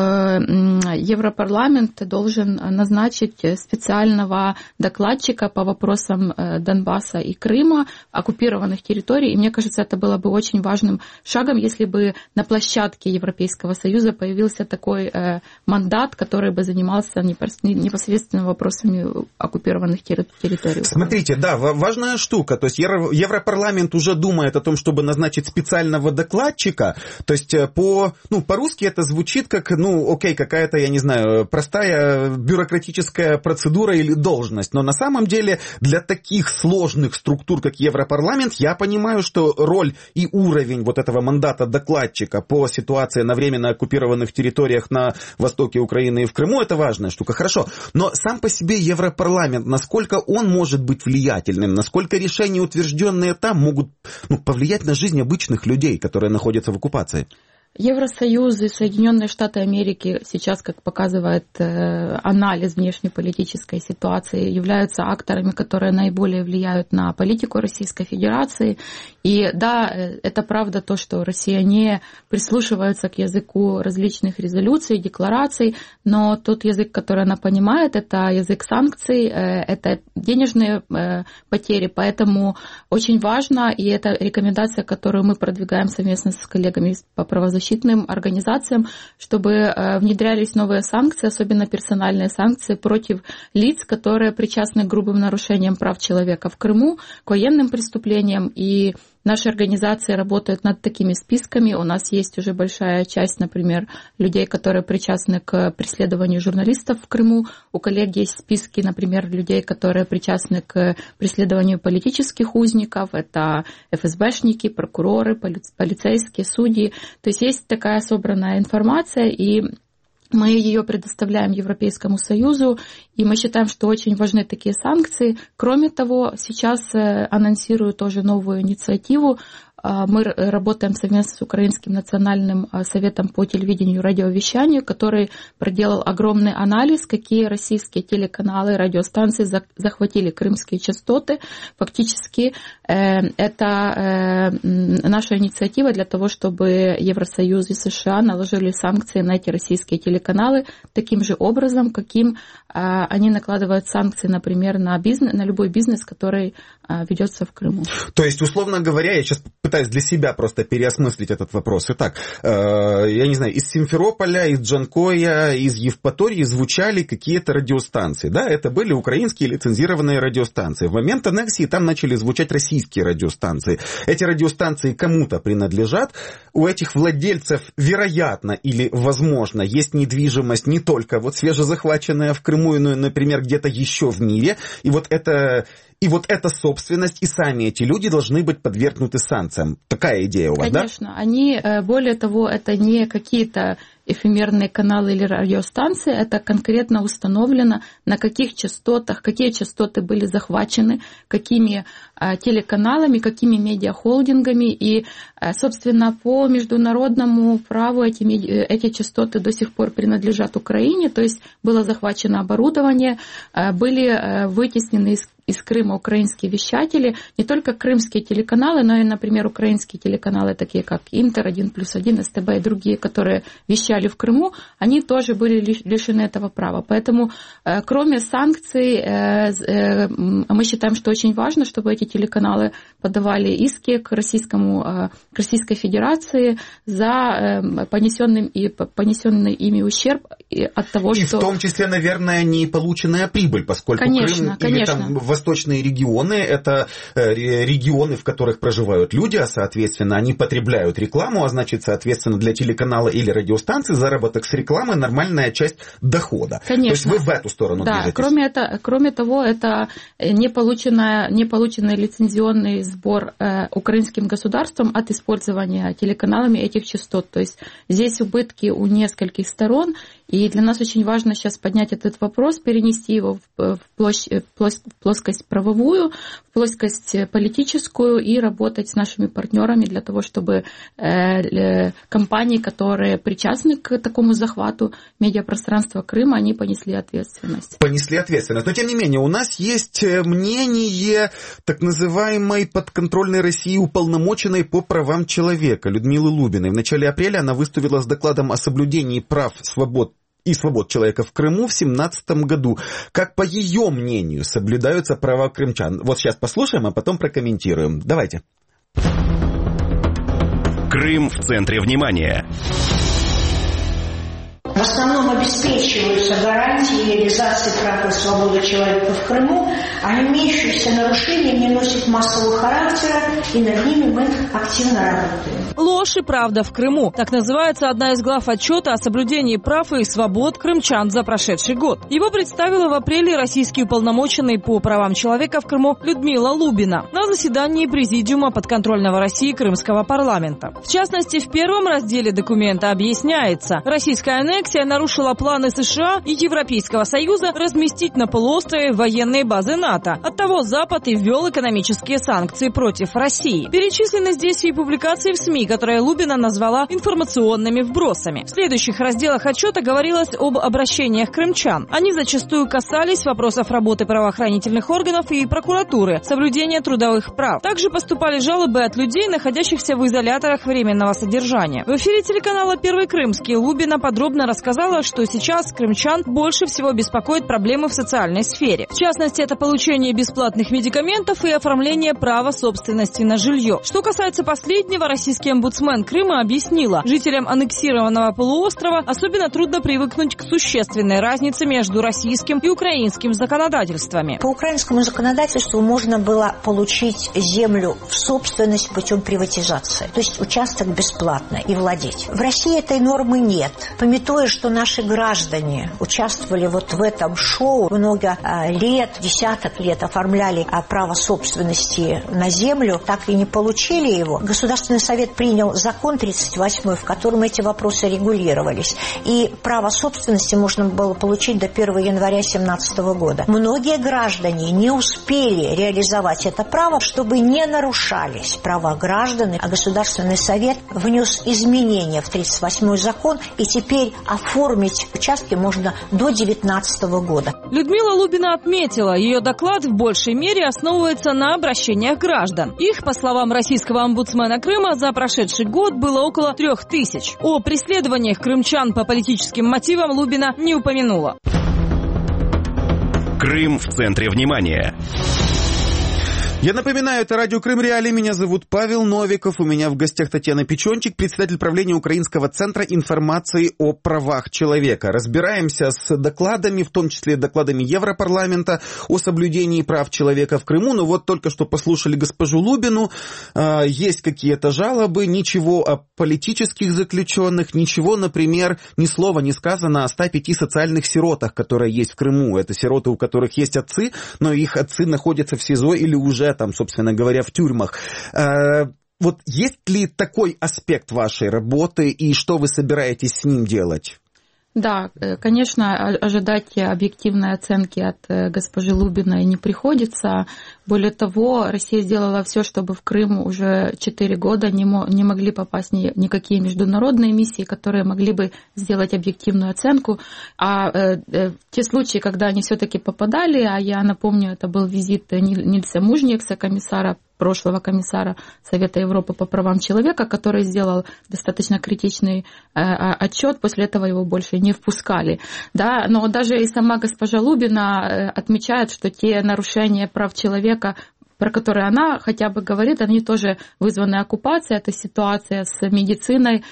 Европарламент должен назначить специального докладчика по вопросам э, Донбасса и Крыма, оккупированных территорий, и мне кажется, это было бы очень важным шагом, если бы на площадке Европейского Союза появился такой э, мандат, который бы занимался непосредственно вопросами оккупированных территорий. Смотрите, да, важная штука, то есть Европарламент уже думает о том, чтобы назначить специального докладчика, то есть по, ну, по-русски это звучит как, ну, окей, какая-то, я не знаю, простая бюрократическая процедура или должность, но на самом деле для таких сложных структур, как Европарламент, Парламент, я понимаю, что роль и уровень вот этого мандата докладчика по ситуации на временно оккупированных территориях на востоке Украины и в Крыму, это важная штука, хорошо. Но сам по себе Европарламент, насколько он может быть влиятельным, насколько решения, утвержденные там, могут, ну, повлиять на жизнь обычных людей, которые находятся в оккупации? Евросоюз и Соединенные Штаты Америки сейчас, как показывает э, анализ внешнеполитической ситуации, являются акторами, которые наиболее влияют на политику Российской Федерации. И да, это правда то, что Россия не прислушивается к языку различных резолюций, деклараций, но тот язык, который она понимает, это язык санкций, э, это денежные э, потери. Поэтому очень важно, и это рекомендация, которую мы продвигаем совместно с коллегами по правозащитным защитным организациям, чтобы внедрялись новые санкции, особенно персональные санкции против лиц, которые причастны к грубым нарушениям прав человека в Крыму, к военным преступлениям. И наши организации работают над такими списками. У нас есть уже большая часть, например, людей, которые причастны к преследованию журналистов в Крыму. У коллег есть списки, например, людей, которые причастны к преследованию политических узников. Это эф эс бэшники, прокуроры, полицейские, судьи. То есть есть такая собранная информация, и мы ее предоставляем Европейскому Союзу, и мы считаем, что очень важны такие санкции. Кроме того, сейчас анонсирую тоже новую инициативу мы работаем совместно с Украинским национальным советом по телевидению и радиовещанию, который проделал огромный анализ, какие российские телеканалы и радиостанции захватили крымские частоты. Фактически это наша инициатива для того, чтобы Евросоюз и США наложили санкции на эти российские телеканалы таким же образом, каким они накладывают санкции, например, на, бизнес, на любой бизнес, который ведется в Крыму. То есть, условно говоря, я сейчас пытаюсь для себя просто переосмыслить этот вопрос. Итак, я не знаю, из Симферополя, из Джанкоя, из Евпатории звучали какие-то радиостанции. Да, это были украинские лицензированные радиостанции. В момент аннексии там начали звучать российские радиостанции. Эти радиостанции кому-то принадлежат. У этих владельцев, вероятно или возможно, есть недвижимость не только вот свежезахваченная в Крыму, но, например, где-то еще в мире. И вот это... И вот эта собственность, и сами эти люди должны быть подвергнуты санкциям. Такая идея у вас, да? Конечно. Они, более того, это не какие-то эфемерные каналы или радиостанции, это конкретно установлено, на каких частотах, какие частоты были захвачены, какими телеканалами, какими медиахолдингами. И, собственно, по международному праву эти, эти частоты до сих пор принадлежат Украине, то есть было захвачено оборудование, были вытеснены из из Крыма украинские вещатели, не только крымские телеканалы, но и, например, украинские телеканалы, такие как Интер, один плюс один, СТБ и другие, которые вещали в Крыму, они тоже были лишены этого права. Поэтому, кроме санкций, мы считаем, что очень важно, чтобы эти телеканалы подавали иски к, российскому, к Российской Федерации за понесенный, и понесенный ими ущерб от того, и что... И в том числе, наверное, не полученная прибыль, поскольку конечно, Крым конечно. или там восточные регионы, это регионы, в которых проживают люди, а, соответственно, они потребляют рекламу, а значит, соответственно, для телеканала или радиостанции заработок с рекламы нормальная часть дохода. Конечно. То есть вы в эту сторону да, движетесь. Кроме, это, кроме того, это не полученный, не полученный лицензионный сбор э, украинским государством от использования телеканалами этих частот. То есть здесь убытки у нескольких сторон, и для нас очень важно сейчас поднять этот вопрос, перенести его в, в, площ, в плоскость правовую, в плоскость политическую и работать с нашими партнерами для того, чтобы э, компании, которые причастны к такому захвату медиапространства Крыма, они понесли ответственность. Понесли ответственность. Но, тем не менее, у нас есть мнение так называемой подконтрольной России уполномоченной по правам человека Людмилы Лубиной. В начале апреля она выступила с докладом о соблюдении прав, свобод и свобод человека в Крыму в две тысячи семнадцатом году. Как, по ее мнению, соблюдаются права крымчан? Вот сейчас послушаем, а потом прокомментируем. Давайте. Крым в центре внимания. В основном обеспечиваются гарантии реализации прав и свободы человека в Крыму, а имеющиеся нарушения не носят массового характера, и над ними мы активно работаем. Ложь и правда в Крыму. Так называется одна из глав отчета о соблюдении прав и свобод крымчан за прошедший год. Его представила в апреле российский уполномоченный по правам человека в Крыму Людмила Лубина на заседании Президиума подконтрольного России Крымского парламента. В частности, в первом разделе документа объясняется, российская аннексия нарушила планы США и Европейского Союза разместить на полуострове военные базы НАТО. Оттого Запад и ввел экономические санкции против России. Перечислены здесь и публикации в СМИ, которые Лубина назвала информационными вбросами. В следующих разделах отчета говорилось об обращениях крымчан. Они зачастую касались вопросов работы правоохранительных органов и прокуратуры, соблюдения трудовых прав. Также поступали жалобы от людей, находящихся в изоляторах временного содержания. В эфире телеканала «Первый Крымский» Лубина подробно рассказала, что сейчас крымчан больше всего беспокоят проблемы в социальной сфере. В частности, это получение бесплатных медикаментов и оформление права собственности на жилье. Что касается последнего, российский омбудсмен Крыма объяснила, жителям аннексированного полуострова особенно трудно привыкнуть к существенной разнице между российским и украинским законодательствами. По украинскому законодательству можно было получить землю в собственность путем приватизации, то есть участок бесплатно и владеть. В России этой нормы нет. Памятуя что наши граждане участвовали вот в этом шоу, много лет, десяток лет оформляли право собственности на землю, так и не получили его. Государственный совет принял закон тридцать восьмой, в котором эти вопросы регулировались. И право собственности можно было получить до первого января две тысячи семнадцатого года. Многие граждане не успели реализовать это право, чтобы не нарушались права граждан, а Государственный совет внес изменения в тридцать восьмой закон, и теперь оформить участки можно до две тысячи девятнадцатого года. Людмила Лубина отметила, ее доклад в большей мере основывается на обращениях граждан. Их, по словам российского омбудсмена Крыма, за прошедший год было около трех тысяч. О преследованиях крымчан по политическим мотивам Лубина не упомянула. Крым в центре внимания. Я напоминаю, это радио Крым Реалии. Меня зовут Павел Новиков. У меня в гостях Татьяна Печончик, председатель правления Украинского центра информации о правах человека. Разбираемся с докладами, в том числе докладами Европарламента о соблюдении прав человека в Крыму. Но вот только что послушали госпожу Лубину. Есть какие-то жалобы, ничего о политических заключенных, ничего, например, ни слова не сказано о ста пяти социальных сиротах, которые есть в Крыму. Это сироты, у которых есть отцы, но их отцы находятся в СИЗО или уже там, собственно говоря, в тюрьмах. Вот есть ли такой аспект вашей работы и что вы собираетесь с ним делать? Да, конечно, ожидать объективной оценки от госпожи Лубиной не приходится. Более того, Россия сделала все, чтобы в Крым уже четыре года не, мо- не могли попасть ни, никакие международные миссии, которые могли бы сделать объективную оценку. А э, э, те случаи, когда они все-таки попадали, а я напомню, это был визит Нильса Мужникса, комиссара, прошлого комиссара Совета Европы по правам человека, который сделал достаточно критичный э, отчет, после этого его больше не впускали. Да? Но даже и сама госпожа Лубина э, отмечает, что те нарушения прав человека, про которые она хотя бы говорит, они тоже вызваны оккупацией, это ситуация с медициной.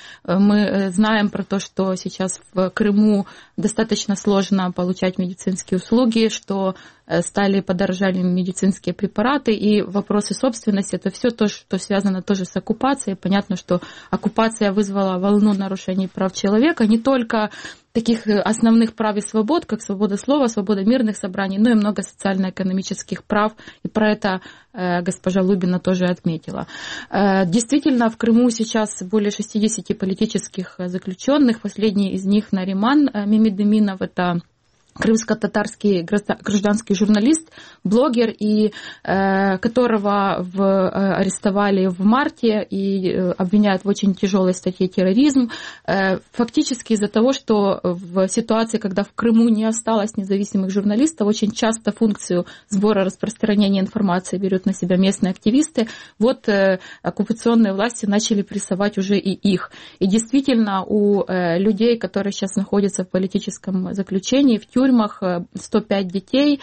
Мы знаем про то, что сейчас в Крыму достаточно сложно получать медицинские услуги, что стали подорожали медицинские препараты, и вопросы собственности, это все то, что связано тоже с оккупацией. Понятно, что оккупация вызвала волну нарушений прав человека, не только таких основных прав и свобод, как свобода слова, свобода мирных собраний, но и много социально-экономических прав, и про это э, госпожа Лубина тоже отметила. Э, действительно, в Крыму сейчас более шестидесяти политических заключенных, последний из них Нариман э, Мемедеминов, это крымско-татарский гражданский журналист, блогер, и, э, которого в, э, арестовали в марте и э, обвиняют в очень тяжелой статье терроризм. Э, фактически из-за того, что в ситуации, когда в Крыму не осталось независимых журналистов, очень часто функцию сбора распространения информации берут на себя местные активисты. Вот э, оккупационные власти начали прессовать уже и их. И действительно, у э, людей, которые сейчас находятся в политическом заключении, в тюрьме, сто пять детей,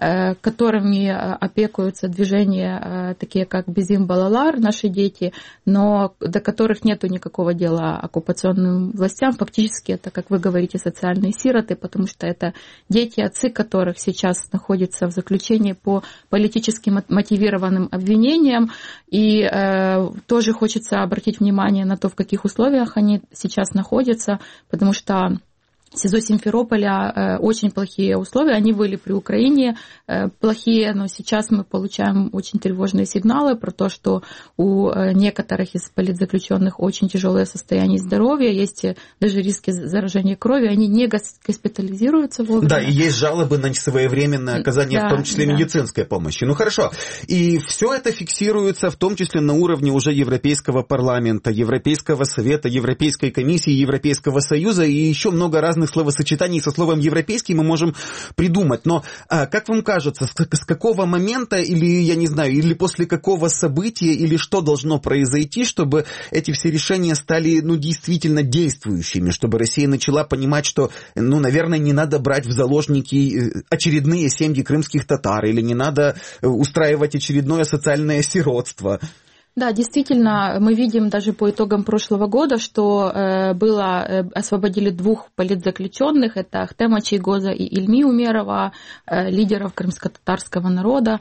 которыми опекуются движения такие, как Безим Балалар, наши дети, но до которых нету никакого дела оккупационным властям. Фактически это, как вы говорите, социальные сироты, потому что это дети, отцы которых сейчас находятся в заключении по политически мотивированным обвинениям. И э, тоже хочется обратить внимание на то, в каких условиях они сейчас находятся, потому что СИЗО Симферополя э, очень плохие условия, они были при Украине э, плохие, но сейчас мы получаем очень тревожные сигналы про то, что у э, некоторых из политзаключенных очень тяжелое состояние здоровья, есть даже риски заражения крови, они не госпитализируются вовремя. Да, и есть жалобы на несвоевременное оказание, да, в том числе да. медицинской помощи. Ну хорошо, и все это фиксируется в том числе на уровне уже Европейского парламента, Европейского совета, Европейской комиссии, Европейского союза и еще много разных словосочетаний со словом «европейский» мы можем придумать. Но а, как вам кажется, с, с какого момента, или, я не знаю, или после какого события, или что должно произойти, чтобы эти все решения стали, ну, действительно действующими, чтобы Россия начала понимать, что, ну, наверное, не надо брать в заложники очередные семьи крымских татар, или не надо устраивать очередное социальное сиротство? Да, действительно, мы видим даже по итогам прошлого года, что э, было, э, освободили двух политзаключенных, это Ахтема Чайгоза и Ильми Умерова, э, лидеров крымско-татарского народа.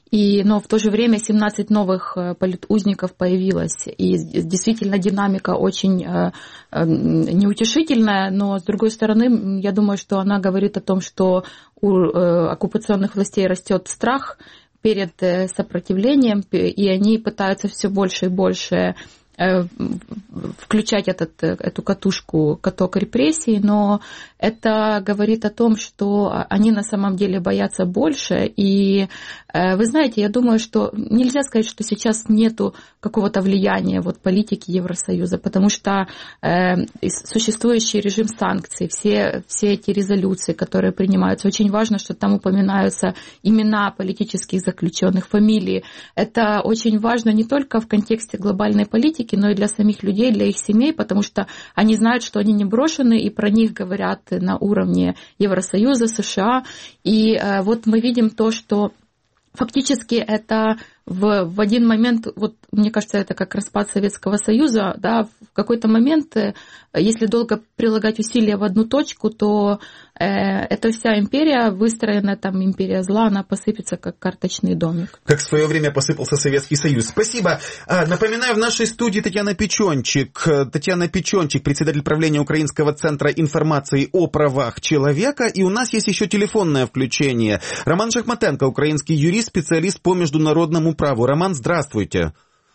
И, но в то же время семнадцать новых политузников появилось. И действительно динамика очень э, э, неутешительная, но с другой стороны, я думаю, что она говорит о том, что у э, оккупационных властей растет страх перед э, сопротивлением, и они пытаются все больше и больше э, включать этот, эту катушку, каток репрессий, но это говорит о том, что они на самом деле боятся больше. И вы знаете, я думаю, что нельзя сказать, что сейчас нету какого-то влияния вот, политики Евросоюза, потому что э, существующий режим санкций, все, все эти резолюции, которые принимаются, очень важно, что там упоминаются имена политических заключенных, фамилии. Это очень важно не только в контексте глобальной политики, но и для самих людей, для их семей, потому что они знают, что они не брошены, и про них говорят на уровне Евросоюза, США. И э, вот мы видим то, что фактически это в, в один момент, вот мне кажется, это как распад Советского Союза, да, в какой-то момент, если долго прилагать усилия в одну точку, то э, эта вся империя, выстроенная там империя зла, она посыпется как карточный домик. Как в свое время посыпался Советский Союз. Спасибо. Напоминаю, в нашей студии Татьяна Печенчик. Татьяна Печенчик, председатель правления Украинского центра информации о правах человека. И у нас есть еще телефонное включение. Роман Шахматенко, украинский юрист, специалист по международному праву. Роман, здравствуйте.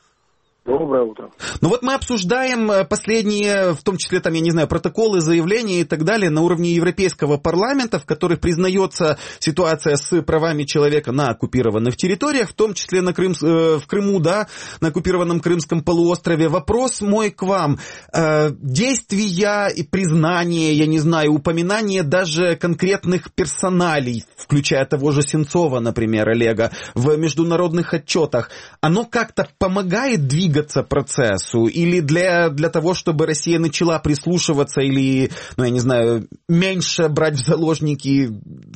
Доброе утро. Ну вот мы обсуждаем последние, в том числе, там, я не знаю, протоколы, заявления и так далее на уровне Европейского парламента, в которых признается ситуация с правами человека на оккупированных территориях, в том числе на Крым, э, в Крыму, да, на оккупированном Крымском полуострове. Вопрос мой к вам. Э, действия и признание, я не знаю, упоминание даже конкретных персоналей, включая того же Сенцова, например, Олега, в международных отчетах, оно как-то помогает двигаться процессу, или для, для того, чтобы Россия начала прислушиваться, или, ну, я не знаю, меньше брать в заложники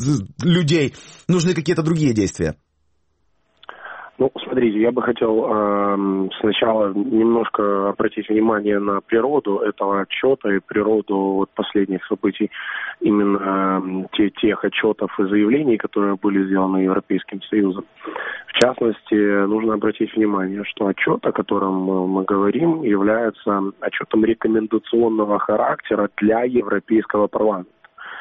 людей, нужны какие-то другие действия? Ну, смотрите, я бы хотел э, сначала немножко обратить внимание на природу этого отчета и природу вот, последних событий, именно э, те, тех отчетов и заявлений, которые были сделаны Европейским Союзом. В частности, нужно обратить внимание, что отчет, о котором мы говорим, является отчетом рекомендационного характера для Европейского парламента.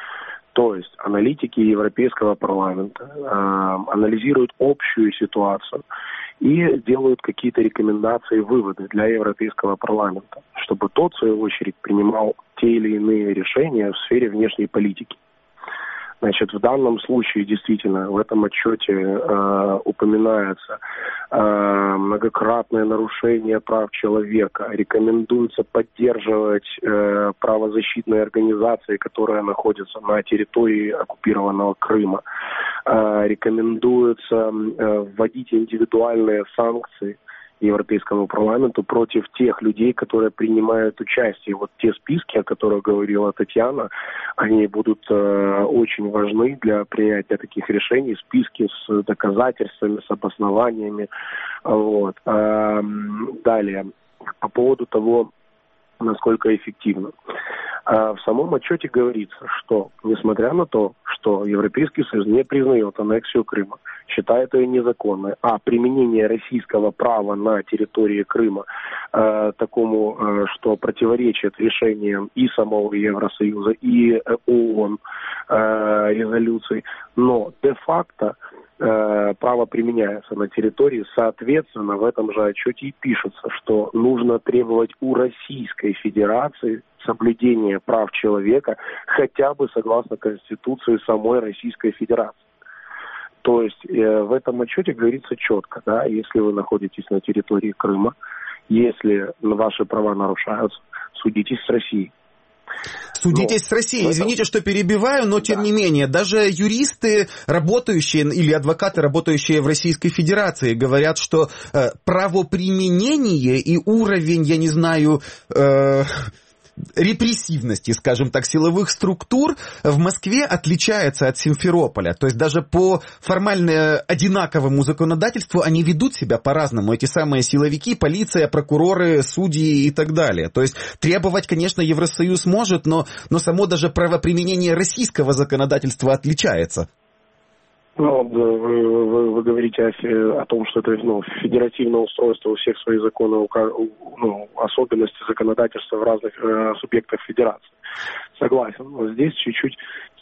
То есть аналитики Европейского парламента э, анализируют общую ситуацию и делают какие-то рекомендации, выводы для Европейского парламента, чтобы тот, в свою очередь, принимал те или иные решения в сфере внешней политики. Значит, в данном случае действительно в этом отчете э, упоминается э, многократное нарушение прав человека. Рекомендуется поддерживать э, правозащитные организации, которые находятся на территории оккупированного Крыма. Э, рекомендуется э, вводить индивидуальные санкции Европейскому парламенту против тех людей, которые принимают участие. Вот те списки, о которых говорила Татьяна, они будут э, очень важны для принятия таких решений. Списки с доказательствами, с обоснованиями. Вот. А, далее, по поводу того, насколько эффективно. А в самом отчете говорится, что, несмотря на то, что Европейский Союз не признает аннексию Крыма, считает ее незаконной, а применение российского права на территории Крыма э, такому, э, что противоречит решениям и самого Евросоюза, и э, ООН э, резолюций, но де-факто э, право применяется на территории, соответственно, в этом же отчете и пишется, что нужно требовать у Российской Федерации соблюдения прав человека хотя бы согласно Конституции самой Российской Федерации. То есть э, в этом отчете говорится четко, да, если вы находитесь на территории Крыма, если ваши права нарушаются, судитесь с Россией. Судитесь но, с Россией. Извините, что перебиваю, но тем да. не менее, даже юристы, работающие или адвокаты, работающие в Российской Федерации, говорят, что э, правоприменение и уровень, я не знаю... Э, репрессивности, скажем так, силовых структур в Москве отличается от Симферополя. То есть даже по формально одинаковому законодательству они ведут себя по-разному. Эти самые силовики, полиция, прокуроры, судьи и так далее. То есть требовать, конечно, Евросоюз может, но, но само даже правоприменение российского законодательства отличается. Ну, вы, вы, вы говорите о, о том, что это ну, федеративное устройство, у всех свои законы, ну, особенности законодательства в разных э, субъектах федерации. Согласен. Но здесь чуть-чуть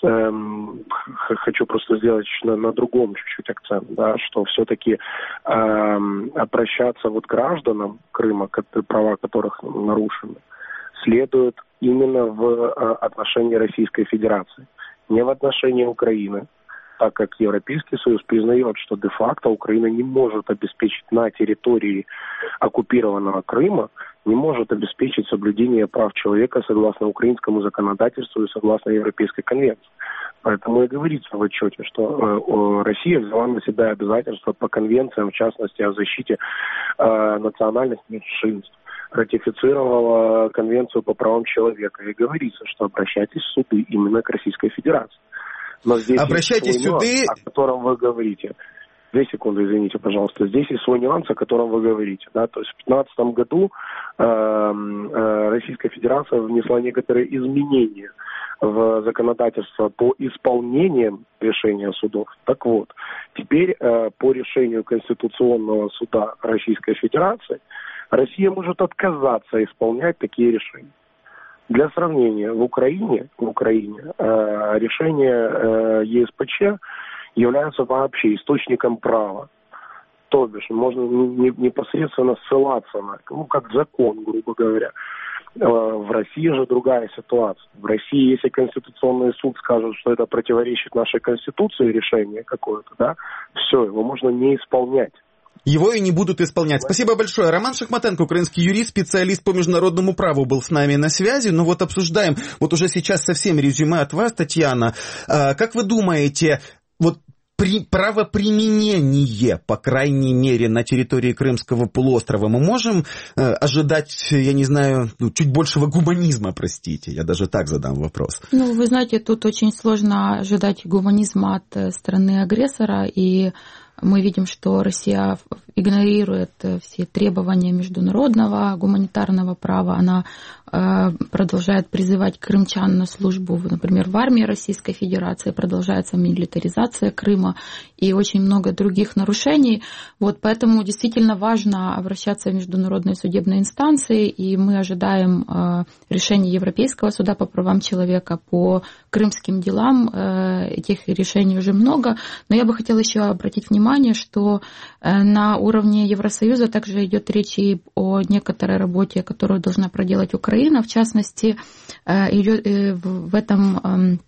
эм, хочу просто сделать на, на другом чуть-чуть акцент, да, что все-таки эм, обращаться вот гражданам Крыма, права которых нарушены, следует именно в э, отношении Российской Федерации, не в отношении Украины, так как Европейский Союз признает, что де-факто Украина не может обеспечить на территории оккупированного Крыма, не может обеспечить соблюдение прав человека согласно украинскому законодательству и согласно Европейской конвенции. Поэтому и говорится в отчете, что э, Россия взяла на себя обязательства по конвенциям, в частности, о защите э, национальных меньшинств, ратифицировала конвенцию по правам человека. И говорится, что обращайтесь в суды именно к Российской Федерации. Но здесь обращайтесь в суды, о котором вы говорите. Две секунды, извините, пожалуйста. Здесь есть свой нюанс, о котором вы говорите. Да? То есть в две тысячи пятнадцатом году э, э, Российская Федерация внесла некоторые изменения в законодательство по исполнениям решения судов. Так вот, теперь э, по решению Конституционного суда Российской Федерации Россия может отказаться исполнять такие решения. Для сравнения, в Украине, в Украине э, решения э, ЕСПЧ являются вообще источником права. То бишь, можно не, непосредственно ссылаться на, ну, как закон, грубо говоря. Э, в России же другая ситуация. В России, если Конституционный суд скажет, что это противоречит нашей Конституции, решение какое-то, да, все, его можно не исполнять. Его и не будут исполнять. Спасибо большое. Роман Шахматенко, украинский юрист, специалист по международному праву, был с нами на связи. Ну вот обсуждаем, вот уже сейчас совсем резюме от вас, Татьяна. Как вы думаете, вот при правоприменение, по крайней мере, на территории Крымского полуострова мы можем э, ожидать, я не знаю, ну, чуть большего гуманизма, простите, я даже так задам вопрос. Ну, вы знаете, тут очень сложно ожидать гуманизма от страны агрессора, и мы видим, что Россия игнорирует все требования международного гуманитарного права. Она э, продолжает призывать крымчан на службу, например, в армии Российской Федерации, продолжается милитаризация Крыма и очень много других нарушений. Вот, поэтому действительно важно обращаться в международные судебные инстанции, и мы ожидаем э, решения Европейского суда по правам человека по крымским делам. Э, этих решений уже много, но я бы хотела еще обратить внимание, что э, на уровне Евросоюза также идет речь и о некоторой работе, которую должна проделать Украина. В частности, идет в этом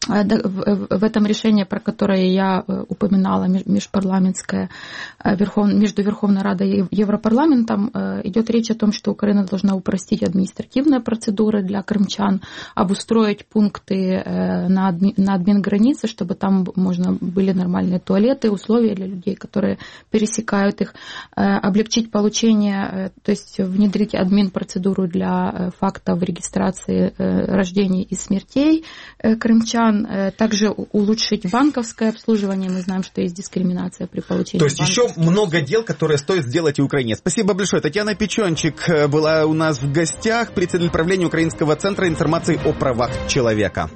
в этом решении, про которое я упоминала, межпарламентское, между Верховной Радой и Европарламентом, идет речь о том, что Украина должна упростить административные процедуры для крымчан, обустроить пункты на админгранице, чтобы там можно были нормальные туалеты, условия для людей, которые пересекают их, облегчить получение, то есть внедрить админ-процедуру для фактов регистрации рождений и смертей крымчан, также улучшить банковское обслуживание. Мы знаем, что есть дискриминация при получении. То есть еще много дел, которые стоит сделать и Украине. Спасибо большое. Татьяна Печенчик была у нас в гостях, председатель правления Украинского центра информации о правах человека.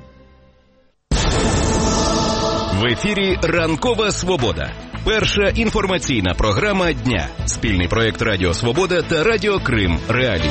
В ефірі «Ранкова Свобода». Перша інформаційна програма дня. Спільний проєкт Радіо Свобода та Радіо Крим Реалії.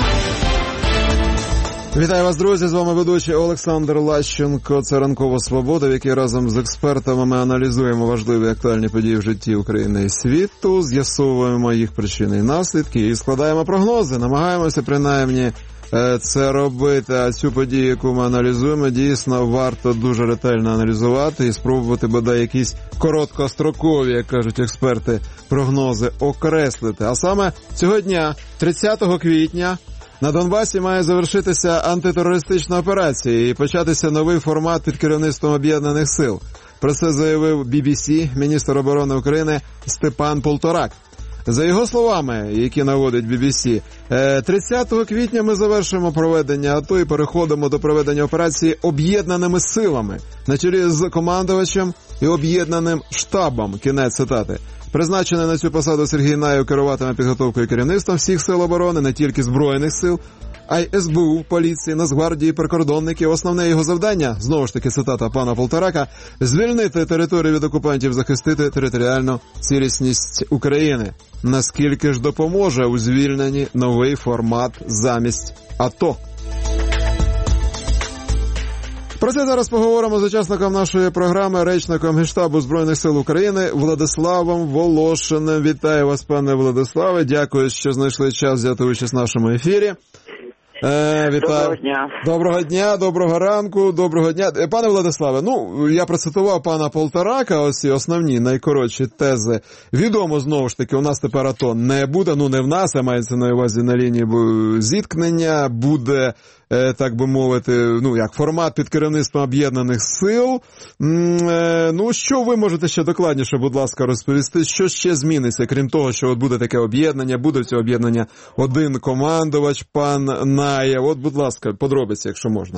Вітаю вас, друзі, з вами ведучий Олександр Лащенко. Це «Ранкова Свобода», в якій разом з експертами ми аналізуємо важливі актуальні події в житті України і світу, з'ясовуємо їх причини і наслідки і складаємо прогнози. Намагаємося, принаймні, це робити. А цю подію, яку ми аналізуємо, дійсно варто дуже ретельно аналізувати і спробувати бодай якісь короткострокові, як кажуть експерти, прогнози окреслити. А саме цього дня, тридцятого квітня, на Донбасі має завершитися антитерористична операція і початися новий формат під керівництвом Об'єднаних сил. Про це заявив бі бі сі міністр оборони України Степан Полторак. За його словами, які наводить бі бі сі, тридцятого квітня ми завершимо проведення АТО і переходимо до проведення операції об'єднаними силами на чолі з командувачем і об'єднаним штабом. Кінець цитати. Призначений на цю посаду Сергій Наєв керуватиме підготовкою і керівництвом всіх сил оборони, не тільки Збройних сил, а й ес бе у, поліції, Нацгвардії, прикордонників. Основне його завдання, знову ж таки цитата пана Полторака, звільнити територію від окупантів, захистити територіальну цілісність України. Наскільки ж допоможе у звільненні новий формат замість АТО? Про це зараз поговоримо з учасником нашої програми, речником Генштабу Збройних сил України Владиславом Волошиним. Вітаю вас, пане Владиславе. Дякую, що знайшли час взяти участь в нашому ефірі. Е, вітаю. Доброго дня. Доброго дня, доброго ранку, доброго дня. Пане Владиславе, ну, я процитував пана Полторака, ось і основні, найкоротші тези. Відомо, знову ж таки, у нас тепер АТО не буде, ну не в нас, а мається на увазі на лінії зіткнення, буде, е, так би мовити, ну як, формат під керівництвом об'єднаних сил. Е, ну, що ви можете ще докладніше, будь ласка, розповісти, що ще зміниться, крім того, що от буде таке об'єднання, буде в цього об'єднання один командувач, пан Наєв. От, будь ласка, подробиці, якщо можна.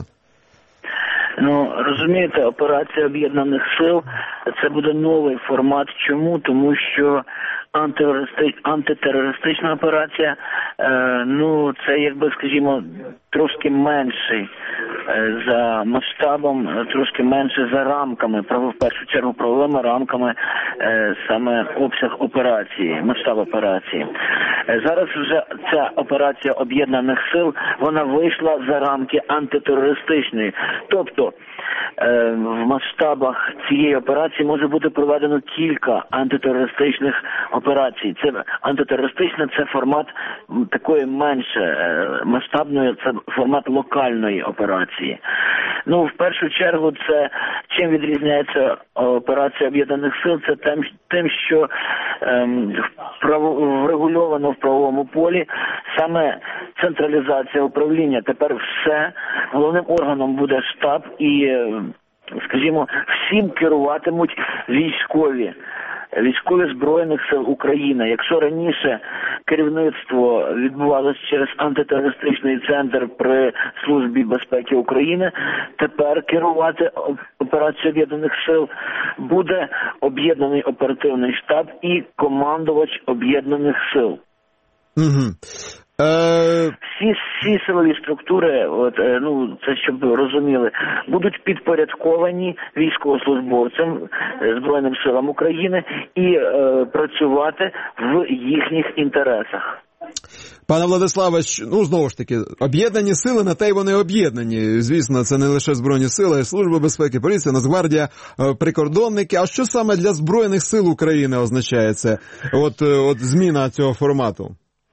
Ну, розумієте, операція об'єднаних сил – це буде новий формат. Чому? Тому що антитерористи... антитерористична операція, е, ну, це, якби, скажімо, трошки менший е, за масштабом, трошки менше за рамками, в першу чергу правовими рамками е, саме обсяг операції, масштаб операції. Е, зараз вже ця операція об'єднаних сил, вона вийшла за рамки антитерористичної. Тобто, е, в масштабах цієї операції може бути проведено кілька антитерористичних операцій. Це антитерористична, це формат такої менше е, масштабної, це формат локальної операції. Ну, в першу чергу, це чим відрізняється операція об'єднаних сил, це тим, тим що ем, право, врегульовано в правовому полі саме централізація управління. Тепер все, головним органом буде штаб і, скажімо, всім керуватимуть військові. Військові Збройних сил України. Якщо раніше керівництво відбувалося через антитерористичний центр при Службі безпеки України, тепер керувати операцією об'єднаних сил буде об'єднаний оперативний штаб і командувач об'єднаних сил. Угу. Е... Всі, всі силові структури, от, ну, це щоб ви розуміли, будуть підпорядковані військовослужбовцям, Збройним силам України і е, працювати в їхніх інтересах. Пане Владиславе, ну, знову ж таки, об'єднані сили, на те й вони об'єднані. Звісно, це не лише Збройні сили, а й Служба безпеки, поліція, Нацгвардія, прикордонники. А що саме для Збройних сил України означає це, от, от зміна цього формату?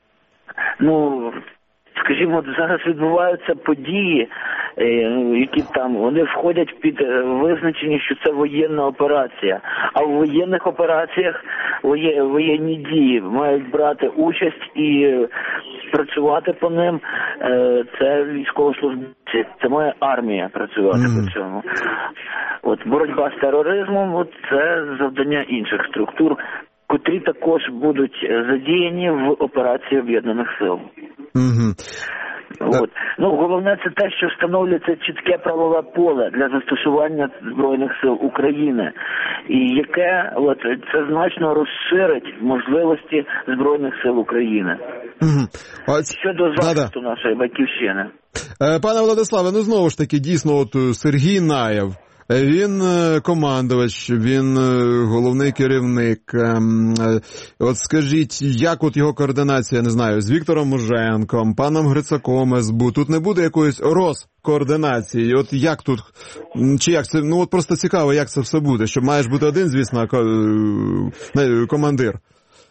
Ну, скажімо, зараз відбуваються події, які там, вони входять під визначення, що це воєнна операція. А в воєнних операціях воєнні дії мають брати участь і працювати по ним. Це військовослужбовці, це має армія працювати mm. по цьому. От боротьба з тероризмом, от це завдання інших структур, котрі також будуть задіяні в операції об'єднаних сил. Угу. От. Ну, головне це те, що встановлюється чітке правове поле для застосування Збройних сил України, і яке от, це значно розширить можливості Збройних сил України. Угу. А... Щодо захисту Да-да. нашої батьківщини. Е, пане Владиславе, ну знову ж таки, дійсно, от Сергій Наєв, він командувач, він головний керівник. От скажіть, як от його координація, не знаю, з Віктором Муженком, паном Грицаком ес бе у? Тут не буде якоїсь розкоординації? От як тут, чи як це, ну от просто цікаво, як це все буде, що маєш бути один, звісно, командир.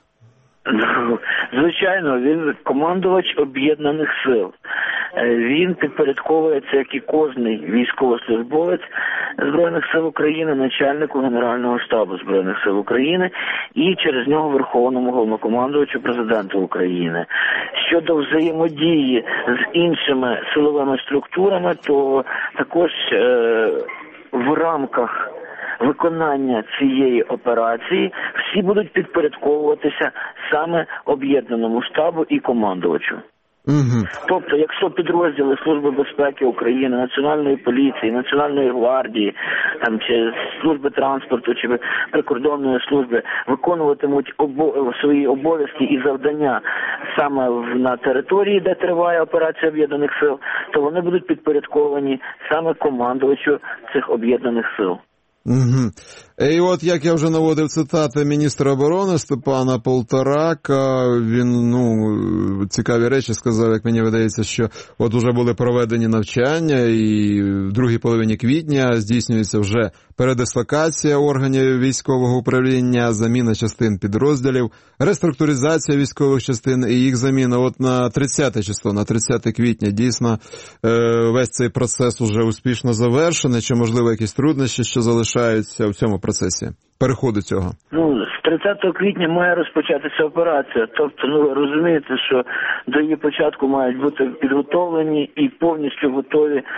Звичайно, він командувач об'єднаних сил. Він підпорядковується, як і кожний військовослужбовець Збройних сил України, начальнику Генерального штабу Збройних сил України і через нього Верховному Головнокомандувачу Президенту України. Щодо взаємодії з іншими силовими структурами, то також е, в рамках виконання цієї операції всі будуть підпорядковуватися саме об'єднаному штабу і командувачу. Угу. Тобто, якщо підрозділи Служби безпеки України, Національної поліції, Національної гвардії, там, чи Служби транспорту, чи прикордонної служби виконуватимуть обо... свої обов'язки і завдання саме на території, де триває операція Об'єднаних сил, то вони будуть підпорядковані саме командувачу цих Об'єднаних сил. Угу. І от, як я вже наводив цитати міністра оборони Степана Полторака, він, ну, цікаві речі сказав, як мені видається, що от уже були проведені навчання, і в другій половині квітня здійснюється вже передислокація органів військового управління, заміна частин підрозділів, реструктуризація військових частин і їх заміна. От на тридцяте число, на тридцяте квітня, дійсно, весь цей процес уже успішно завершений, чи, можливо, якісь труднощі, що залишаються в цьому процесі переходу цього? Ну, з тридцятого квітня має розпочатися операція. Тобто, ну, ви розумієте, що до її початку мають бути підготовлені і повністю готові е,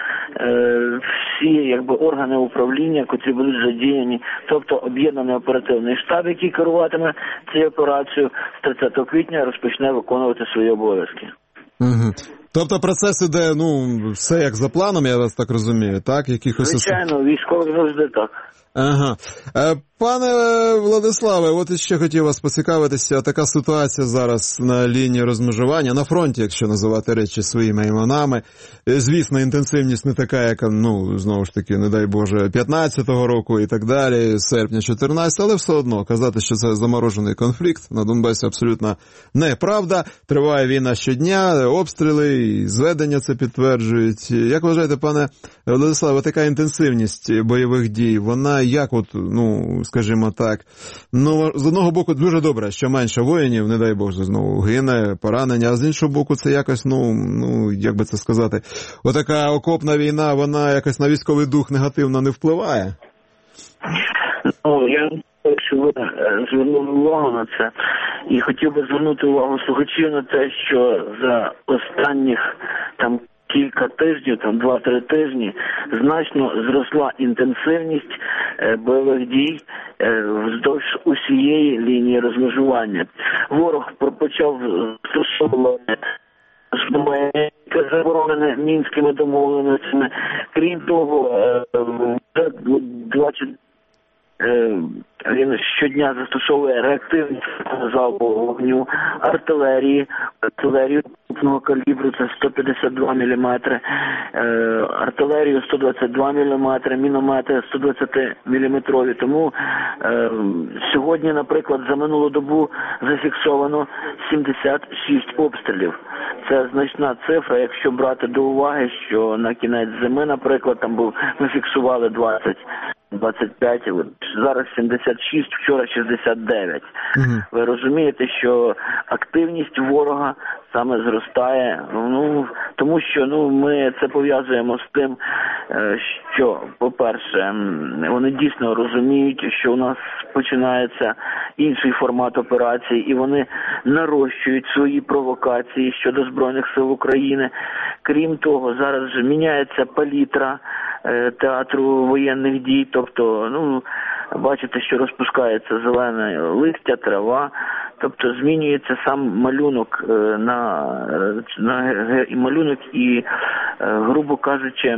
всі, якби, органи управління, котрі будуть задіяні. Тобто, об'єднаний оперативний штаб, який керуватиме цією операцією, з тридцятого квітня розпочне виконувати свої обов'язки. Угу. Тобто процес іде, ну, все як за планом, я вас так розумію, так? Якихось... Звичайно, військових завжди так. Ага. Пане Владиславе, от ще хотів вас поцікавитися, така ситуація зараз на лінії розмежування, на фронті, якщо називати речі своїми іменами. Звісно, інтенсивність не така, яка, ну, знову ж таки, не дай Боже, п'ятнадцятого року і так далі, серпня чотирнадцятого, але все одно казати, що це заморожений конфлікт на Донбасі абсолютно неправда. Триває війна щодня, обстріли і зведення це підтверджують. Як вважаєте, пане Владиславе, така інтенсивність бойових дій, вона як от, ну, скажімо так, ну, з одного боку дуже добре, що менше воїнів, не дай Боже, знову гине, поранення, а з іншого боку це якось, ну, ну, як би це сказати, отака окопна війна, вона якось на військовий дух негативно не впливає? Ну, я що ви звернули увагу на це, і хотів би звернути увагу слухачів на те, що за останніх там кілька тижнів, там два-три тижні, значно зросла інтенсивність е, бойових дій е, вздовж усієї лінії розмежування. Ворог почав застосовувати заборонене мінськими домовленостями. Крім того, е, двадцять він щодня застосовує реактивність залпового вогню, артилерії, артилерію крупного калібру, це сто п'ятдесят два міліметри, артилерію сто двадцять два міліметри, міномети сто двадцять міліметрові. Тому е, сьогодні, наприклад, за минулу добу зафіксовано сімдесят шість обстрілів. Це значна цифра, якщо брати до уваги, що на кінець зими, наприклад, там був, ми фіксували двадцять двадцять п'ять, зараз сімдесят шість, вчора шістдесят дев'ять. Угу. Ви розумієте, що активність ворога саме зростає, ну, тому що, ну, ми це пов'язуємо з тим, що, по-перше, вони дійсно розуміють, що у нас починається інший формат операції, і вони нарощують свої провокації щодо Збройних сил України. Крім того, зараз же міняється палітра театру воєнних дій, тобто, ну, бачите, що розпускається зелене листя, трава, тобто змінюється сам малюнок на, на малюнок і, грубо кажучи,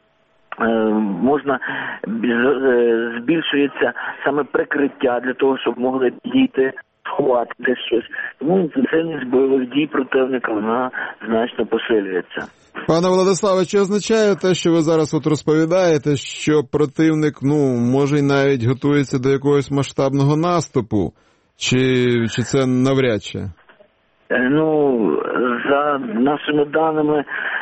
можна, збільшується саме прикриття для того, щоб могли підійти, сховати десь щось. Тому інтенсивність бойових дій противника, вона значно посилюється. Пане Владиславе, чи означає те, що ви зараз от розповідаєте, що противник, ну, може й навіть готується до якогось масштабного наступу? Чи, чи це навряд чи? Ну, за нашими даними,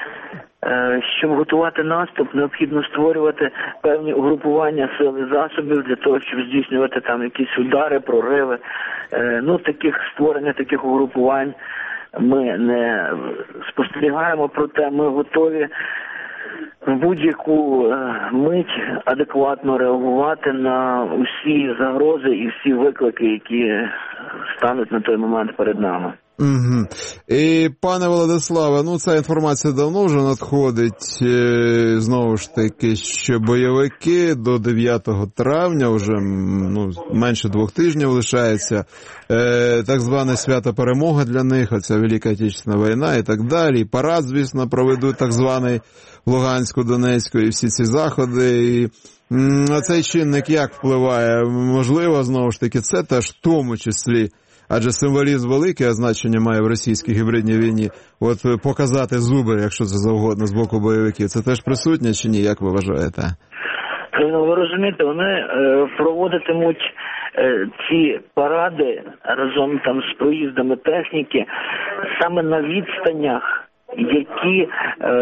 щоб готувати наступ, необхідно створювати певні угрупування сил і засобів для того, щоб здійснювати там якісь удари, прориви. Ну, таких створення таких угрупувань ми не спостерігаємо, проте ми готові в будь-яку мить адекватно реагувати на усі загрози і всі виклики, які стануть на той момент перед нами. Угу. І, пане Владиславе, ну ця інформація давно вже надходить, е, знову ж таки, що бойовики до дев'ятого травня, вже ну, менше двох тижнів лишається, е, так зване свято перемоги для них, оця Велика Отечественна війна і так далі, і парад, звісно, проведуть так званий в Луганську, Донецьку, і всі ці заходи, і м, цей чинник як впливає? Можливо, знову ж таки, це теж в тому числі, адже символізм велике значення має в російській гібридній війні. От показати зуби, якщо це завгодно, з боку бойовиків, це теж присутнє чи ні, як ви вважаєте? Ви розумієте, вони е, проводитимуть е, ці паради разом там з проїздами техніки саме на відстанях, які е,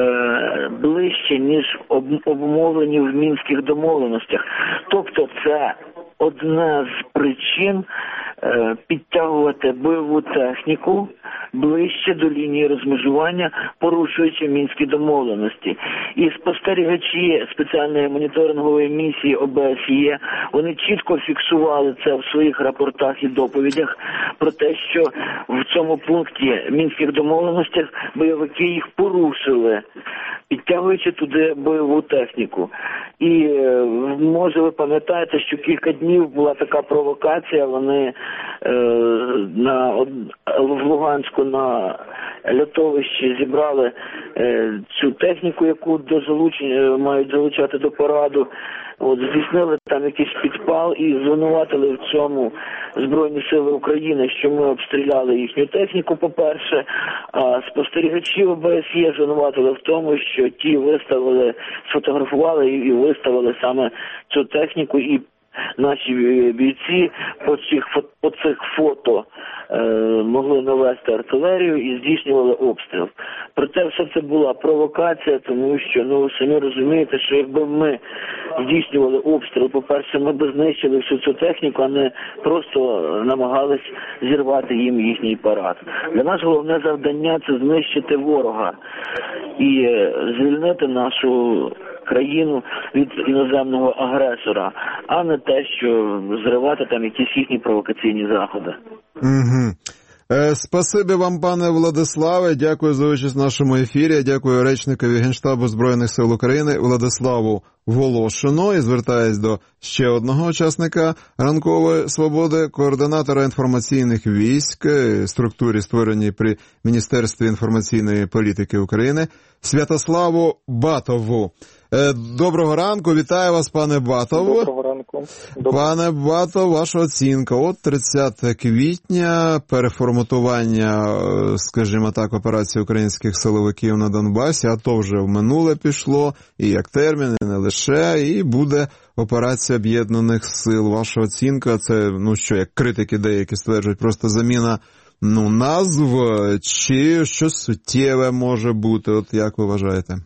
ближче, ніж об, обумовлені в мінських домовленостях. Тобто це одна з причин е, підтягувати бойову техніку ближче до лінії розмежування, порушуючи мінські домовленості. І спостерігачі спеціальної моніторингової місії О Б С Є, вони чітко фіксували це в своїх рапортах і доповідях про те, що в цьому пункті мінських домовленостей бойовики їх порушили, підтягуючи туди бойову техніку. І, може, ви пам'ятаєте, що кілька днів була така провокація, вони е, на, в Луганську на льотовищі зібрали е, цю техніку, яку до залучення, мають залучати до параду. От, здійснили там якийсь підпал і звинуватили в цьому Збройні Сили України, що ми обстріляли їхню техніку, по-перше, а спостерігачі О Б С Є звинуватили в тому, що ті виставили, сфотографували і виставили саме цю техніку, і наші бійці по цих, по цих фото е, могли навести артилерію і здійснювали обстріл. Проте все це була провокація, тому що, ну, самі розумієте, що якби ми здійснювали обстріл, по-перше, ми б знищили всю цю техніку, а не просто намагались зірвати їм їхній парад. Для нас головне завдання – це знищити ворога і звільнити нашу країну від іноземного агресора, а не те, що зривати там якісь їхні провокаційні заходи. Угу. Е, спасибі вам, пане Владиславе, дякую за участь в нашому ефірі, дякую речникові Генштабу Збройних сил України Владиславу Волошину. І звертаюсь до ще одного учасника «Ранкової свободи», координатора інформаційних військ, структурі, створеній при Міністерстві інформаційної політики України, Святославу Батову. Доброго ранку, вітаю вас, пане Батов. Доброго ранку. Доброго. Пане Батов, ваша оцінка. От тридцяте квітня, переформатування, скажімо так, операції українських силовиків на Донбасі, а то вже в минуле пішло, і як термін, і не лише, і буде операція об'єднаних сил. Ваша оцінка, це, ну що, як критики деякі стверджують, просто заміна, ну, назв, чи щось суттєве може бути, от як ви вважаєте?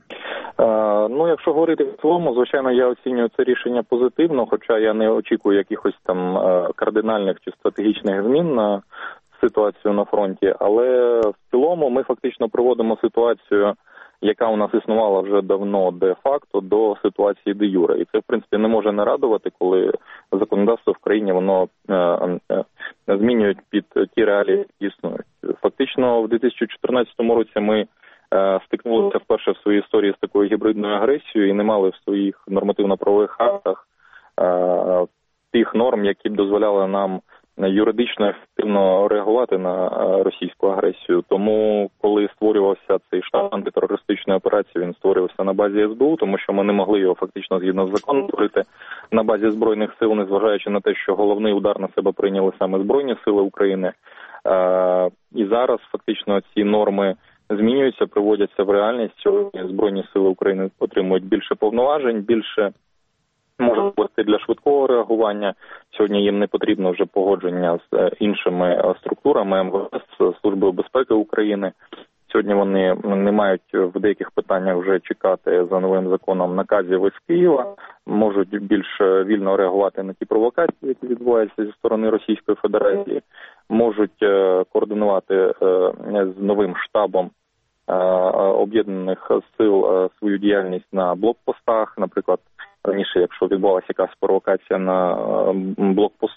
Ну, якщо говорити в цілому, звичайно, я оцінюю це рішення позитивно, хоча я не очікую якихось там кардинальних чи стратегічних змін на ситуацію на фронті, але в цілому ми фактично приводимо ситуацію, яка у нас існувала вже давно де-факто, до ситуації де-юре. І це, в принципі, не може не радувати, коли законодавство в країні, воно е, е, змінюють під ті реалії, які існують. Фактично, в дві тисячі чотирнадцятому році ми стикнулися вперше в своїй історії з такою гібридною агресією і не мали в своїх нормативно-правових актах е, тих норм, які б дозволяли нам юридично ефективно реагувати на російську агресію. Тому, коли створювався цей штаб антитерористичної операції, він створювався на базі С Б У, тому що ми не могли його фактично згідно з законом створити на базі Збройних сил, незважаючи на те, що головний удар на себе прийняли саме Збройні сили України. Е, і зараз фактично ці норми змінюються, приводяться в реальність. Сьогодні Збройні сили України отримують більше повноважень, більше можливостей для швидкого реагування. Сьогодні їм не потрібно вже погодження з іншими структурами Ем Ве Ес, Службою безпеки України. Сьогодні вони не мають в деяких питаннях вже чекати за новим законом наказів із Києва, можуть більш вільно реагувати на ті провокації, які відбуваються зі сторони Російської Федерації, можуть координувати з новим штабом об'єднаних сил свою діяльність на блокпостах. Наприклад, раніше, якщо відбувалася якась провокація на блокпосту,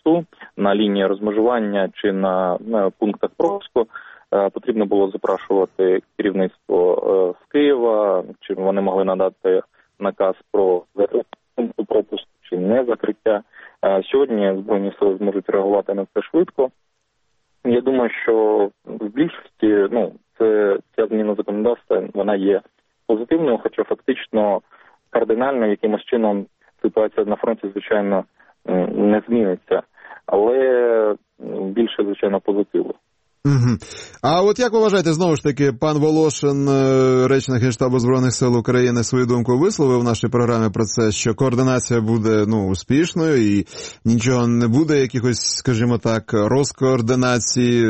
на лінії розмежування чи на, на пунктах пропуску. Потрібно було запрошувати керівництво з Києва, чи вони могли надати наказ про закриття пункту пропуску чи не закриття. Сьогодні Збройні сили зможуть реагувати на це швидко. Я думаю, що в більшості, ну, це, ця зміна законодавства, вона є позитивною, хоча фактично кардинально якимось чином ситуація на фронті, звичайно, не зміниться. Але більше, звичайно, позитиву. Угу. А от як ви вважаєте, знову ж таки, пан Волошин, речник Генштабу Збройних сил України, свою думку висловив в нашій програмі про це, що координація буде, ну, успішною і нічого не буде, якихось, скажімо так, розкоординації,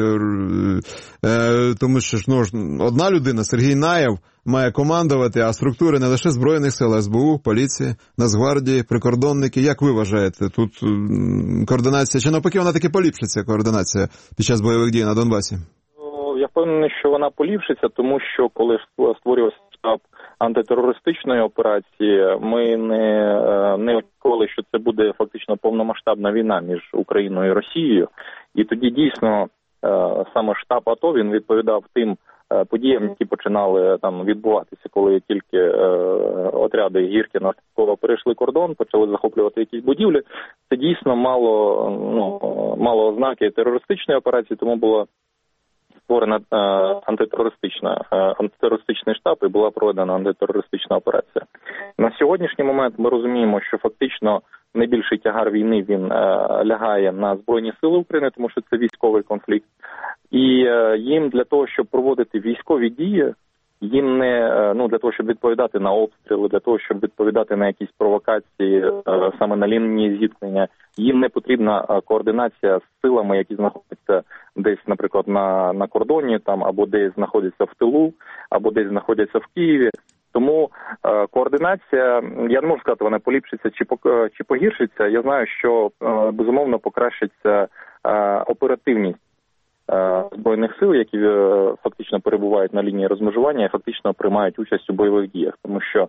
тому що ж, ну, одна людина, Сергій Наєв, має командувати, а структури не лише Збройних сил, а СБУ, поліції, Нацгвардії, прикордонники. Як ви вважаєте, тут координація, чи навпаки вона таки поліпшиться, координація під час бойових дій на Донбасі? Я впевнений, що вона поліпшиться, тому що коли створювався штаб антитерористичної операції, ми не, не очікували, що це буде фактично повномасштабна війна між Україною і Росією. І тоді дійсно саме штаб АТО, він відповідав тим подіям, які починали там відбуватися, коли тільки е, отряди Гіркіна перейшли кордон, почали захоплювати якісь будівлі. Це дійсно мало, ну, мало ознаки терористичної операції, тому була створена е, антитерористична, е, антитерористичний штаб і була проведена антитерористична операція. На сьогоднішній момент ми розуміємо, що фактично найбільший тягар війни він е, лягає на Збройні сили України, тому що це військовий конфлікт. І е, їм для того, щоб проводити військові дії, їм не, ну, для того, щоб відповідати на обстріли, для того, щоб відповідати на якісь провокації е, саме на лінії зіткнення, їм не потрібна координація з силами, які знаходяться десь, наприклад, на, на кордоні, там, або десь знаходяться в тилу, або десь знаходяться в Києві. Тому е, координація, я не можу сказати, вона поліпшиться чи, чи погіршиться. Я знаю, що е, безумовно покращиться е, оперативність е, Збройних сил, які е, фактично перебувають на лінії розмежування і фактично приймають участь у бойових діях. Тому що е,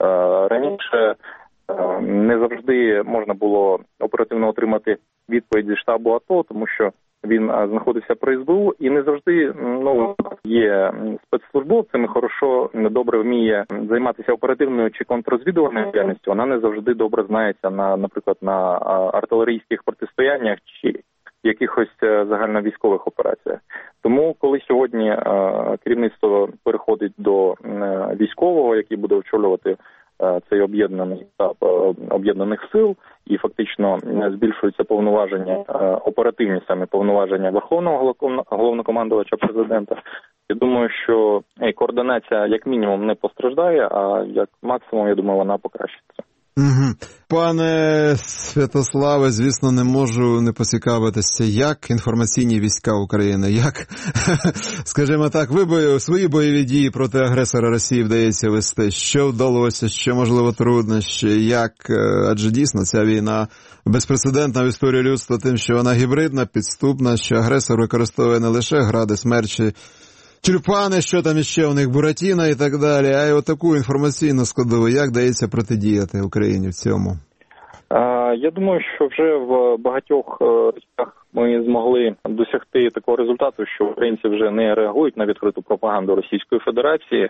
раніше е, не завжди можна було оперативно отримати відповідь зі штабу АТО, тому що він знаходився при СБУ і не завжди, ну, є спецслужбовцем і хорошо, добре вміє займатися оперативною чи контррозвідувальною діяльністю. Вона не завжди добре знається на, наприклад, на артилерійських протистояннях чи якихось загальновійськових операціях. Тому, коли сьогодні керівництво переходить до військового, який буде очолювати цей об'єднаний штаб об'єднаних сил, і фактично збільшуються повноваження, оперативні саме повноваження Верховного Головнокомандувача президента. Я думаю, що координація як мінімум не постраждає, а як максимум, я думаю, вона покращиться. Угу. Пане Святославе, звісно, не можу не поцікавитися, як інформаційні війська України, як, скажімо так, ви бо, свої бойові дії проти агресора Росії вдається вести, що вдалося, що, можливо, труднощі, як, адже дійсно ця війна безпрецедентна в історії людства тим, що вона гібридна, підступна, що агресор використовує не лише гради смерчі, тюльпани, що там іще у них, Буратіно і так далі, а й отаку інформаційну складову. Як дається протидіяти Україні в цьому? Я думаю, що вже в багатьох речах ми змогли досягти такого результату, що українці вже не реагують на відкриту пропаганду Російської Федерації.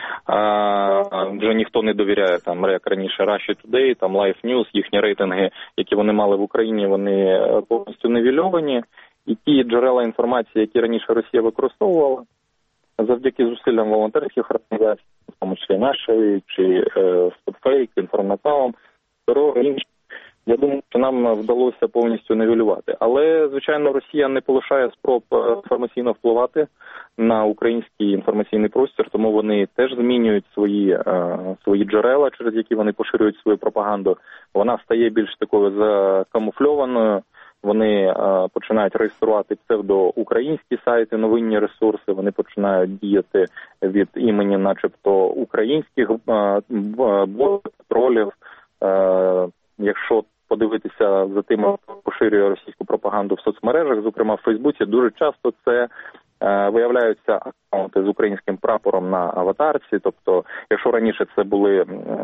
Вже ніхто не довіряє, там, як раніше, Russia Today, там, Life News, їхні рейтинги, які вони мали в Україні, вони повністю нивельовані. І ті джерела інформації, які раніше Росія використовувала, завдяки зусиллям волонтерських організацій, в тому числі нашої, чи Стопфейк, Інформатаум, Здоров'я, інші, я думаю, що нам вдалося повністю нивелювати. Але, звичайно, Росія не полишає спроб інформаційно впливати на український інформаційний простір, тому вони теж змінюють свої, свої джерела, через які вони поширюють свою пропаганду. Вона стає більш такою закамуфльованою. Вони е, починають реєструвати псевдоукраїнські сайти, новинні ресурси, вони починають діяти від імені начебто українських е, ботів, тролів. Е, якщо подивитися за тим, хто поширює російську пропаганду в соцмережах, зокрема в Фейсбуці, дуже часто це виявляються аккаунти з українським прапором на аватарці. Тобто, якщо раніше це були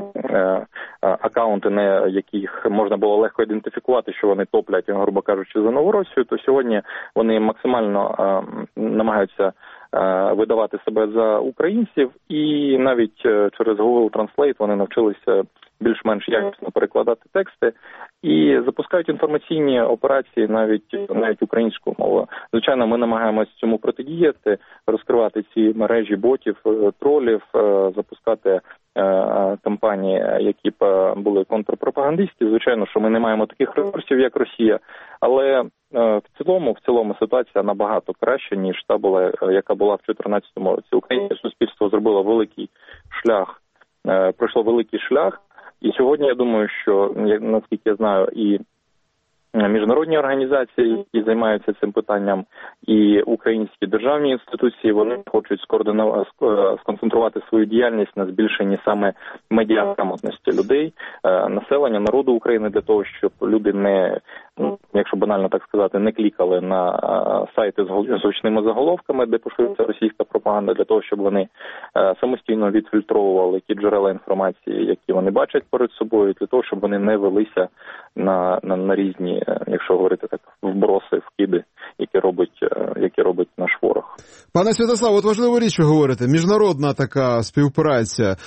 аккаунти, на яких можна було легко ідентифікувати, що вони топлять, грубо кажучи, за Новоросію, то сьогодні вони максимально намагаються видавати себе за українців, і навіть через Google Translate вони навчилися більш-менш якісно перекладати тексти і запускають інформаційні операції навіть навіть українською мовою. Звичайно, ми намагаємось цьому протидіяти, розкривати ці мережі ботів, тролів, запускати кампанії, які б були контрпропагандистські. Звичайно, що ми не маємо таких ресурсів, як Росія, але в цілому, в цілому ситуація набагато краща, ніж та була, яка була в чотирнадцятому році. Українське суспільство зробило великий шлях, пройшло великий шлях, і сьогодні я думаю, що, наскільки я знаю, і міжнародні організації, які займаються цим питанням, і українські державні інституції, вони хочуть скоординувати, сконцентрувати свою діяльність на збільшенні саме медіаграмотності людей, населення, народу України, для того, щоб люди не, якщо банально так сказати, не клікали на сайти з гучними заголовками, де поширюється російська пропаганда, для того, щоб вони самостійно відфільтровували ті джерела інформації, які вони бачать перед собою, для того, щоб вони не велися на, на, на різні, якщо говорити так, вброси, вкиди, які робить, які робить наш ворог. Пане Святослав, от важливу річ ви говорите, міжнародна така співпраця, е,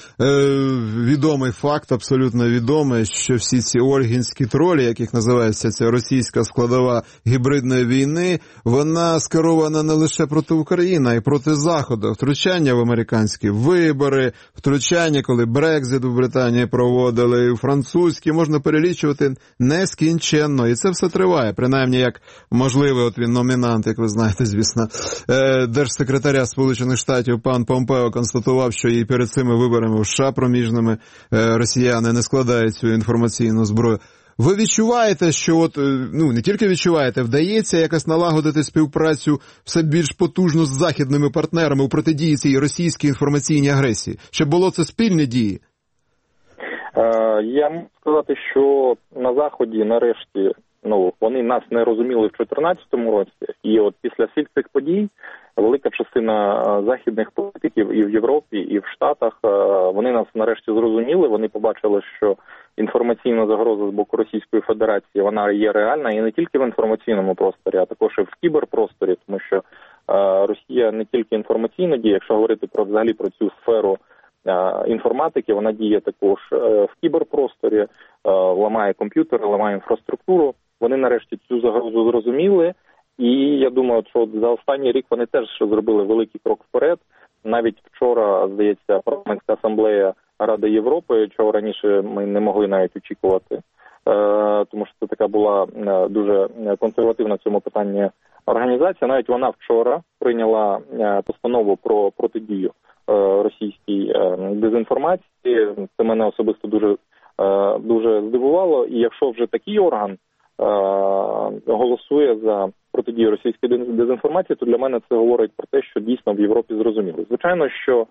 відомий факт, абсолютно відомий, що всі ці ольгінські тролі, яких називається ця російська складова гібридної війни, вона скерована не лише проти України, а й проти Заходу. Втручання в американські вибори, втручання, коли Брекзит в Британії проводили, французькі, можна перелічувати нескінченно. І це все триває, принаймні як можливий, от він номінант, як ви знаєте, звісно, держсекретаря Сполучених Штатів пан Помпео констатував, що і перед цими виборами в США проміжними росіяни не складають цю інформаційну зброю. Ви відчуваєте, що от, ну, не тільки відчуваєте, вдається якось налагодити співпрацю все більш потужно з західними партнерами у протидії цій російській інформаційній агресії? Щоб було це спільні дії? Я можу сказати, що на Заході нарешті, ну, вони нас не розуміли в чотирнадцятому році, і от після всіх цих подій велика частина західних політиків і в Європі, і в Штатах, вони нас нарешті зрозуміли, вони побачили, що інформаційна загроза з боку Російської Федерації, вона є реальна, і не тільки в інформаційному просторі, а також і в кіберпросторі, тому що Росія не тільки інформаційно діє, якщо говорити про взагалі про цю сферу інформатики, вона діє також в кіберпросторі, ламає комп'ютери, ламає інфраструктуру. Вони нарешті цю загрозу зрозуміли, і я думаю, що за останній рік вони теж зробили великий крок вперед. Навіть вчора, здається, парламентська асамблея Ради Європи, чого раніше ми не могли навіть очікувати, тому що це така була дуже консервативна в цьому питанні організація. Навіть вона вчора прийняла постанову про протидію російській дезінформації. Це мене особисто дуже, дуже здивувало. І якщо вже такий орган голосує за протидію російської дезінформації, то для мене це говорить про те, що дійсно в Європі зрозуміли. Звичайно, що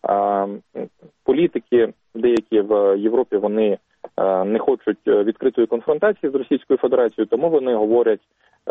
політики деякі в Європі, вони не хочуть відкритої конфронтації з Російською Федерацією, тому вони говорять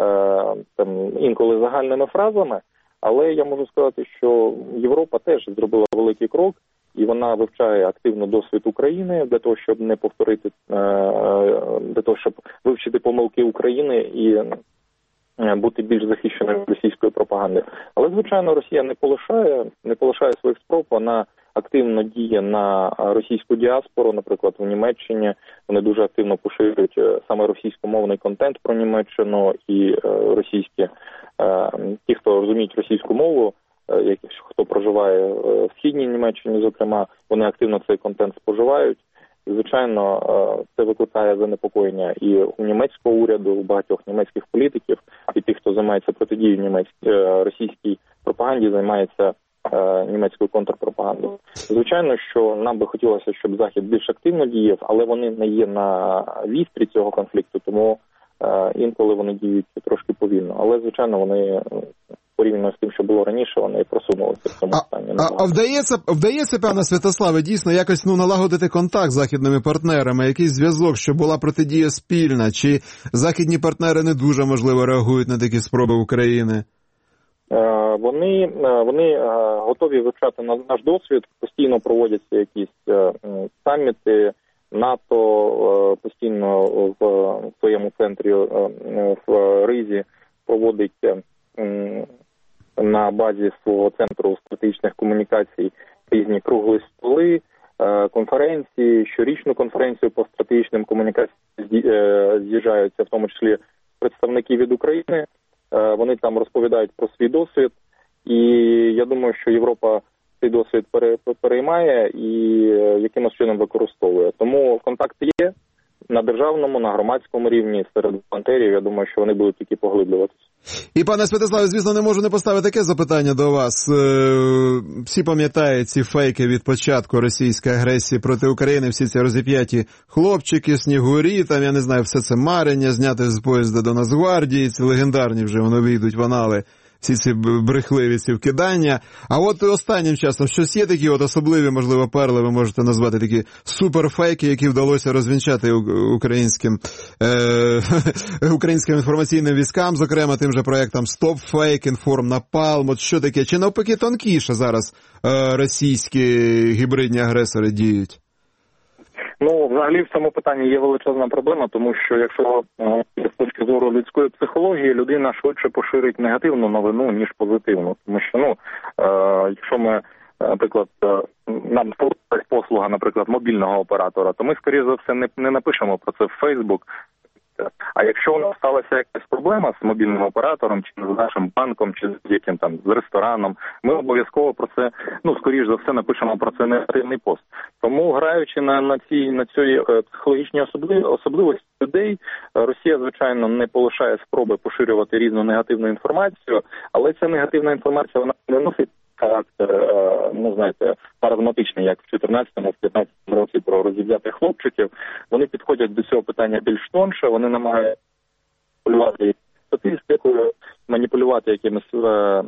там інколи загальними фразами, але я можу сказати, що Європа теж зробила великий крок, і вона вивчає активно досвід України для того, щоб не повторити, для того, щоб вивчити помилки України і бути більш захищеною від російської пропаганди. Але, звичайно, Росія не полишає, не полишає своїх спроб, вона активно діє на російську діаспору, наприклад, в Німеччині. Вони дуже активно поширюють саме російськомовний контент про Німеччину, і російські, ті, хто розуміють російську мову, хто проживає в східній Німеччині, зокрема, вони активно цей контент споживають. І, звичайно, це викликає занепокоєння і у німецького уряду, у багатьох німецьких політиків, і тих, хто займається протидією німецькій російській пропаганді, займається німецькою контрпропагандою. Звичайно, що нам би хотілося, щоб Захід більш активно діяв, але вони не є на вістрі цього конфлікту, тому інколи вони діють трошки повільно. Але, звичайно, вони порівняно з тим, що було раніше, вони просунулися в цьому стані. А, а вдається, вдається, пане Святославе, дійсно якось ну, налагодити контакт з західними партнерами, якийсь зв'язок, щоб була протидія спільна, чи західні партнери не дуже, можливо, реагують на такі спроби України? Вони, вони готові вивчати наш досвід, постійно проводяться якісь саміти, НАТО постійно в своєму центрі в Ризі проводить на базі свого центру стратегічних комунікацій різні круглі столи, конференції, щорічну конференцію по стратегічним комунікаціям з'їжджаються, в тому числі представники від України. Вони там розповідають про свій досвід, і я думаю, що Європа цей досвід переймає і якимось чином використовує. Тому контакти є на державному, на громадському рівні, серед волонтерів. Я думаю, що вони будуть тільки поглиблюватися. І, пане Святославе, звісно, не можу не поставити таке запитання до вас. Всі пам'ятають ці фейки від початку російської агресії проти України, всі ці розіп'яті хлопчики, снігурі, там, я не знаю, все це марення, зняти з поїзда до Нацгвардії, ці легендарні вже, вони вийдуть в анали, всі ці брехливі ці вкидання. А от останнім часом щось є такі от особливі, можливо, перли, ви можете назвати такі суперфейки, які вдалося розвінчати українським, е- українським інформаційним військам, зокрема тим же проєктом Stop Fake, Inform Napalm, от що таке? Чи навпаки тонкіше зараз е- російські гібридні агресори діють? Ну, взагалі в цьому питанні є величезна проблема, тому що якщо з точки зору людської психології людина швидше поширить негативну новину, ніж позитивну. Тому що, ну, е, якщо ми, наприклад, нам сподобалась послуга, наприклад, мобільного оператора, то ми, скоріше за все, не, не напишемо про це в Facebook. А якщо у нас сталася якась проблема з мобільним оператором, чи з нашим банком, чи з яким там з рестораном, ми обов'язково про це, ну, скоріш за все, напишемо про це негативний пост. Тому, граючи на, на цій на цій психологічній особливості людей, Росія, звичайно, не полишає спроби поширювати різну негативну інформацію, але ця негативна інформація, вона не носить характер, ну, знаєте, паразматичний, як в чотирнадцятому, в п'ятнадцятому році про розіб'ятих хлопчиків. Вони підходять до цього питання більш тонше, вони намагаються маніпулювати статистикою, маніпулювати якимись е, е,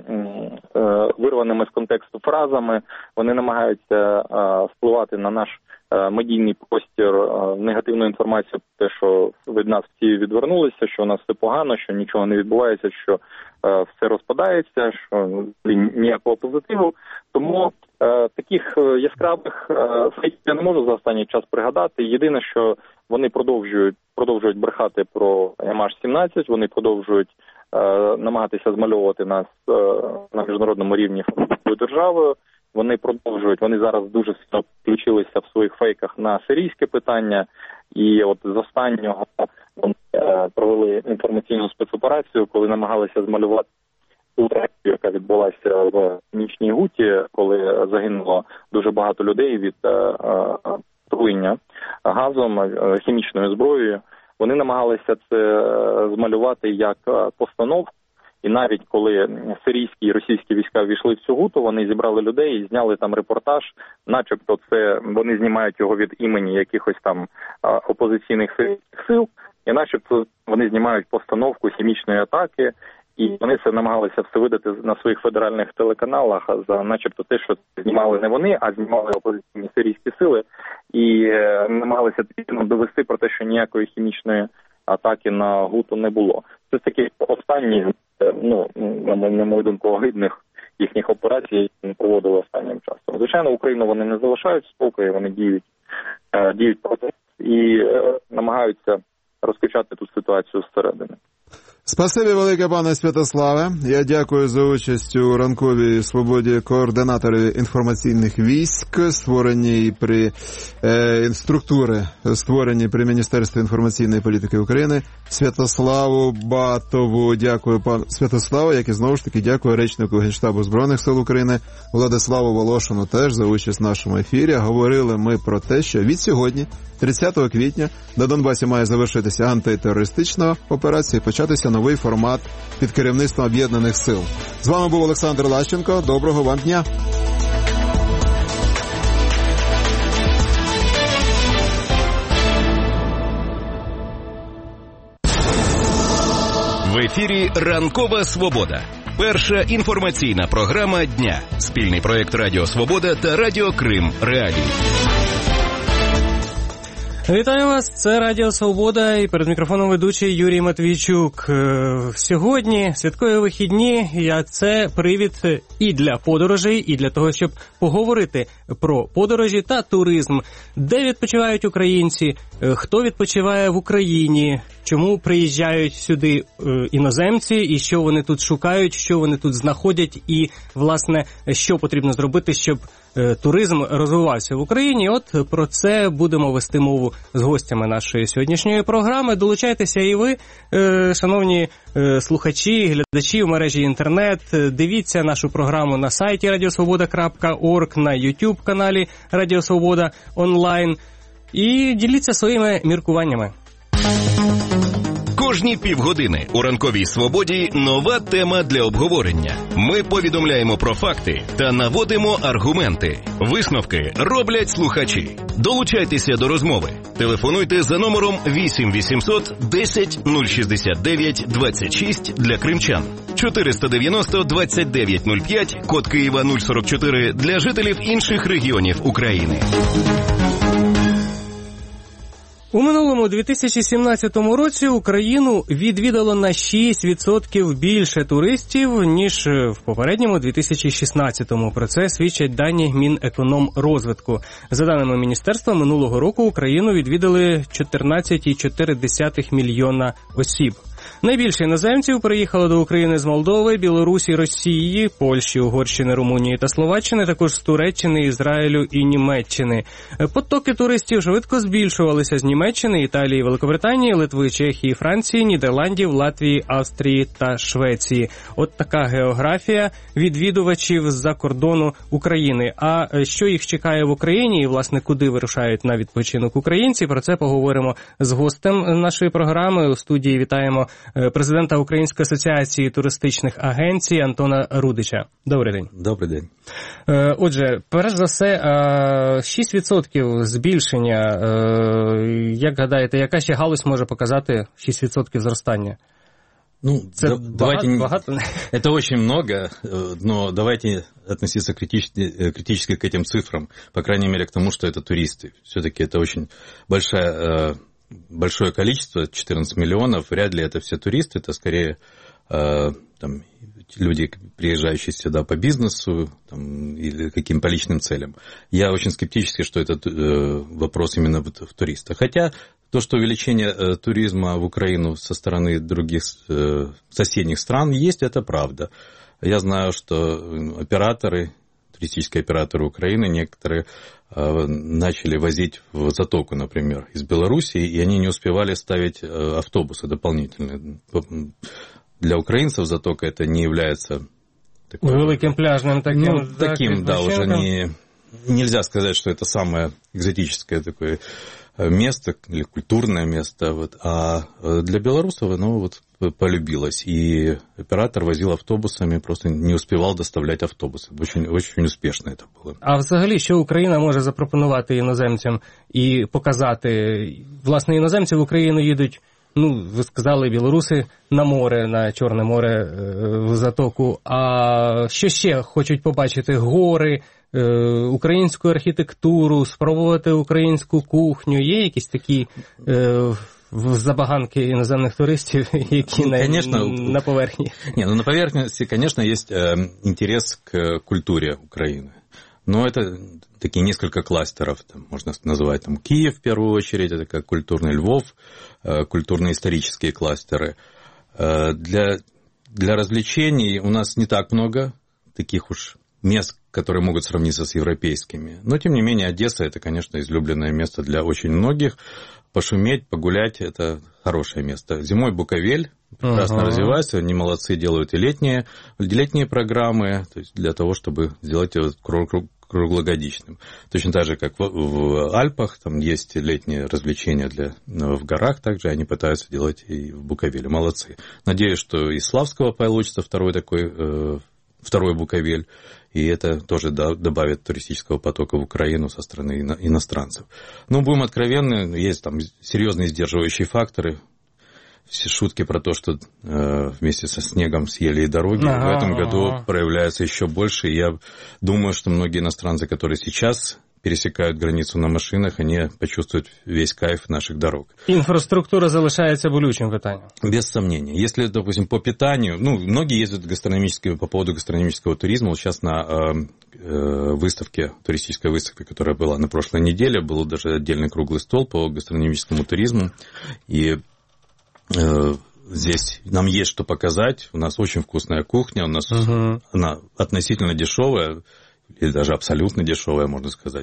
вирваними з контексту фразами, вони намагаються е, впливати на наш е, медійний простір е, негативну інформацію про те, що від нас всі відвернулися, що у нас все погано, що нічого не відбувається, що е, все розпадається, що ніякого позитиву. Тому е, таких яскравих е, фейків я не можу за останній час пригадати. Єдине, що вони продовжують, продовжують брехати про Ем Аш сімнадцять, вони продовжують е, намагатися змальовувати нас е, на міжнародному рівні фашистською державою. Вони продовжують, вони зараз дуже сильно включилися в своїх фейках на сирійське питання. І от з останнього вони е, провели інформаційну спецоперацію, коли намагалися змалювати ту трагедію, яка відбулася в Нічній Гуті, коли загинуло дуже багато людей від е, е, отруєння газом, хімічною зброєю. Вони намагалися це змалювати як постановку. І навіть коли сирійські і російські війська ввійшли в цю гуту, вони зібрали людей і зняли там репортаж, начебто це вони знімають його від імені якихось там опозиційних сирійських сил, і начебто вони знімають постановку хімічної атаки, і вони це намагалися все видати на своїх федеральних телеканалах за начебто те, що знімали не вони, а знімали опозиційні сирійські сили, і намагалися довести про те, що ніякої хімічної атаки на гуту не було. Це такі останні, ну, на мою думку, огидних їхніх операцій, які вони проводили останнім часом. Звичайно, Україну вони не залишають спокою, вони діють, діють проти і намагаються розкачати ту ситуацію зсередини. Спасибі велике, пане Святославе. Я дякую за участь у ранковій свободі координаторі інформаційних військ, створені при е, структури, створені при Міністерстві інформаційної політики України, Святославу Батову. Дякую, пан Святославу, як і знову ж таки дякую речнику Генштабу Збройних сил України Владиславу Волошину теж за участь в нашому ефірі. Говорили ми про те, що від сьогодні, тридцятого квітня, на Донбасі має завершитися антитерористична операція і початися новий формат під керівництвом Об'єднаних сил. З вами був Олександр Лащенко. Доброго вам дня! В ефірі «Ранкова Свобода». Перша інформаційна програма дня. Спільний проєкт Радіо Свобода та Радіо Крим Реалії. Вітаю вас, це Радіо Свобода і перед мікрофоном ведучий Юрій Матвійчук. Сьогодні святкові вихідні, а це привід і для подорожей, і для того, щоб поговорити про подорожі та туризм. Де відпочивають українці, хто відпочиває в Україні, чому приїжджають сюди іноземці і що вони тут шукають, що вони тут знаходять і, власне, що потрібно зробити, щоб туризм розвивався в Україні. От про це будемо вести мову з гостями нашої сьогоднішньої програми. Долучайтеся і ви, шановні слухачі, глядачі в мережі інтернет. Дивіться нашу програму на сайті радіосвобода крапка орг, на YouTube-каналі Радіо Свобода онлайн і діліться своїми міркуваннями. Кожні півгодини у ранковій свободі нова тема для обговорення. Ми повідомляємо про факти та наводимо аргументи. Висновки роблять слухачі. Долучайтеся до розмови. Телефонуйте за номером вісім вісімсот десять нуль шістдесят дев'ять двадцять шість для кримчан. чотириста дев'яносто двадцять дев'ять нуль п'ять, код Києва нуль сорок чотири для жителів інших регіонів України. У минулому дві тисячі сімнадцятому році Україну відвідало на шість відсотків більше туристів, ніж в попередньому дві тисячі шістнадцятому. Про це свідчать дані Мінекономрозвитку. За даними міністерства, минулого року Україну відвідали чотирнадцять цілих чотири десятих мільйона осіб. Найбільше іноземців приїхало до України з Молдови, Білорусі, Росії, Польщі, Угорщини, Румунії та Словаччини, також з Туреччини, Ізраїлю і Німеччини. Потоки туристів швидко збільшувалися з Німеччини, Італії, Великобританії, Литви, Чехії, Франції, Нідерландів, Латвії, Австрії та Швеції. От така географія відвідувачів з-за кордону України. А що їх чекає в Україні і, власне, куди вирушають на відпочинок українці, про це поговоримо з гостем нашої програми. У студії вітаємо президента Української асоціації туристичних агенцій Антона Рудича. Добрий день. Добрий день. Отже, перш за все, шість відсотків збільшення. Як гадаєте, яка ще галузь може показати шість відсотків зростання? Ну, це да, багато, давайте, багато? Это очень много, но давайте относиться критически, критически к этим цифрам, по крайней мере, к тому, что это туристы. Все-таки это очень большая... большое количество, четырнадцать миллионов, вряд ли это все туристы, это скорее э, там, люди, приезжающие сюда по бизнесу там, или каким-то личным целям. Я очень скептически, что это э, вопрос именно в, в туристах. Хотя то, что увеличение э, туризма в Украину со стороны других э, соседних стран есть, это правда. Я знаю, что операторы, туристические операторы Украины, некоторые начали возить в Затоку, например, из Белоруссии, и они не успевали ставить автобусы дополнительные. Для украинцев Затока это не является такой... Великим пляжным таким... Ну, таким, да, уже не... Нельзя сказать, что это самое экзотическое такое место или культурное место, вот, а для белорусов оно вот полюбилось, и оператор возил автобусами, просто не успевал доставлять автобуси. Очень, очень успішно це було. А взагалі, що Україна може запропонувати іноземцям і показати? Власне, іноземці в Україну їдуть, ну, ви сказали, білоруси на море, на Чорне море, в Затоку. А що ще хочуть побачити? Гори, українську архітектуру, спробувати українську кухню. Є якісь такі е, забаганки іноземних туристів, які ну, конечно, на, на поверхні? Не, ну на поверхности, конечно, есть э, интерес к культуре Украины. Но это такие несколько кластеров, там, можно называть там, Киев в первую очередь, это как культурный Львов, э, культурно-исторические кластеры. Э, для, для развлечений у нас не так много таких уж мест, которые могут сравниться с европейскими. Но, тем не менее, Одесса – это, конечно, излюбленное место для очень многих. Пошуметь, погулять – это хорошее место. Зимой Буковель прекрасно ага. развивается, они молодцы, делают и летние, летние программы, то есть для того, чтобы сделать его круглогодичным. Точно так же, как в, в Альпах, там есть летние развлечения для, в горах, также они пытаются делать и в Буковеле. Молодцы. Надеюсь, что из Славского получится второй такой, э, второй Буковель, и это тоже добавит туристического потока в Украину со стороны иностранцев. Но будем откровенны, есть там серьезные сдерживающие факторы. Все шутки про то, что э, вместе со снегом съели и дороги, ага, в этом году ага. проявляются еще больше. И я думаю, что многие иностранцы, которые сейчас пересекают границу на машинах, они почувствуют весь кайф наших дорог. Инфраструктура залишается болючим питанием. Без сомнения. Если, допустим, по питанию, ну, многие ездят гастрономические, по поводу гастрономического туризма. Вот сейчас на э, э, выставке, туристической выставке, которая была на прошлой неделе, был даже отдельный круглый стол по гастрономическому туризму. И э, здесь нам есть что показать. У нас очень вкусная кухня, у нас угу. она относительно дешевая, или даже абсолютно дешевая, можно сказать.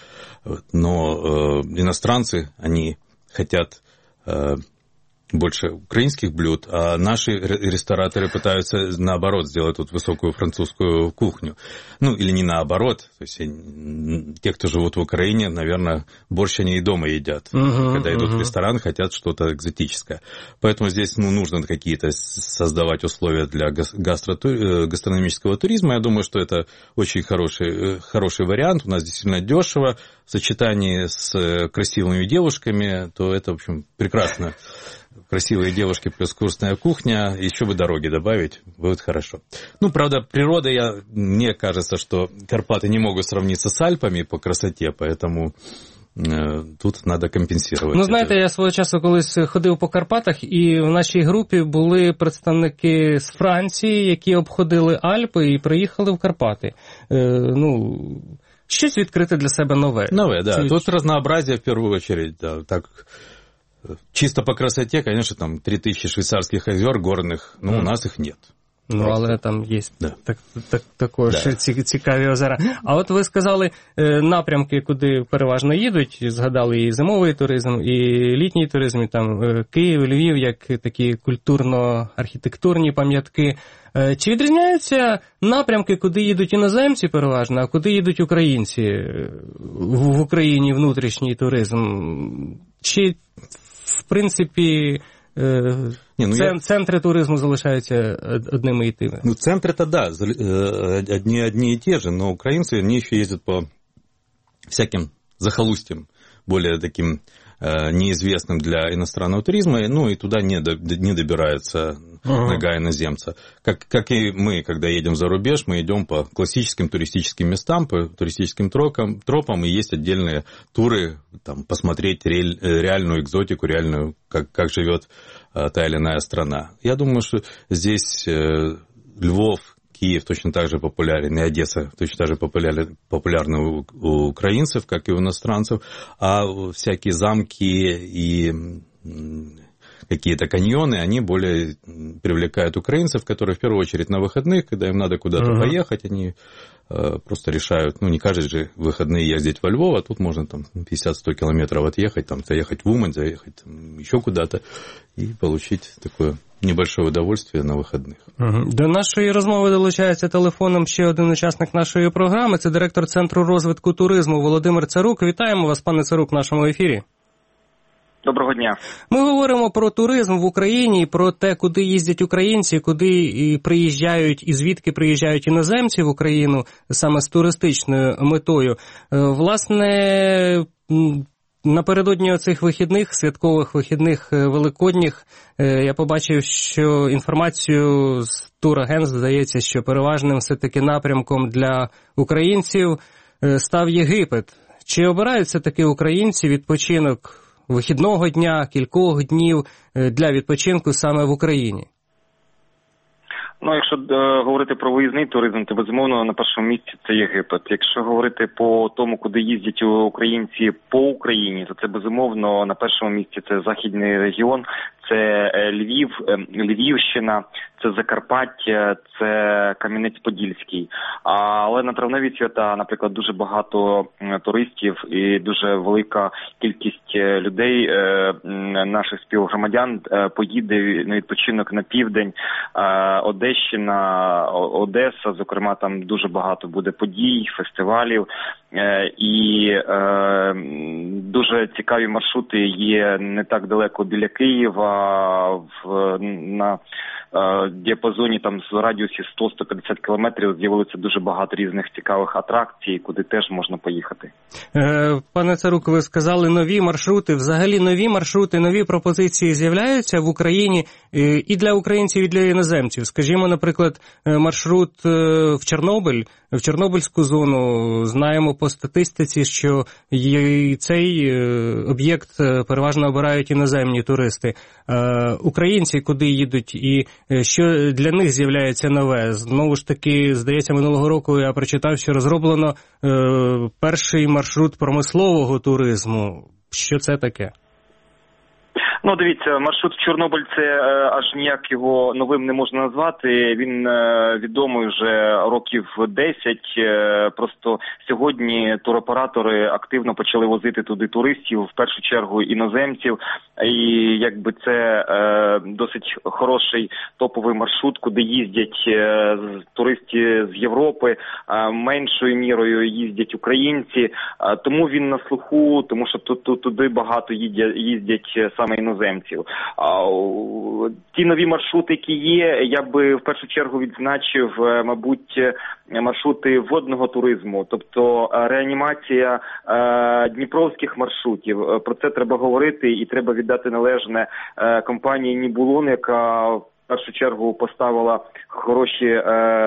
Но э, иностранцы, они хотят э, больше украинских блюд, а наши рестораторы пытаются, наоборот, сделать тут высокую французскую кухню. Ну, или не наоборот. То есть те, кто живут в Украине, наверное, борщ они и дома едят. Uh-huh, Когда идут uh-huh. в ресторан, хотят что-то экзотическое. Поэтому здесь ну, нужно какие-то создавать условия для гастро- гастрономического туризма. Я думаю, что это очень хороший, хороший вариант. У нас действительно дешево. В сочетании с красивыми девушками, то это, в общем, прекрасно. Красивые девушки плюс вкусная кухня, еще бы дороги добавить, будет хорошо. Ну, правда, природа, я, мне кажется, что Карпаты не могут сравниться с Альпами по красоте, поэтому е, тут треба компенсувати. Ну, знаєте, я свого часу колись ходив по Карпатах, і в нашій групі були представники з Франції, які обходили Альпи і приїхали в Карпати. Е, ну... Щось відкрити для себе нове. Нове, да. Це... Тут разнообразие в первую очередь, да. Так, чисто по красоте, конечно, там три тысячи швейцарских озер горных, ну, mm. у нас их нет. Ну, просто. Але там є да. так, так, також да. цікаві озера. А от ви сказали напрямки, куди переважно їдуть, згадали і зимовий туризм, і літній туризм, і там Київ, Львів, як такі культурно-архітектурні пам'ятки. Чи відрізняються напрямки, куди їдуть іноземці переважно, а куди їдуть українці в Україні внутрішній туризм? Чи, в принципі, Не, ну Цен, я... центры туризма залишаются одними и теми. Ну, центры-то да, одни, одни и те же, но украинцы, они еще ездят по всяким захолустьям, более таким э, неизвестным для иностранного туризма, ну, и туда не, до, не добирается uh-huh. нога иноземца. Как, как и мы, когда едем за рубеж, мы идем по классическим туристическим местам, по туристическим тропам, тропам, и есть отдельные туры, там, посмотреть реаль, реальную экзотику, реальную, как, как живет э, та или иная страна. Я думаю, что здесь э, Львов, Киев точно так же популярен, и Одесса точно так же популярны, популярны у, у украинцев, как и у иностранцев, а всякие замки и какие-то каньоны, они более привлекают украинцев, которые в первую очередь на выходных, когда им надо куда-то uh-huh. поехать, они э, просто решают, ну не каждый же выходные ездить во Львов, а тут можно там пятьдесят-сто километров отъехать, там заехать в Умань, заехать там, еще куда-то и получить такое небольшое удовольствие на вихідних. Угу. До нашої розмови долучається телефоном ще один учасник нашої програми. Це директор Центру розвитку туризму Володимир Царук. Вітаємо вас, пане Царук, в нашому ефірі. Доброго дня. Ми говоримо про туризм в Україні, про те, куди їздять українці, куди приїжджають і звідки приїжджають іноземці в Україну саме з туристичною метою. Власне, напередодні оцих вихідних, святкових вихідних, великодніх, я побачив, що інформацію з турагентств, здається, що переважним все-таки напрямком для українців став Єгипет. Чи обирають все-таки українці відпочинок вихідного дня, кількох днів для відпочинку саме в Україні? Ну, якщо е, говорити про виїзний туризм, то, безумовно, на першому місці це Єгипет. Якщо говорити по тому, куди їздять українці по Україні, то це, безумовно, на першому місці це Західний регіон, це Львів, Львівщина, це Закарпаття, це Кам'янець-Подільський. Але на травневі свята, наприклад, дуже багато туристів і дуже велика кількість людей, наших співгромадян, поїде на відпочинок на південь, Одещина, Одеса, зокрема, там дуже багато буде подій, фестивалів. І е, дуже цікаві маршрути є не так далеко біля Києва, в, на е, діапазоні там з радіусі сто-сто п'ятдесят кілометрів з'явилося дуже багато різних цікавих атракцій, куди теж можна поїхати. Е, пане Царук, ви сказали нові маршрути, взагалі нові маршрути, нові пропозиції з'являються в Україні і для українців, і для іноземців. Скажімо, наприклад, маршрут в Чорнобиль, в Чорнобильську зону. Знаємо по статистиці, що цей об'єкт переважно обирають іноземні туристи. Українці куди їдуть і що для них з'являється нове? Знову ж таки, здається, минулого року я прочитав, що розроблено перший маршрут промислового туризму. Що це таке? Ну, дивіться, маршрут в Чорнобиль, це е, аж ніяк його новим не можна назвати. Він е, відомий вже років десять. Е, просто сьогодні туроператори активно почали возити туди туристів, в першу чергу іноземців. І якби це е, досить хороший топовий маршрут, куди їздять е, туристи з Європи, е, меншою мірою їздять українці. Е, тому він на слуху, тому що тут, тут туди багато їздять, їздять саме іноземців. Іноземців. Ті нові маршрути, які є, я би в першу чергу відзначив, мабуть, маршрути водного туризму, тобто реанімація е, дніпровських маршрутів. Про це треба говорити і треба віддати належне е, компанії «Нібулон», яка в першу чергу поставила хороші е,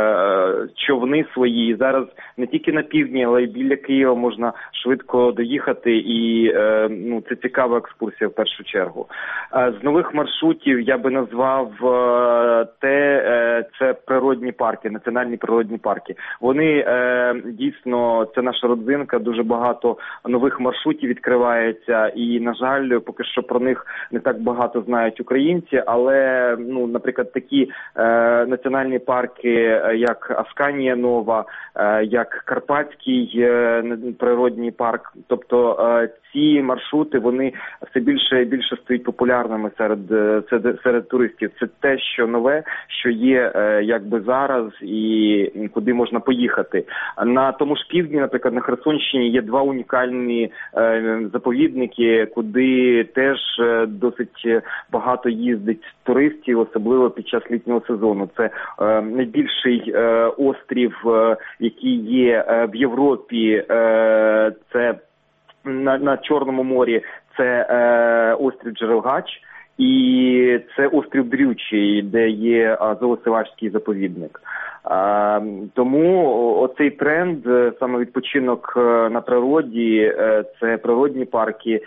човни свої. І зараз не тільки на півдні, але й біля Києва можна швидко доїхати. І е, ну, це цікава екскурсія в першу чергу. Е, з нових маршрутів я би назвав е, те, е, це природні парки, національні природні парки. Вони е, дійсно, це наша родзинка, дуже багато нових маршрутів відкривається. І, на жаль, поки що про них не так багато знають українці, але, ну, наприклад, такі е, національні парки, як Асканія Нова, е, як Карпатський е, природний парк, тобто е, ці маршрути, вони все більше і більше стають популярними серед, серед, серед туристів. Це те, що нове, що є е, якби зараз і куди можна поїхати. На тому ж півдні, наприклад, на Херсонщині є два унікальні е, заповідники, куди теж е, досить багато їздить туристів, особливо під час літнього сезону. Це е, найбільший е, острів, е, який є е, в Європі, е, це на, на Чорному морі, це е, острів Джерелгач, і це острів Дрючий, де є зоосевачський заповідник. А, тому оцей тренд, саме відпочинок на природі, це природні парки,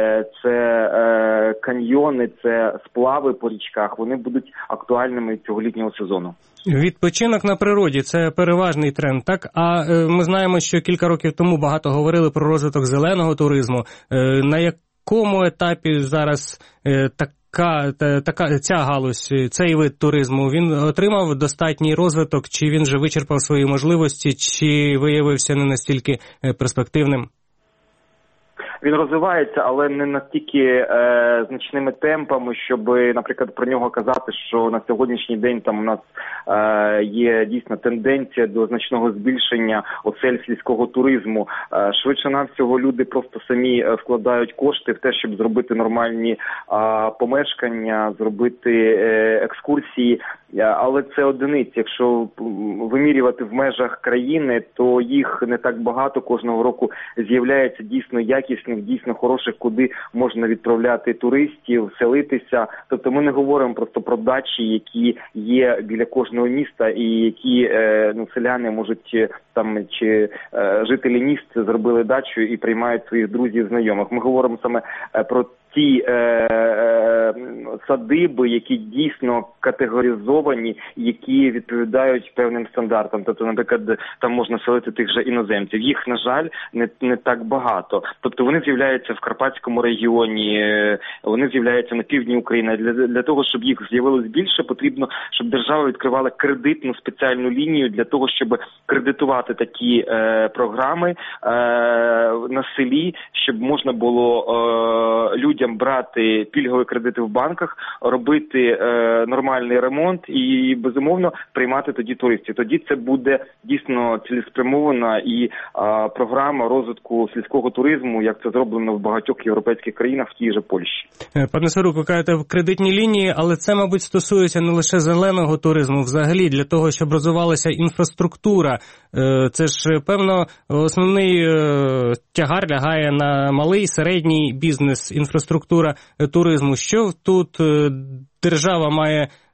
це каньйони, це сплави по річках, вони будуть актуальними цього літнього сезону. Відпочинок на природі – це переважний тренд, так? А ми знаємо, що кілька років тому багато говорили про розвиток зеленого туризму. На якому етапі зараз так Така, така, ця галузь, цей вид туризму, він отримав достатній розвиток, чи він вже вичерпав свої можливості, чи виявився не настільки перспективним? Він розвивається, але не настільки е, значними темпами, щоб, наприклад, про нього казати, що на сьогоднішній день там у нас е, є дійсно тенденція до значного збільшення осель сільського туризму. Е, швидше навсього люди просто самі вкладають кошти в те, щоб зробити нормальні е, помешкання, зробити е, екскурсії, е, але це одиниці. Якщо вимірювати в межах країни, то їх не так багато. Кожного року з'являється дійсно якісні, дійсно хороших, куди можна відправляти туристів, селитися. Тобто ми не говоримо просто про дачі, які є біля кожного міста і які е, ну, селяни можуть там, чи е, жителі міст зробили дачу і приймають своїх друзів, знайомих. Ми говоримо саме е, про ті е, е, садиби, які дійсно категоризовані, які відповідають певним стандартам. Тобто, наприклад, там можна селити тих же іноземців. Їх, на жаль, не, не так багато. Тобто вони з'являються в Карпатському регіоні, вони з'являються на півдні України. Для, для того, щоб їх з'явилось більше, потрібно, щоб держава відкривала кредитну спеціальну лінію для того, щоб кредитувати такі е, програми е, на селі, щоб можна було е, людям брати пільгові кредити в банках, робити е, нормальний ремонт і, безумовно, приймати тоді туристів. Тоді це буде дійсно цілеспрямована і е, програма розвитку сільського туризму, як це зроблено в багатьох європейських країнах, в тій же Польщі. Пане Свирук, ви кажете, в кредитній лінії, але це, мабуть, стосується не лише зеленого туризму. Взагалі, для того, щоб розвивалася інфраструктура, це ж, певно, основний тягар лягає на малий, середній бізнес, інфраструктура туризму. Що тут держава має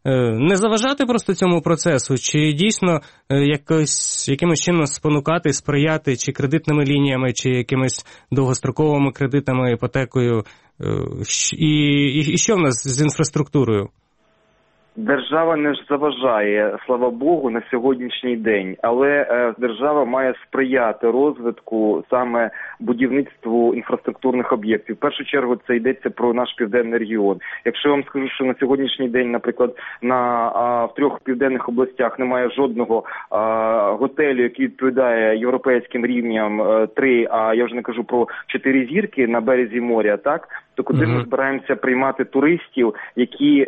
не заважати просто цьому процесу, чи дійсно якось, якимось чином спонукати, сприяти, чи кредитними лініями, чи якимись довгостроковими кредитами, іпотекою, і, і, і що в нас з інфраструктурою? Держава не заважає, слава Богу, на сьогоднішній день, але е, держава має сприяти розвитку саме будівництву інфраструктурних об'єктів. В першу чергу це йдеться про наш південний регіон. Якщо я вам скажу, що на сьогоднішній день, наприклад, на а, в трьох південних областях немає жодного а, готелю, який відповідає європейським рівням а, три, а я вже не кажу про чотири зірки на березі моря, так? То куди mm-hmm. ми збираємося приймати туристів, які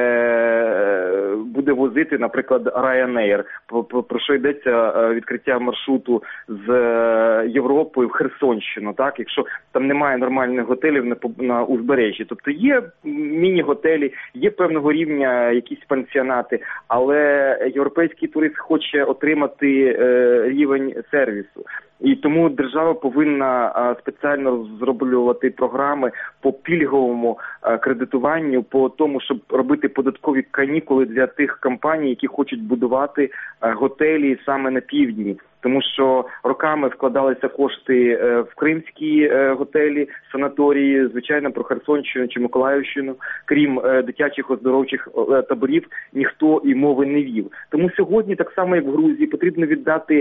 е, буде возити, наприклад, Ryanair, про, про що йдеться відкриття маршруту з Європи в Херсонщину, так, якщо там немає нормальних готелів на, на узбережжі. Тобто є міні-готелі, є певного рівня якісь пансіонати, але європейський турист хоче отримати е, рівень сервісу. І тому держава повинна спеціально розроблювати програми по пільговому кредитуванню, по тому, щоб робити податкові канікули для тих компаній, які хочуть будувати готелі саме на півдні. Тому що роками вкладалися кошти в кримські готелі, санаторії, звичайно, про Херсонщину чи Миколаївщину. Крім дитячих оздоровчих таборів, ніхто і мови не вів. Тому сьогодні, так само як в Грузії, потрібно віддати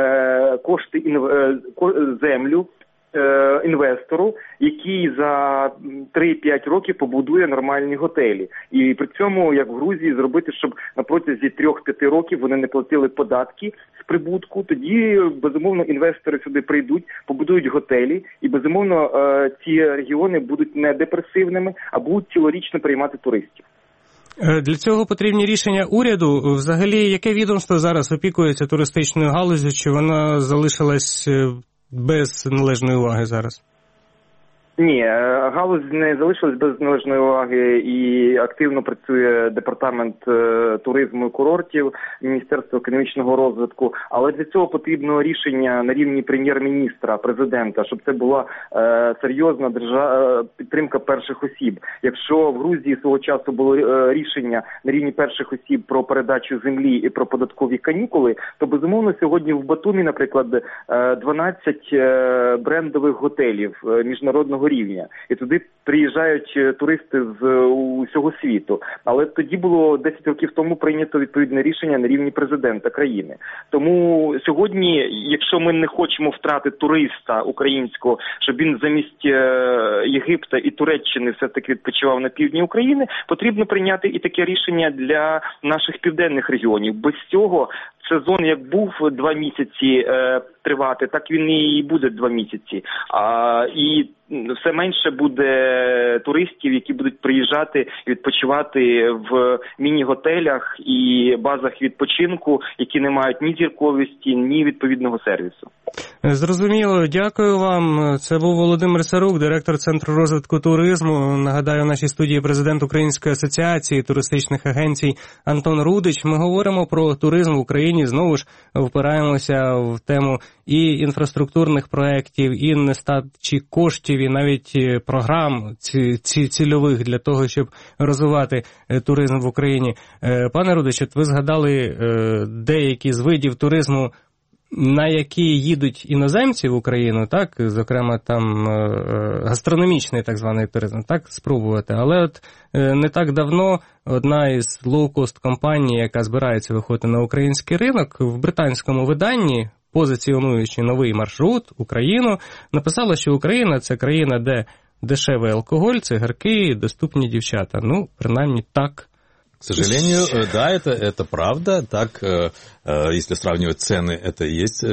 кошти, землю інвестору, який за три-п'ять років побудує нормальні готелі. І при цьому, як в Грузії, зробити, щоб на протязі трьох-п'яти років вони не платили податки з прибутку. Тоді, безумовно, інвестори сюди прийдуть, побудують готелі, і, безумовно, ці регіони будуть не депресивними, а будуть цілорічно приймати туристів. Для цього потрібні рішення уряду. Взагалі, яке відомство зараз опікується туристичною галуззю, чи вона залишилась без належної уваги зараз? Ні, галузь не залишилась без належної уваги, і активно працює департамент е, туризму і курортів, Міністерство економічного розвитку, але для цього потрібно рішення на рівні прем'єр-міністра, президента, щоб це була е, серйозна держа... підтримка перших осіб. Якщо в Грузії свого часу було е, рішення на рівні перших осіб про передачу землі і про податкові канікули, то, безумовно, сьогодні в Батумі, наприклад, е, дванадцять е, брендових готелів е, міжнародного рівня. І туди приїжджають туристи з усього світу. Але тоді було десять років тому прийнято відповідне рішення на рівні президента країни. Тому сьогодні, якщо ми не хочемо втратити туриста українського, щоб він замість Єгипта і Туреччини все-таки відпочивав на півдні України, потрібно прийняти і таке рішення для наших південних регіонів. Без цього сезон як був два місяці е, тривати, так він і буде два місяці. А, і все менше буде туристів, які будуть приїжджати і відпочивати в міні-готелях і базах відпочинку, які не мають ні зірковості, ні відповідного сервісу. Зрозуміло, дякую вам. Це був Володимир Сарук, директор Центру розвитку туризму. Нагадаю, в нашій студії президент Української асоціації туристичних агенцій Антон Рудич. Ми говоримо про туризм в Україні, знову ж впираємося в тему і інфраструктурних проєктів, і нестачі коштів, і навіть програм ці, ці цільових для того, щоб розвивати туризм в Україні. Пане Рудич, от ви згадали деякі з видів туризму, на які їдуть іноземці в Україну, так, зокрема там гастрономічний так званий туризм, так, спробувати. Але от не так давно одна із лоу-кост компаній, яка збирається виходити на український ринок, в британському виданні, позиціонуючи новий маршрут Україну, написала, що Україна – це країна, де дешевий алкоголь, цигарки, доступні дівчата. Ну, принаймні так. К сожалению, да, это, это правда. Так, если сравнивать цены, это и есть,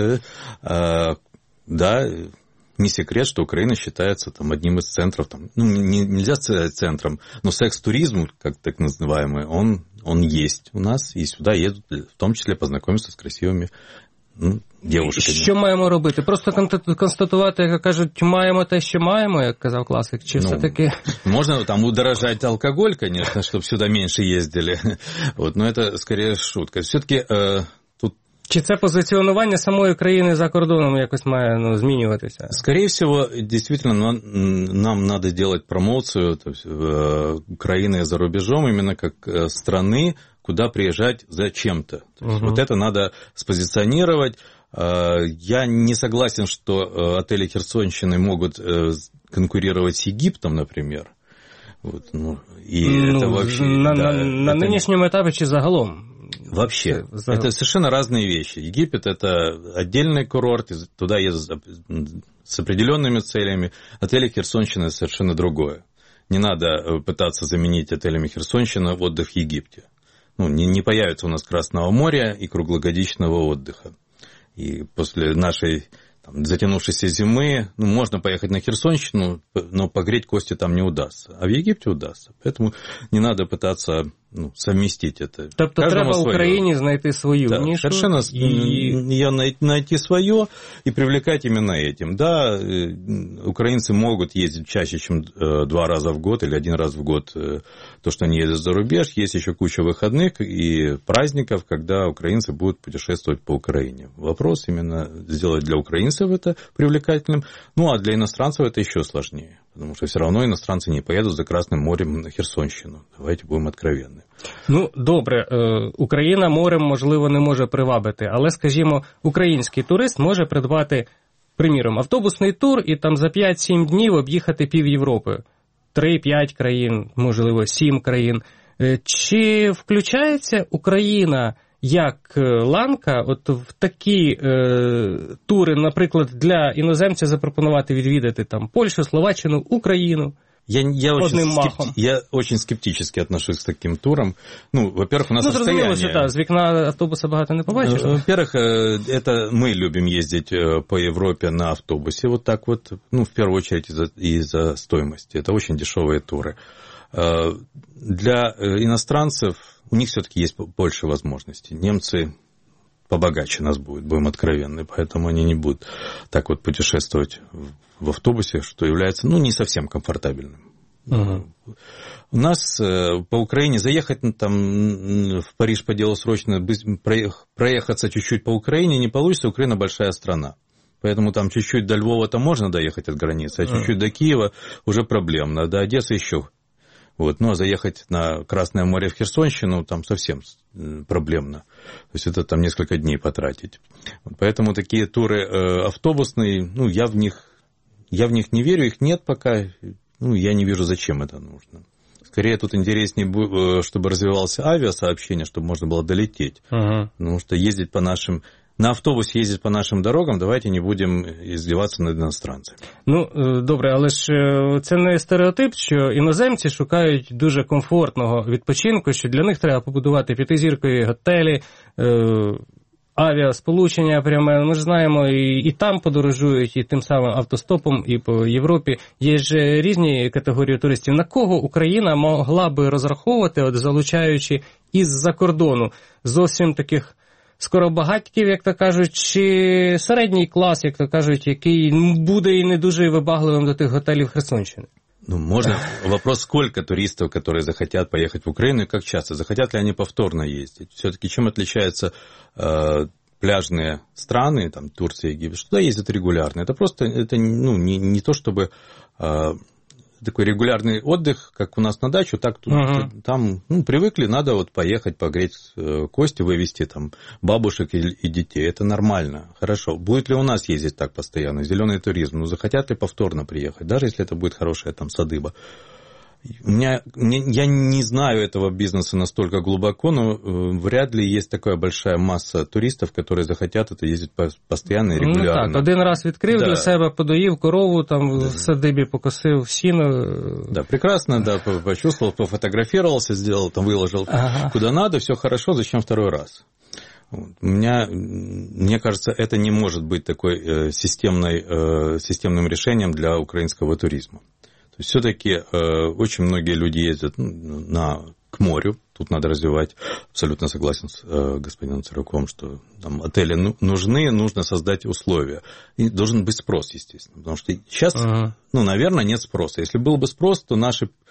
да, не секрет, что Украина считается там одним из центров, там, ну, не, нельзя сказать центром, но секс-туризм, как так называемый, он, он есть у нас, и сюда едут, в том числе, познакомиться с красивыми ну, дівчатками. Що маємо робити? Просто констатувати, як кажуть, маємо те, що маємо, як казав класик, чи ну, все-таки... Можно там удорожать алкоголь, конечно, чтобы сюда меньше ездили, вот, но это скорее шутка. Все-таки э, тут Чи це позиціонування самої країни за кордоном якось має ну, змінюватися? Скорее всего, действительно, нам, нам надо делать промоцию то есть, Украины за рубежом именно как страны, куда приезжать зачем-то. То есть, угу. Вот это надо спозиционировать. Я не согласен, что отели Херсонщины могут конкурировать с Египтом, например. Вот, ну, и ну, это вообще, на, да, на, на это... нынешнем этапе чи загалом? Вообще, За... это совершенно разные вещи. Египет – это отдельный курорт, туда ездят с определенными целями. Отели Херсонщины – совершенно другое. Не надо пытаться заменить отелями Херсонщины отдых в Египте. Ну, не, не появится у нас Красного моря и круглогодичного отдыха. И после нашей там, затянувшейся зимы ну, можно поехать на Херсонщину, но погреть кости там не удастся. А в Египте удастся. Поэтому не надо пытаться ну, совместить это. Тобто треба своє. Україні знайти свою да, нишу. Совершенно и... ее найти свое и привлекать именно этим. Да, украинцы могут ездить чаще, чем два раза в год или один раз в год, то, что они ездят за рубеж. Есть еще куча выходных и праздников, когда украинцы будут путешествовать по Украине. Вопрос именно сделать для украинцев это привлекательным. Ну, а для иностранцев это еще сложнее. Потому что все равно иностранцы не поедут за Красным морем на Херсонщину. Давайте будемо откровенні. Ну, добре, Україна морем, можливо, не може привабити, але, скажімо, український турист може придбати, приміром, автобусний тур і там за п'ять-сім днів об'їхати пів Європи. три-п'ять країн, можливо, сім країн. Чи включається Україна як ланка от в такі е, тури, наприклад, для іноземця запропонувати відвідати там Польщу, Словаччину, Украину? Я, я, очень скепти... я очень скептически отношусь к таким турам. Ну, во-первых, у нас ну, состояние... Ну, зрозуміло, що з вікна автобуса багато не побачиш. Во-первых, это мы любим ездить по Европе на автобусе, вот так вот, ну, в первую очередь из-за, из-за стоимости. Это очень дешевые туры. Для иностранцев у них все-таки есть больше возможностей. Немцы побогаче нас будут, будем откровенны, поэтому они не будут так вот путешествовать в автобусе, что является, ну, не совсем комфортабельным. Uh-huh. У нас по Украине заехать там в Париж по делу срочно, проехаться чуть-чуть по Украине не получится, Украина большая страна. Поэтому там чуть-чуть до Львова-то можно доехать от границы, а чуть-чуть uh-huh. до Киева уже проблемно, до Одессы еще. Вот. Ну, а заехать на Красное море в Херсонщину там совсем проблемно. То есть это там несколько дней потратить. Поэтому такие туры э, автобусные, ну, я в них, я в них не верю, их нет пока. Ну, я не вижу, зачем это нужно. Скорее, тут интереснее, чтобы развивалось авиасообщение, чтобы можно было долететь. Uh-huh. Потому что ездить по нашим... На автобусі їздять по нашим дорогам, давайте не будемо здіватися над іностранцями. Ну, добре, але ж це не стереотип, що іноземці шукають дуже комфортного відпочинку, що для них треба побудувати п'ятизіркові готелі, авіасполучення пряме. Ми ж знаємо, і, і там подорожують, і тим самим автостопом, і по Європі. Є ж різні категорії туристів. На кого Україна могла би розраховувати, от залучаючи із-за кордону зовсім таких скоробагатьків, як то кажуть, чи середній клас, як то кажуть, який буде і не дуже вибагливим до тих готелів Херсонщини? Ну, можно. Вопрос, сколько туристов, которые захотят поехать в Украину, и как часто? Захотят ли они повторно ездить? Все-таки чем отличаются э, пляжные страны, там, Турция, Египет? Что туда ездят регулярно? Это просто, это, ну, не, не то, чтобы... Э, такой регулярный отдых, как у нас на дачу, так тут, uh-huh. там, ну, привыкли, надо вот поехать погреть кости, вывести там бабушек и, и детей. Это нормально, хорошо. Будет ли у нас ездить так постоянно? Зеленый туризм. Ну, захотят ли повторно приехать, даже если это будет хорошая там садыба. У меня, я не знаю этого бизнеса настолько глубоко, но вряд ли есть такая большая масса туристов, которые захотят это ездить постоянно и регулярно. Ну так, один раз відкрив да. для себе, подоїв корову, там да. в садибі покосив сіно. Да, прекрасно, да, почувствовал, пофотографировался, сделал, там выложил ага. куда надо, все хорошо, зачем второй раз? У меня, мне кажется, это не может быть такой системной, системным решением для украинского туризма. Все-таки э, очень многие люди ездят на, к морю, тут надо развивать, абсолютно согласен с э, господином Царуковым, что там отели нужны, нужно создать условия. И должен быть спрос, естественно, потому что сейчас, ага. ну, наверное, нет спроса. Если был бы спрос, то наши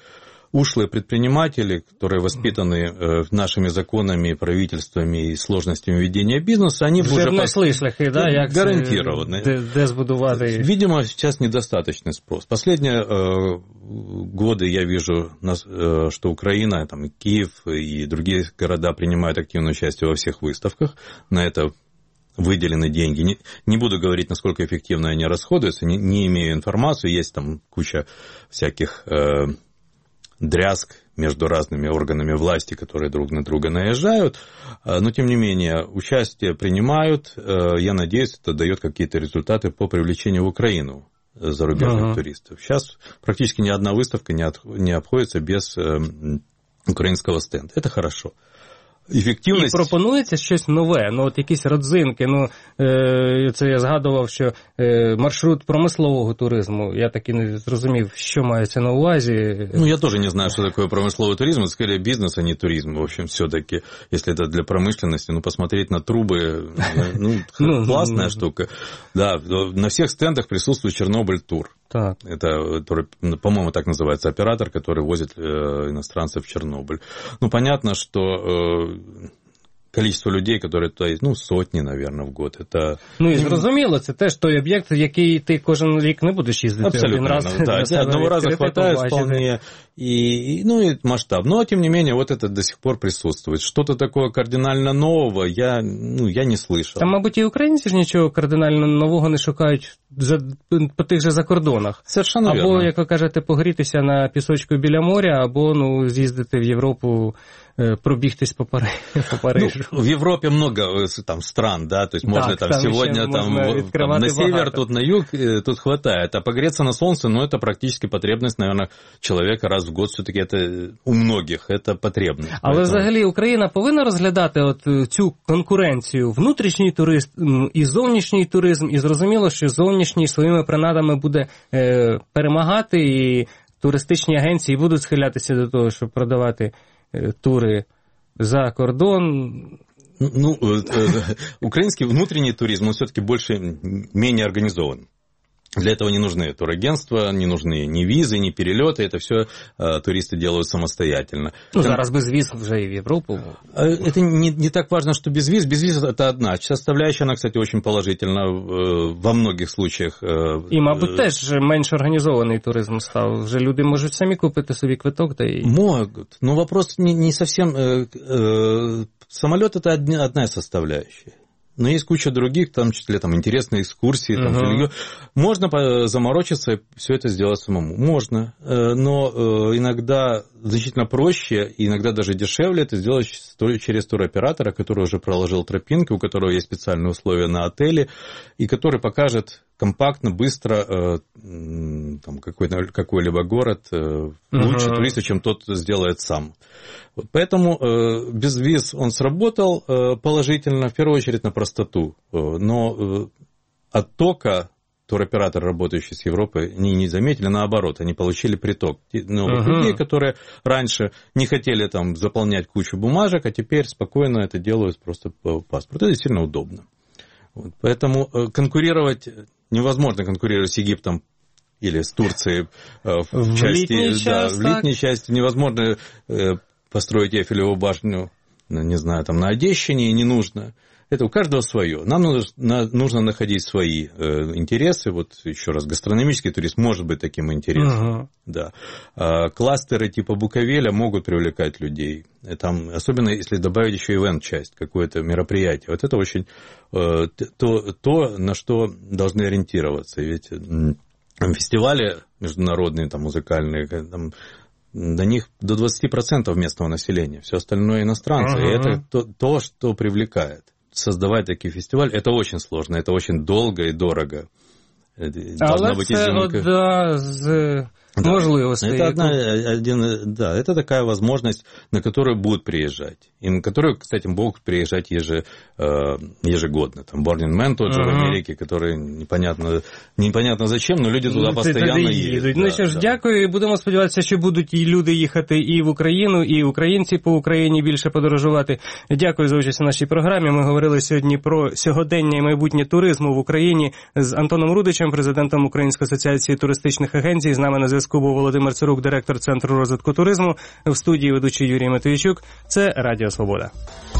ушлые предприниматели, которые воспитаны э, нашими законами, правительствами и сложностями ведения бизнеса, они бы уже нашли шляхи, да, як гарантированно. Де, де збудувати. Видимо, сейчас недостаточный спрос. Последние э, годы я вижу, э, что Украина, там, и Киев и другие города принимают активное участие во всех выставках. На это выделены деньги. Не, не буду говорить, насколько эффективно они расходуются, не, не имею информации. Есть там куча всяких э, дрязг между разными органами власти, которые друг на друга наезжают. Но, тем не менее, участие принимают. Я надеюсь, это дает какие-то результаты по привлечению в Украину зарубежных ага. туристов. Сейчас практически ни одна выставка не, от, не обходится без э, украинского стенда. Это хорошо. Ефективність... І пропонується щось нове, ну от якісь родзинки, ну е, це я згадував, що е, маршрут промислового туризму, я так і не зрозумів, що мається на увазі. Ну, я тоже не знаю, что такое промысловый туризм, это скорее бизнес, а не туризм, в общем, все-таки, если это для промышленности, ну, посмотреть на трубы, ну, классная штука. Да, на всех стендах присутствует Чернобыль-тур. Так. Это, по-моему, так называется оператор, который возит иностранцев в Чернобыль. Ну, понятно, что количество людей, которые туда есть, ну, сотні, наверное, в год. Это... Ну, і зрозуміло, це теж той об'єкт, який ти кожен рік не будеш їздити. Абсолютно, один раз. Да, да, одного раза хватает вполне, и, ну, и масштаб. Но, тем не менее, вот это до сих пор присутствует. Что-то такое кардинально нового я, ну, я не слышал. Там, мабуть, і українці ж нічого кардинально нового не шукають за, по тих же закордонах. Совершенно або, верно. Як ви кажете, погрітися на пісочку біля моря, або, ну, з'їздити в Європу, пробігтись по, Пари... по Парижу. Ну, в Европе много там стран, да, то есть так, можно там, там сегодня там, там, на север, багато. Тут на юг, тут хватает. А погреться на солнце, ну, это практически потребность, наверное, человека раз в год, все-таки это у многих, это потребность. Але поэтому... взагалі Україна повинна розглядати от цю конкуренцію, внутрішній туризм і зовнішній туризм, і зрозуміло, що зовнішній своїми принадами буде е, перемагати, і туристичні агенції будуть схилятися до того, щоб продавати туры за кордон. Ну, украинский внутренний туризм, он все-таки больше, менее организован. Для этого не нужны турагентства, не нужны ни визы, ни перелеты, это все э, туристы делают самостоятельно. Ну, Там... зараз без виз уже и в Европу. Это не, не так важно, что без виз. Без виз это одна составляющая, она, кстати, очень положительна э, во многих случаях. Э, і, мабуть, теж менш організований туризм став. Вже люди можуть самі купити собі квиток. Да и... Могут, но вопрос не, не совсем... Э, э, самолет это одна, одна составляющая. Но есть куча других, в том числе там, интересные экскурсии. Там, uh-huh. Можно заморочиться и все это сделать самому. Можно. Но иногда значительно проще, иногда даже дешевле это сделать через туроператора, который уже проложил тропинки, у которого есть специальные условия на отеле, и который покажет компактно, быстро там, какой-то, какой-либо город лучше uh-huh. туриста, чем тот сделает сам. Вот поэтому э, без виз он сработал э, положительно, в первую очередь на простоту. Э, но э, оттока туроператоры, работающие с Европой, не, не заметили, наоборот, они получили приток новых uh-huh. людей, которые раньше не хотели там заполнять кучу бумажек, а теперь спокойно это делают просто по паспорту. Это действительно удобно. Вот, поэтому э, конкурировать невозможно конкурировать с Египтом или с Турцией э, в, в части, да, час, в летней части невозможно э, построить Эйфелеву башню, не знаю, там на Одещине, не нужно. Это у каждого свое. Нам нужно, нужно находить свои э, интересы. Вот еще раз, гастрономический туризм может быть таким интересным. Uh-huh. Да. А, кластеры типа Буковеля могут привлекать людей. Там, особенно если добавить еще ивент-часть, какое-то мероприятие. Вот это очень э, то, то, на что должны ориентироваться. Ведь там, фестивали международные, там, музыкальные, там, до них до двадцать процентов местного населения. Все остальное иностранцы. Uh-huh. И это то, то, что привлекает. Создавать такие фестивали, это очень сложно, это очень долго и дорого. Должна быть изюминка. Да, з... Да. Это, одна, один, да, это такая возможность, на которую будут приезжать. И на которую, кстати, могут приезжать еже, ежегодно. Там Burning Man тот же uh-huh. в Америке, который непонятно, непонятно зачем, но люди туда постоянно їдуть. Ну що ж, да. Дякую. І будемо сподіватися, що будуть і люди їхати і в Україну, і українці по Україні більше подорожувати. Дякую за участь у нашій програмі. Ми говорили сьогодні про сьогодення і майбутнє туризму в Україні з Антоном Рудичем, президентом Української асоціації туристичних агенцій. З нами на зв'язку розвитку був Володимир Цирук, директор Центру розвитку туризму. В студії ведучий Юрій Матвійчук. Це Радіо Свобода.